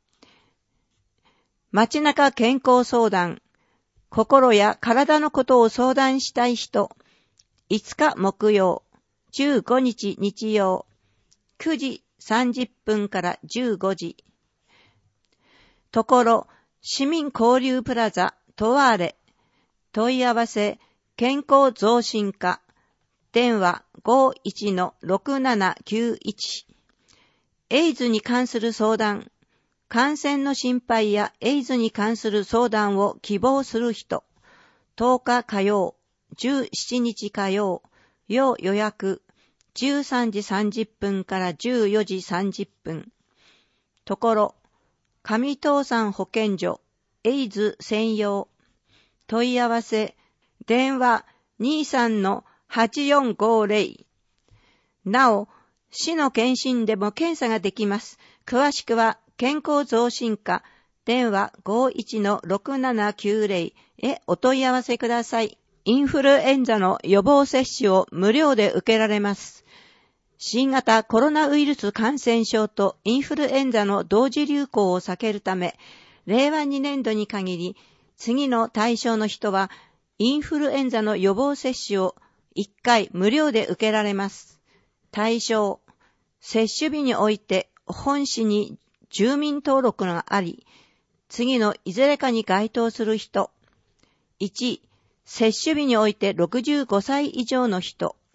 街中健康相談。心や体のことを相談したい人。いつか木曜、じゅうごにち日曜、くじさんじゅっぷんからじゅうごじ。ところ、市民交流プラザ、トワーレ。問い合わせ、健康増進課。電話 ごいちのろくななきゅういち。エイズに関する相談。感染の心配やエイズに関する相談を希望する人。とおか火曜、じゅうしちにち火曜、要予約。じゅうさんじさんじゅっぷんからじゅうよじさんじゅっぷん。ところ、上藤産保健所、エイズ専用。問い合わせ、電話 にじゅうさんのはちよんごぜろ。なお、市の検診でも検査ができます。詳しくは、健康増進課、電話 ごいちのろくななきゅうぜろ へお問い合わせください。インフルエンザの予防接種を無料で受けられます。新型コロナウイルス感染症とインフルエンザの同時流行を避けるため、れいわにねんどに限り、次の対象の人は、インフルエンザの予防接種をいっかい無料で受けられます。対象、接種日において本市に住民登録があり、次のいずれかに該当する人。いち、接種日においてろくじゅうごさい以上の人。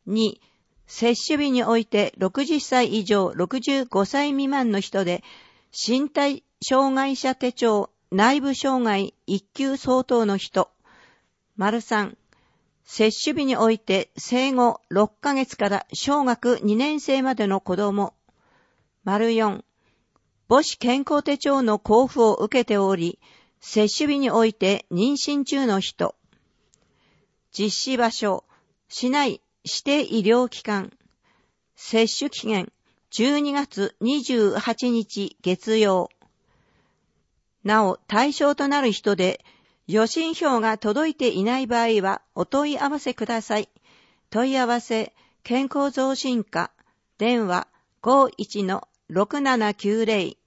に、接種日においてろくじゅっさい以上ろくじゅうごさい未満の人で、身体障害者手帳内部障害いっ級相当の人。丸さん、接種日において生後ろっかげつから小学にねん生までの子供。丸よん、母子健康手帳の交付を受けており、接種日において妊娠中の人。実施場所、市内指定医療機関。接種期限、じゅうにがつにじゅうはちにち月曜。なお、対象となる人で、予診票が届いていない場合はお問い合わせください。問い合わせ、健康増進課、電話 ごーいちのろくななきゅうぜろ。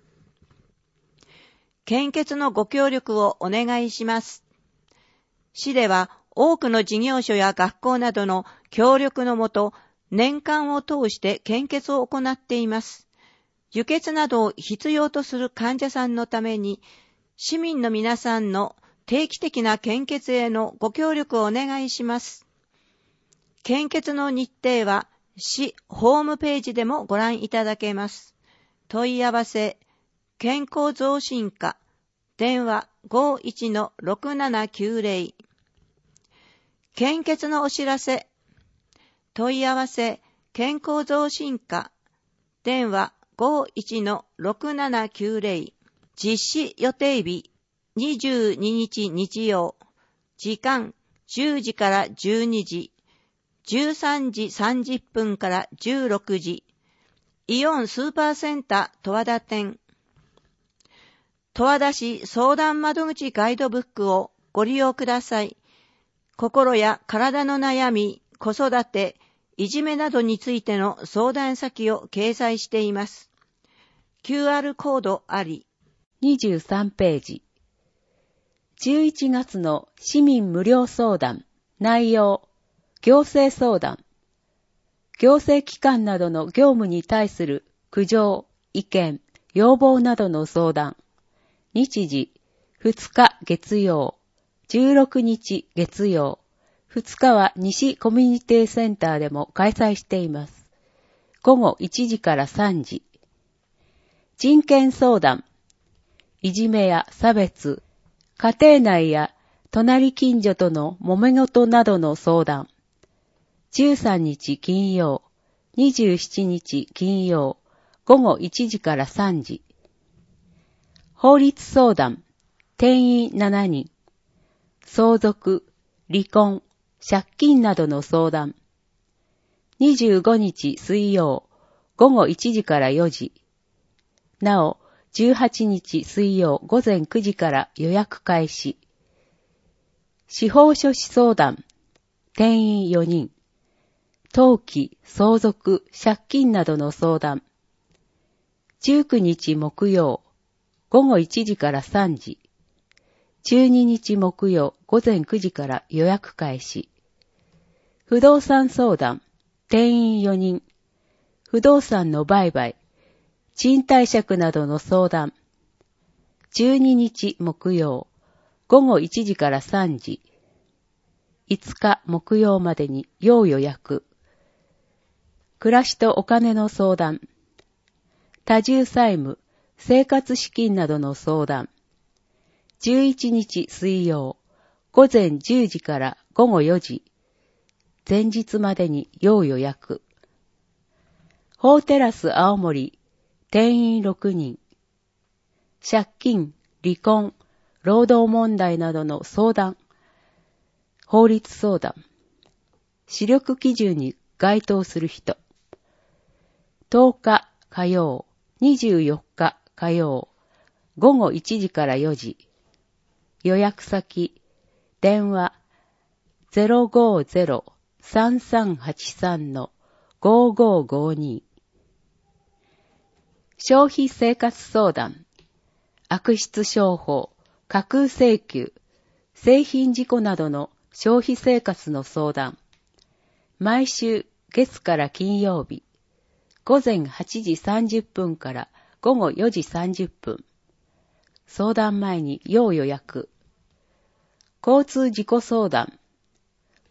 献血のご協力をお願いします。市では多くの事業所や学校などの協力のもと、年間を通して献血を行っています。輸血などを必要とする患者さんのために、市民の皆さんの定期的な献血へのご協力をお願いします。献血の日程は市ホームページでもご覧いただけます。問い合わせ、健康増進課、電話 ごーいちのろくななきゅうぜろ。献血のお知らせ、問い合わせ、健康増進課、電話 ごーいちのろくななきゅうぜろ。実施予定日、にじゅうににち日曜。時間、じゅうじからじゅうにじ。じゅうさんじさんじゅっぷんからじゅうろくじ。イオンスーパーセンター十和田店。十和田市相談窓口ガイドブックをご利用ください。心や体の悩み、子育て、いじめなどについての相談先を掲載しています。キューアール コードあり。 にじゅうさんページ。じゅういちがつの市民無料相談、内容、行政相談。行政機関などの業務に対する苦情、意見、要望などの相談。日時、ふつか月曜、じゅうろくにち月曜。ふつかは西コミュニティセンターでも開催しています。ごごいちじからさんじ。人権相談。いじめや差別、家庭内や隣近所との揉め事などの相談。じゅうさんにち金曜、にじゅうしちにち金曜、ごごいちじからさんじ。法律相談、定員しちにん。相続、離婚、借金などの相談。にじゅうごにち水曜、ごごいちじからよじ。なお、じゅうはちにち水曜午前くじから予約開始。司法書士相談、定員よにん。登記、相続、借金などの相談。じゅうくにち木曜、ごごいちじからさんじ。じゅうににち木曜午前くじから予約開始。不動産相談、定員よにん。不動産の売買、賃貸借などの相談。じゅうににち木曜、ごごいちじからさんじ。いつか木曜までに要予約。暮らしとお金の相談。多重債務、生活資金などの相談。じゅういちにち水曜、午前じゅうじからごごよじ。前日までに要予約。法テラス青森、定員ろくにん。借金、離婚、労働問題などの相談。法律相談。視力基準に該当する人。とおか火曜、にじゅうよっか火曜、ごごいちじからよじ。予約先、電話 ゼロごゼロ さんさんはちさん ごごごに。消費生活相談、悪質商法、架空請求、製品事故などの消費生活の相談。毎週月から金曜日、午前はちじさんじゅっぷんからごごよじさんじゅっぷん。相談前に要予約。交通事故相談。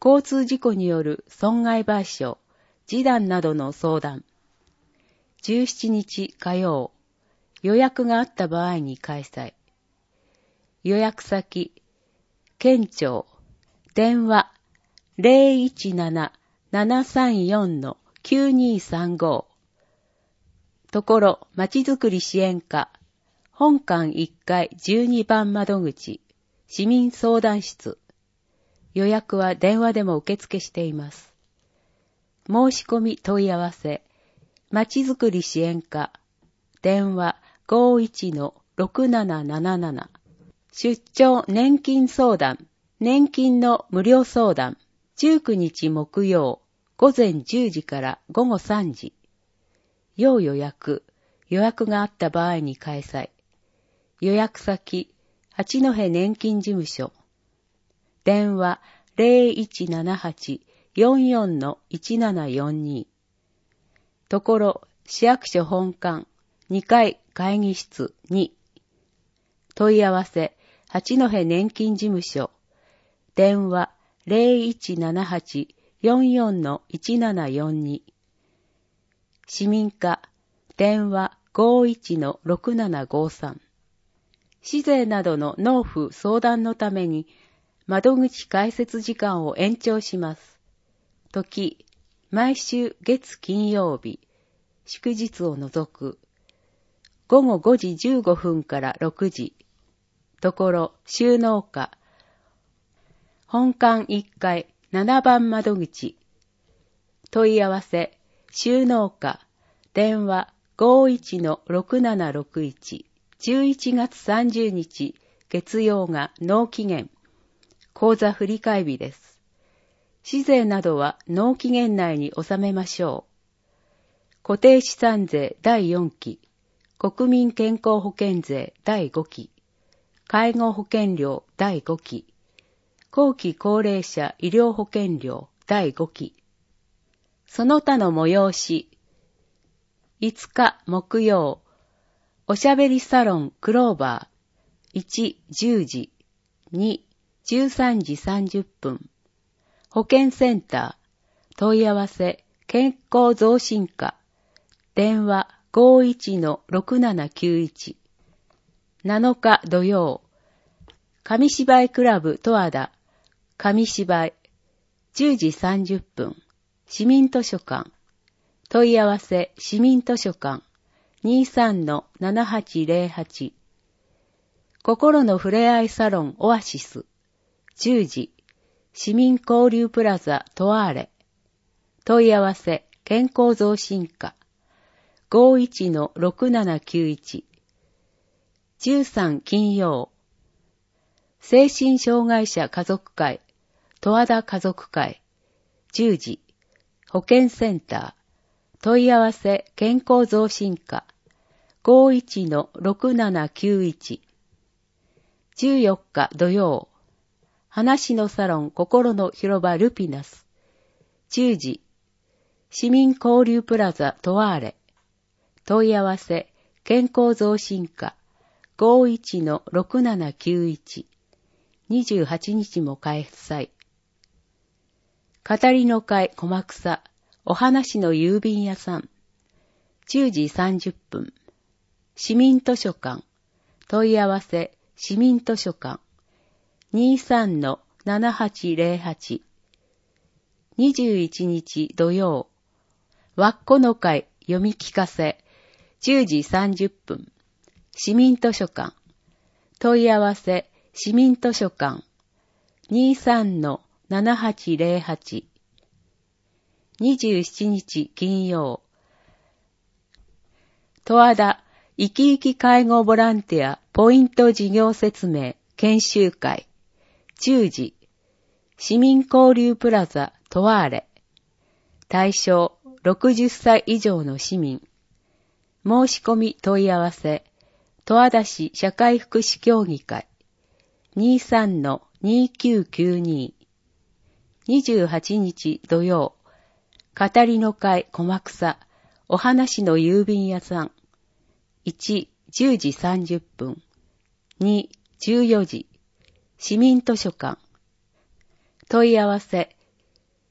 交通事故による損害賠償、示談などの相談。じゅうしちにち火曜、予約があった場合に開催。予約先、県庁、電話 ゼロいちなな ななさんよん きゅうにさんご。ところ、まちづくり支援課、本館いっかいじゅうにばん窓口、市民相談室。予約は電話でも受付しています。申し込み問い合わせ、まちづくり支援課、電話 ごいちのろくなななななな。出張年金相談、年金の無料相談、じゅうくにち木曜、午前じゅうじから午後さんじ。要予約、予約があった場合に開催。予約先、八戸年金事務所。電話 ゼロいちななはち よんよん いちななよんに。ところ、市役所本館、にかい会議室に。問い合わせ、八戸年金事務所。電話 ゼロいちななはち よんよん いちななよんに。市民課、電話 ごいちのろくななごさん。市税などの納付相談のために、窓口開設時間を延長します。時、毎週月金曜日、祝日を除く。午後ごじじゅうごふんからろくじ。ところ、収納課。本館いっかいななばん窓口。問い合わせ、収納課。電話 ごいちのろくななろくいち。じゅういちがつさんじゅうにち、月曜が納期限。口座振替日です。市税などは納期限内に納めましょう。固定資産税だいよんき、国民健康保険税だいごき、介護保険料だいごき、後期高齢者医療保険料だいごき。その他の催し、いつか木曜、おしゃべりサロンクローバー、いち、じゅうじ、に、じゅうさんじさんじゅっぷん。保健センター、問い合わせ、健康増進課、電話 ごいちのろくななきゅういち。なのか土曜、紙芝居クラブ十和田、紙芝居、じゅうじさんじゅっぷん。市民図書館、問い合わせ、市民図書館、にさんのななはちゼロはち。心のふれあいサロンオアシス、じゅうじ、市民交流プラザトワーレ。問い合わせ、健康増進課、ごいちのろくななきゅういち。じゅうさん金曜、精神障害者家族会、十和田家族会、じゅうじ、保健センター、問い合わせ、健康増進課、ごいちのろくななきゅういち。じゅうよっか土曜、話のサロン心の広場ルピナス、じゅうじ、市民交流プラザトワーレ。問い合わせ、健康増進課、ごいちのろくななきゅういち。にじゅうはちにちも開催。語りの会小間草、お話の郵便屋さん。じゅうじさんじゅっぷん。市民図書館。問い合わせ、市民図書館。にさんのななはちゼロはち。にじゅういちにち土曜。わっこの会読み聞かせ。じゅうじさんじゅっぷん。市民図書館。問い合わせ、市民図書館。にさんのななはちゼロはち。にじゅうしちにち金曜。十和田生き生き介護ボランティアポイント事業説明研修会。じゅうじ。市民交流プラザトワーレ。対象ろくじゅっさい以上の市民。申し込み問い合わせ。十和田市社会福祉協議会。にさんのにきゅうきゅうに。にじゅうはちにち土曜。語りの会小間草。お話の郵便屋さん。いち、じゅうじさんじゅっぷん。に、じゅうよじ。市民図書館。問い合わせ、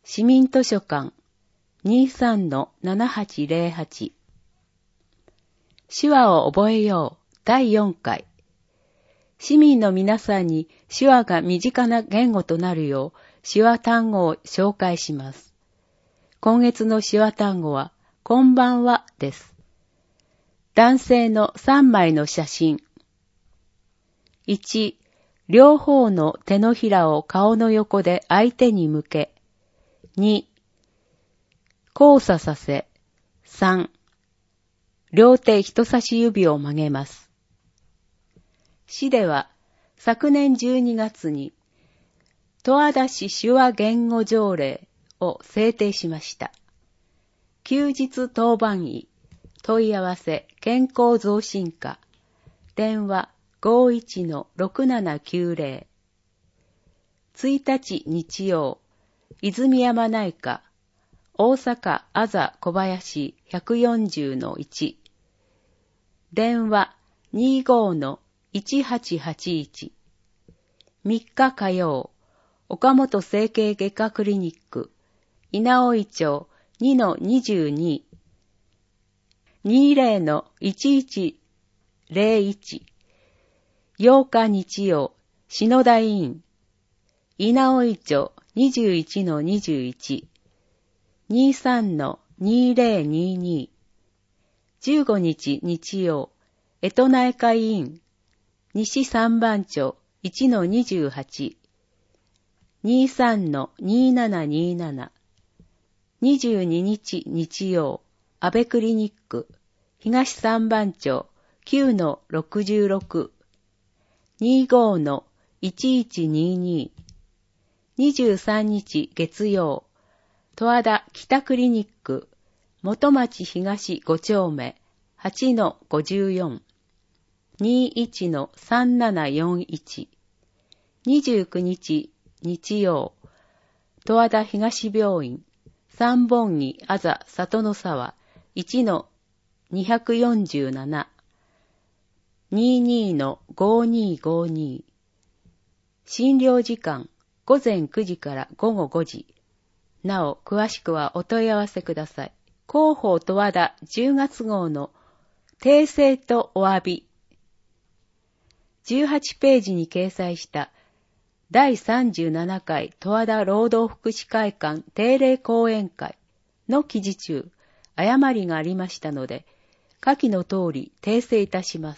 市民図書館 にじゅうさんのななはちぜろはち 手話を覚えようだいよんかい。市民の皆さんに手話が身近な言語となるよう手話単語を紹介します。今月の手話単語はこんばんはです。男性のさんまいの写真。いち、両方の手のひらを顔の横で相手に向け。に、交差させ。さん、両手人差し指を曲げます。市では昨年じゅうにがつに十和田市手話言語条例を制定しました。休日当番医、問い合わせ健康増進課、電話 ごいちのろくななきゅうぜろ。ついたち日曜、泉山内科、大阪あざ小林ひゃくよんじゅうのいち。電話 にじゅうごのいちはちはちいち。みっか火曜、岡本整形外科クリニック、稲生町 にのにじゅうに。にじゅうのいちいちぜろいち。ようか日曜、篠田医院、稲生町 にじゅういちのにじゅういち。にじゅうさんのにぜろにに。じゅうごにち日曜、江戸内科医院、西三番町 いちのにじゅうはち。にじゅうさんのにななになな。にじゅうににち日曜、安倍クリニック、東三番町 きゅうのろくじゅうろく。にじゅうごのいちいちにに。にじゅうさんにち月曜、十和田北クリニック、元町東ご丁目 はちのごじゅうよん。にじゅういちのさんななよんいち。にじゅうくにち日曜、十和田東病院、三本木あざ里の沢 いちのによんなな。にじゅうにのごにごに。診療時間ごぜんくじからごごごじ。なお、詳しくはお問い合わせください。広報十和田じゅうがつ号の訂正とお詫び。じゅうはちページに掲載しただいさんじゅうななかい十和田労働福祉会館定例講演会の記事中、誤りがありましたので、下記の通り訂正いたします。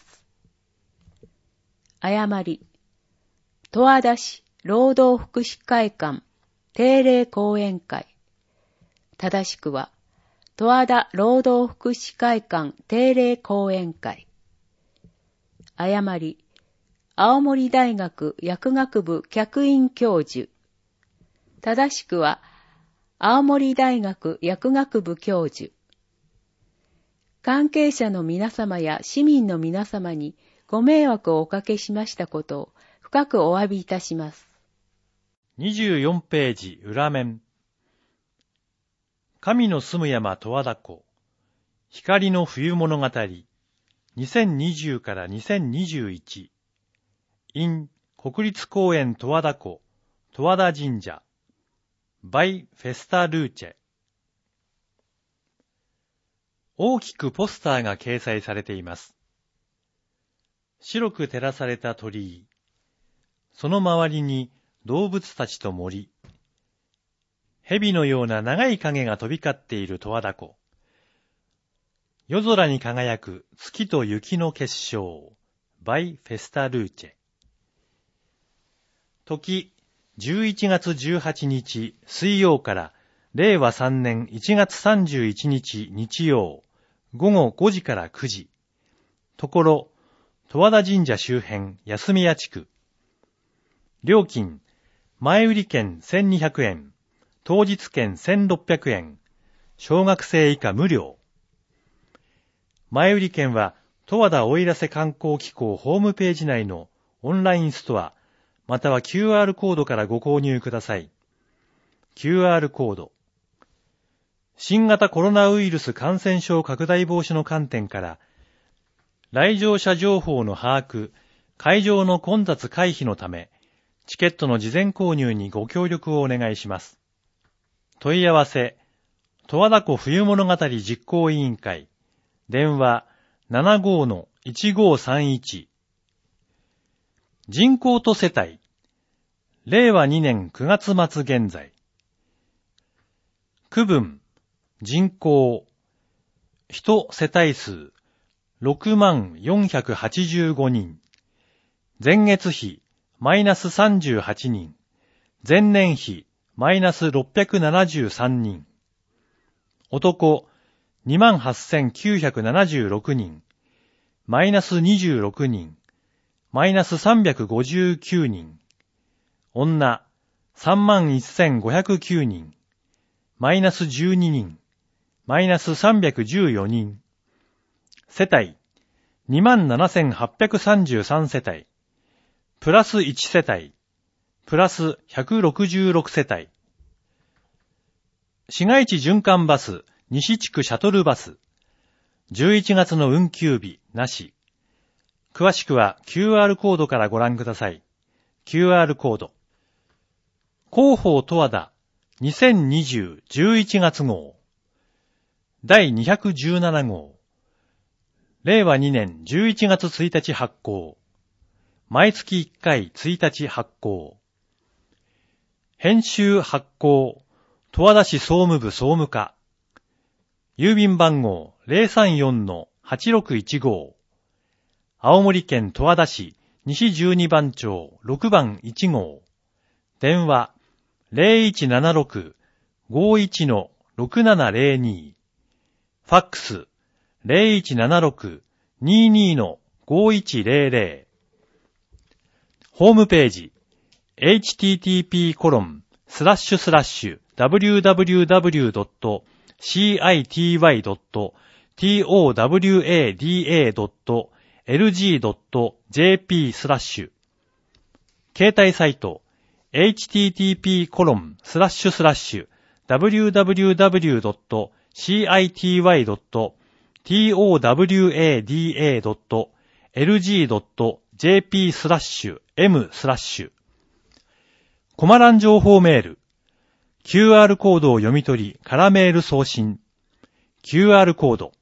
誤り。十和田市労働福祉会館定例講演会。正しくは、十和田労働福祉会館定例講演会。誤り。青森大学薬学部客員教授。正しくは、青森大学薬学部教授。関係者の皆様や市民の皆様にご迷惑をおかけしましたことを深くお詫びいたします。 にじゅうよんページ裏面。神の住む山十和田湖、光の冬物語、にせんにじゅうからにせんにじゅういち。in 国立公園十和田湖、十和田神社、by フェスタルーチェ。大きくポスターが掲載されています。白く照らされた鳥居、その周りに動物たちと森、蛇のような長い影が飛び交っている十和田湖、夜空に輝く月と雪の結晶、by フェスタルーチェ。時、じゅういちがつじゅうはちにち水曜かられいわさんねんいちがつさんじゅういちにち日曜、ごごごじからくじ。ところ、十和田神社周辺安宮地区。料金、前売券せんにひゃくえん、当日券せんろっぴゃくえん、小学生以下無料。前売券は、十和田奥入瀬観光機構ホームページ内のオンラインストア、または キューアール コードからご購入ください。キューアール コード。新型コロナウイルス感染症拡大防止の観点から、来場者情報の把握、会場の混雑回避のため、チケットの事前購入にご協力をお願いします。 問い合わせ、十和田湖冬物語実行委員会、電話 ななごーのいちごーさんいち。人口と世帯、れいわにねんくがつ末現在。区分、人口、人世帯数、ろくまんよんひゃくはちじゅうごにん。前月比、マイナスさんじゅうはちにん。前年比、マイナスろっぴゃくななじゅうさんにん。男、にまんはっせんきゅうひゃくななじゅうろくにん。マイナスにじゅうろくにん。マイナスさんびゃくごじゅうきゅうにん。女、さんまんせんごひゃくきゅうにん。マイナスじゅうににん。マイナスさんびゃくじゅうよにん。世帯、にまんななせんはっぴゃくさんじゅうさん世帯。プラスいち世帯。プラスひゃくろくじゅうろく世帯。市街地循環バス、西地区シャトルバス。じゅういちがつの運休日、なし。詳しくは キューアール コードからご覧ください。キューアール コード。広報十和田にせんにじゅうじゅういちがつ号。だいにひゃくじゅうなな号。れいわにねんじゅういちがつついたち発行。毎月いっかいついたち発行。編集発行。十和田市総務部総務課。郵便番号 ゼロさんよんのはちろくいちご。青森県十和田市西じゅうにばん町ろくばんいち号。電話 ゼロいちななろく ごいちのろくななゼロに。ファックス ゼロいちななろく ににのごいちゼロゼロ。ホームページ エイチティーティーピーコロンスラッシュスラッシュダブリューダブリューダブリュードットシーアイティーワイドットトワダドットエルジードットジェーピー スラッシュ。携帯サイト エイチティーティーピーコロンスラッシュスラッシュダブリューダブリューダブリュードットシーアイティーワイドットトワダドットエルジードットジェーピー スラッシュ エム スラッシュ。コマ欄情報メール。キューアール コードを読み取り、カラメール送信。キューアール コード。